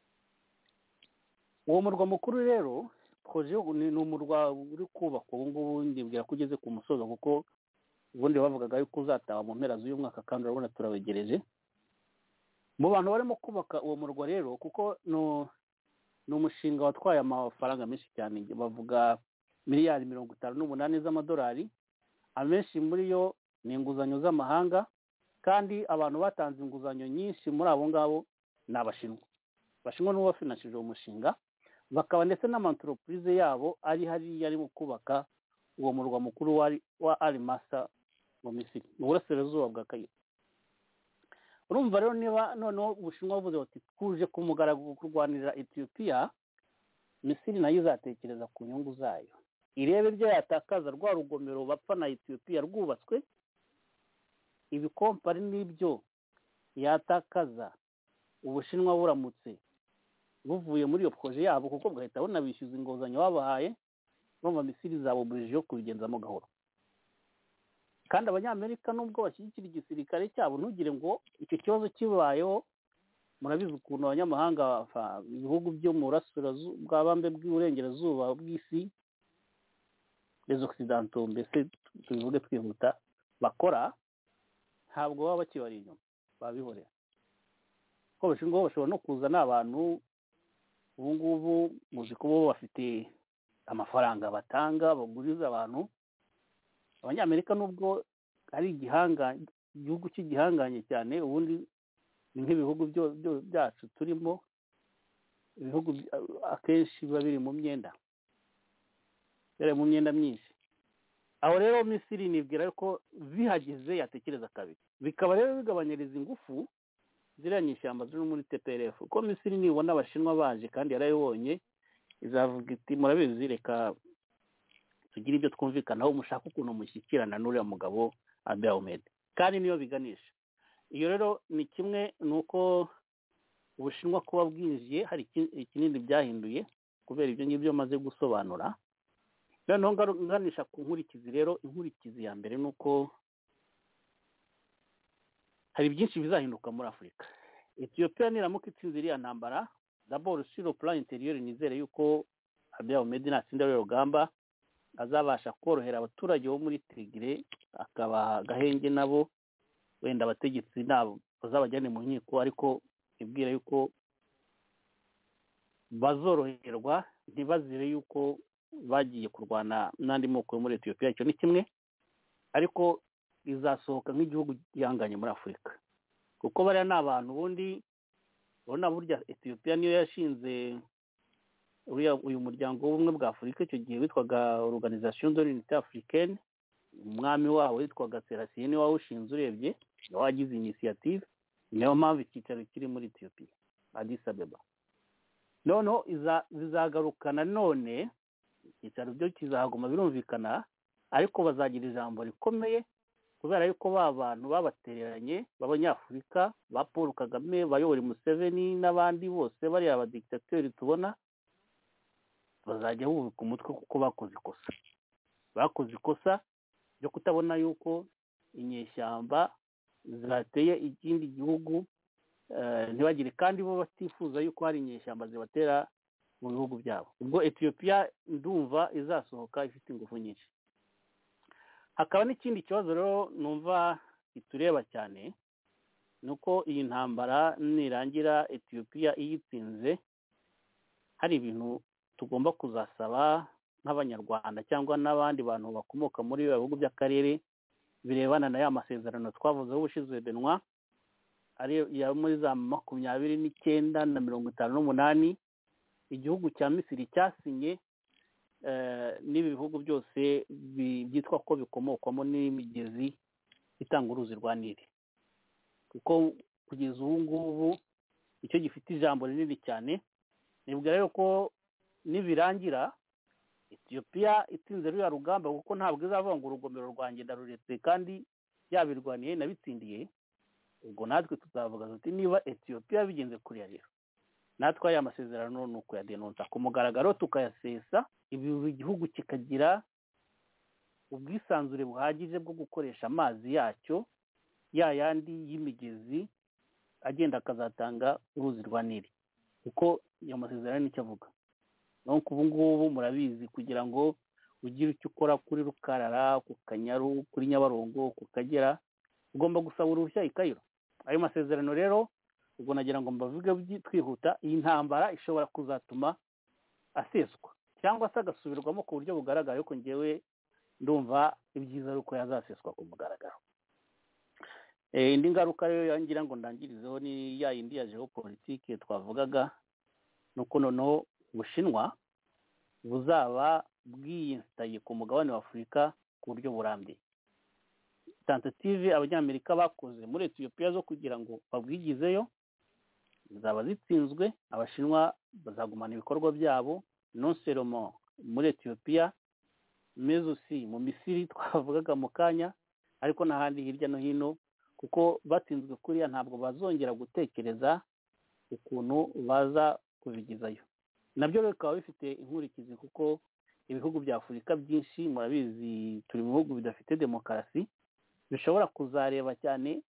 Uwo murwa mukuru rero ni umurwa uri kubakwa ubu ngubu, ndibwira ko ugeze ku musozo kuko ubundi bavugaga yuko uzataha mu mpera z'uyu mwaka kandi urabona turawegereje. Mu bantu barimo kubaka uwo murwa rero, kuko ni umushinga watwaye amafaranga menshi cyane, bavuga miliyari 58 z'amadolari. Amenshi muri yo ni inguzanyo z'amahanga, kandi abantu batanze inguzanyo nyinshi muri abo ngabo ni Abashinwa. Abashinwa nibo bafinanshije uwo mushinga, bakaba ndetse n'amanteropurize yabo ari hariya arimo kubaka uwo murwa mukuru wa Arimasa mu Misiri, mu burasirazuba bwa Kayiro. Urumva rero niba noneho Ubushinwa buvuze bati tuje ku mugaragaro kurwanirira Ethiopia, Misiri nayo izatekereza ku nyungu zayo, irebe ibyo yatakaza rwa rugomero bapfa na Ethiopia rwubatswe, ibikompari n'ibyo yatakaza Ubushinwa buramutse buvuye muri iyo projet yabo, kuko bwahita bunabishyuza inguzanyo babahaye. Urumva Misiri zaboburije yo kubigenzamo gahoro. Kandi Abanyamerika nubwo bashyigikira igisirikare cyabo, ntugire ngo icyo kibazo kibayeho. Murabizi ukuntu abanyamahanga ibihugu byo mu burasirazuba bw'abambe bw'uburengerazuba bw'isi, les occidentaux mbese tubivuge twihuta, bakora, ntabwo baba bakibari inyuma, babihorera. Ko Abashinwa bashobora no kuzana abantu ubu ngubu muzi ko bo bafite amafaranga batanga baguriza abantu. Abanyamerika nubwo ari igihugu cy'igihanganye cyane, ubundi ni nk'ibihugu byacu turimo, ibihugu akenshi biba biri mu myenda myinshi. Aho rero Misiri nibwira ko bihageze yatekereza kabiri, bikaba rero bigabanyiriza ingufu ziriya nyishyamba ziri muri TPLF. Ko Misiri nibona Abashinwa baje kandi yarayibonye, izavuga iti murabizi, reka tugire ibyo twumvikanaho, mushaka ukuntu mushyikirana n'uriya mugabo Abiy Ahmed, kandi niyo biganisha. Iyo rero ni kimwe, nuko Ubushinwa kuba bwinjiye hari ikinini byahinduye kubera ibyo ngibyo maze gusobanura. Noneho nganisha ku nkurikizi rero. Inkurikizi ya mbere nuko hari byinshi bizahinduka muri Afurika. Ethiopia niramuka itsinze iriya ntambara, d'abord sur le plan intérieur, nizere yuko Abiy Ahmed natsinda urugamba azabasha korohera abaturage bo muri Tigre, akabaha gahenge nabo, wenda abategetsi nabo bazabajyane mu nkiko, ariko ibwira yuko bazoroherwa, ntibazire yuko bagiye kurwana n'andi moko yo muri Ethiopia. Icyo ni kimwe, ariko izasohoka nk'igihugu gihanganye muri Afurika, kuko bariya ni abantu bundi urabona. Burya Ethiopia niyo yashinze uyu muryango w'ubumwe bwa Afurika, icyo gihe witwaga Organisation de l'Unité Africaine. Umwami wawo witwaga Selassie niwe wawushinze, urebye niwe wagize initiative, niyo mpamvu icyicaro kiri muri Ethiopia, Addis Ababa. Noneho zizagarukana, none icyicaro byo kizahaguma birumvikana, ariko bazagira ijambo rikomeye, kubera yuko ba bantu babatereranye b'Abanyafurika ba Paul Kagame, bayobora Museveni n'abandi bose bariya abadictateurs tubona, bazajya bubika umutwe kuko bakoze ikosa ryo kutabona yuko inyeshyamba zateye ikindi gihugu, ntibagire, kandi bo batifuza yuko hari inyeshyamba zibatera mu bihugu byabo. Ubwo Ethiopia ndumva izasohoka ifite ingufu nyinshi. Hakaba n'ikindi kibazo rero numva kitureba cyane, nuko iyi ntambara nirangira Ethiopia iyitsinze, hari ibintu tugomba kuzasaba nk'Abanyarwanda cyangwa n'abandi bantu bakomoka muri ibihugu by'akarere, birebana na ya masezerano twavuzeho ubushize Benoit, ari ya muri za 29 na 58 igihugu cya Misiri cyasinye n'ibi bihugu byose byitwa ko bikomokwamo n'imigezi itanga uruzi rwa Nili, kuko kugeza ubu ngubu icyo gifite ijambo rinini cyane. Nibwira rero ko nibirangira Ethiopia itsinze ruriya rugamba kuko ntabwo izavuga ngo urugomero rwanjye ndaruretse kandi yabirwaniye nabitsindiye, ubwo natwe tuzavuga tuti niba Ethiopia bigenze kuriya rero natwe aya masezerano ni ukuyadenonsa ku mugaragaro tukayasesa, igihugu kikagira ubwisanzure buhagije bwo gukoresha amazi yacyo ya yandi y'imigezi agenda akazatanga uruzi rwa Nili, kuko iyo masezerano nicyo avuga. nuko ubu ngubu murabizi kugira ngo ugire icyo ukora kuri Rukarara, ku Kanyaru, kuri Nyabarongo, ku Kagera, ugomba gusaba uruhushya i Cairo. Ayo masezerano rero ubwo nagira ngo mbavuge twihuta, iyi ntambara ishobora kuzatuma aseswa cyangwa se agasubirwamo ku buryo bugaragara, yuko ngewe ndumva ibyiza ari uko yazaseswa ku mugaragaro. Indi ngaruka rero yangira ngo ndangirizeho ni ya yindi ya geopolitike twavugaga, nuko noneho Ubushinwa buzaba bwiyinstaye ku mugabane wa Afurika ku buryo burambye. Tentative abanyamerika bakoze muri Ethiopia zo kugira ngo babwigizeyo zaba zitsinzwe, Abashinwa bazagumana ibikorwa byabo non seulement muri Ethiopia mais aussi mu Misiri twavugaga mu kanya, ariko n'ahandi hirya no hino, kuko batsinzwe kuriya ntabwo bazongera gutekereza ukuntu baza kubigizayo. Nabyo bikaba bifite inkurikizi, kuko ibihugu bya Afurika byinshi murabizi turi mu bihugu bidafite demokarasi, bishobora kuzareba cyane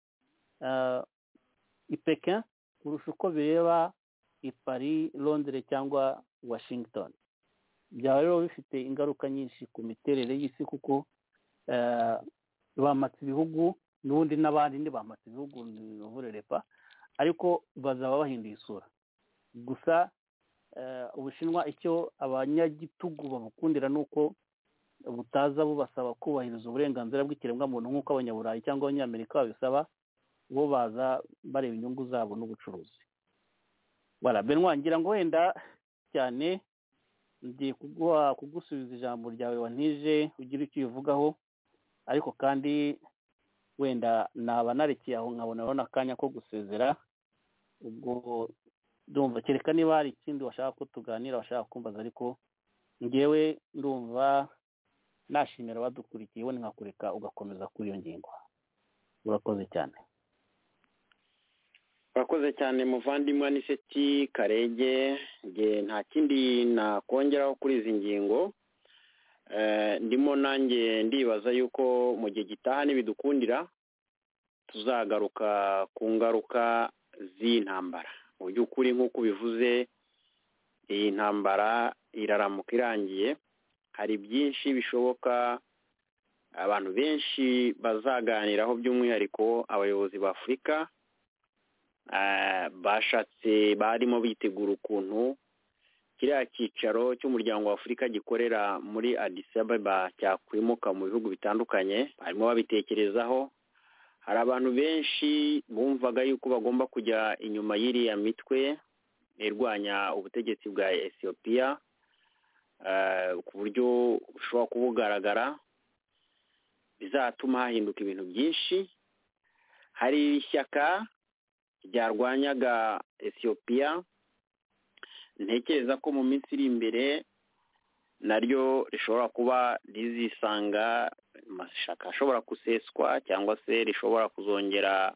i Pekin kurusha uko bireba i Paris, Londres cyangwa Washington. Byaba rero bifite ingaruka nyinshi ku miterere y'isi, kuko bamatse ibihugu n'ubundi n'abandi bamatse ibihugu ntiburerepa, ariko bazaba bahinduye isura. Gusa Ubushinwa icyo abanyagitugu babukundira nuko butaza bubasaba kubahiriza uburenganzira bw'ikiremwamuntu nk'uko abanyaburayi cyangwa abanyamerika babisaba, bo baza bareba inyungu zabo n'ubucuruzi. Voilà, Benoît, ngira ngo wenda cyane ngiye kugusubiza ijambo ryawe wantije ugira icyo ubivugaho, ariko kandi wenda naba narekeye aho nkabona akanya ko gusezera. Ubwo ndumva kereka niba hari ikindi washaka ko tuganira, washaka kumbaza, ariko ngewe ndumva nashimira abadukurikiye, we nkakureka ugakomeza kuri iyo ngingo. Urakoze cyane. Urakoze cyane muvandimwe Aniseti Karege. Nge nta kindi nakongeraho kuri izi ngingo. Ndimo nanjye ndibaza yuko mu gihe gitaha nibidukundira tuzagaruka ku ngaruka z'intambara. Mu by'ukuri nk'uko bivuze, iyi ntambara iraramuka irangiye, hari byinshi bishoboka abantu benshi bazaganiraho, by'umwihariko abayobozi ba Afurika barimo bitegura ukuntu kiriya cyicaro cy'umuryango wa Afurika gikorera muri Addis Ababa cyakwimuka mu bihugu bitandukanye. Barimo babitekerezaho. Hari abantu benshi bumvaga yuko bagomba kujya inyuma y'iriya mitwe irwanya ubutegetsi bwa Ethiopia ku buryo bushobora kubugaragara, bizatuma hahinduka ibintu byinshi. Hari ishyaka ryarwanyaga Ethiopia, ntekereza ko mu minsi iri imbere naryo rishobora kuba rizisanga amashyaka ashobora guseswa, cyangwa se rishobora kuzongera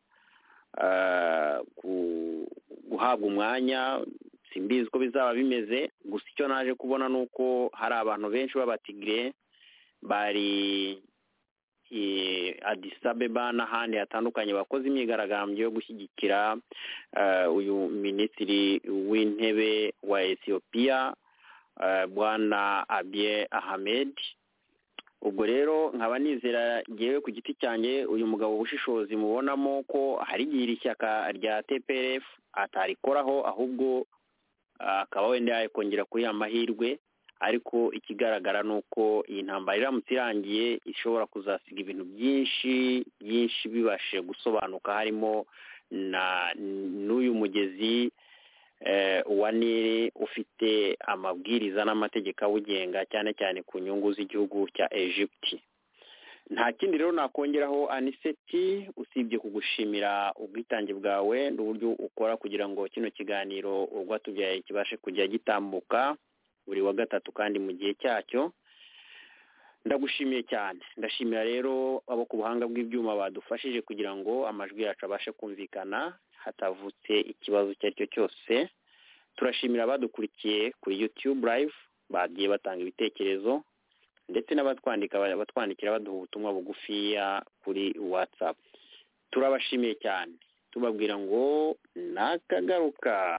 guhabwa umwanya. Simbizi ko bizaba bimeze, gusa icyo naje kubona ni uko hari abantu benshi b'abatigre bari Addis Ababa n'ahandi hatandukanye bakoze imyigaragambyo yo gushyigikira uyu minisitiri w'intebe wa Ethiopia, Bwana Abiy Ahmed. Ubwo rero nkaba nizera ngewe ku giti cyanjye uyu mugabo ubushishozi mubonamo ko hari igihe iri shyaka rya TPLF atarikoraho, ahubwo akaba wenda yakongera kuri amahirwe. Ariko ikigaragara ni uko iyi ntambara iramutse irangiye ishobora kuzasiga ibintu byinshi bibashe gusobanuka, harimo n'uyu mugezi wa Nili ufite amabwiriza n'amategeko awugenga, cyane cyane ku nyungu z'igihugu cya Egypt. Nta kindi rero nakongeraho Aniseti, usibye kugushimira ubwitange bwawe n'uburyo ukora kugira ngo kino kiganiro urwatubyaye kibashe kujya gitambuka buri wa gatatu kandi mu gihe cyacyo. Ndagushimiye cyane. Ndashimira rero abo ku buhanga bw'ibyuma badufashije kugira ngo amajwi yacu abashe kumvikana hatavutse ikibazo icyo ari cyo cyose. Turashimira abadukurikiye kuri YouTube live bagiye batanga ibitekerezo ndetse batwandikira baduha ubutumwa bugufiya kuri WhatsApp. Turabashimiye cyane tubabwira ngo nakagaruka.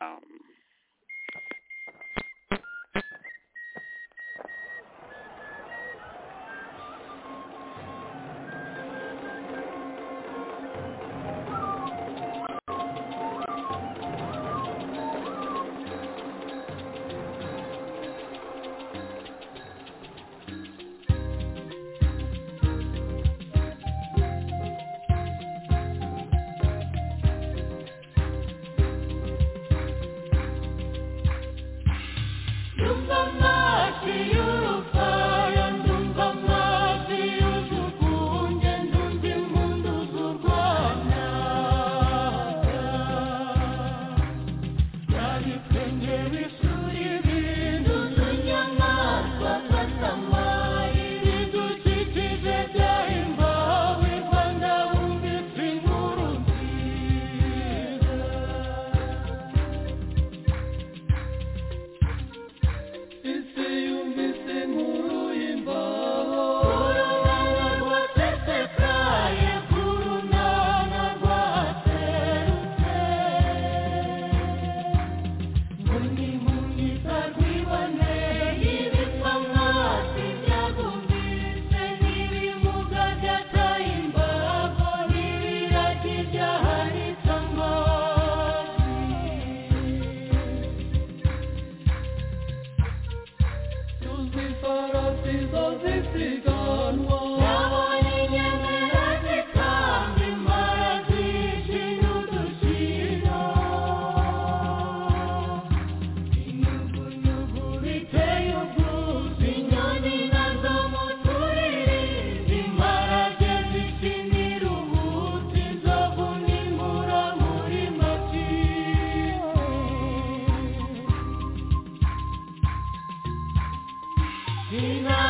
Ina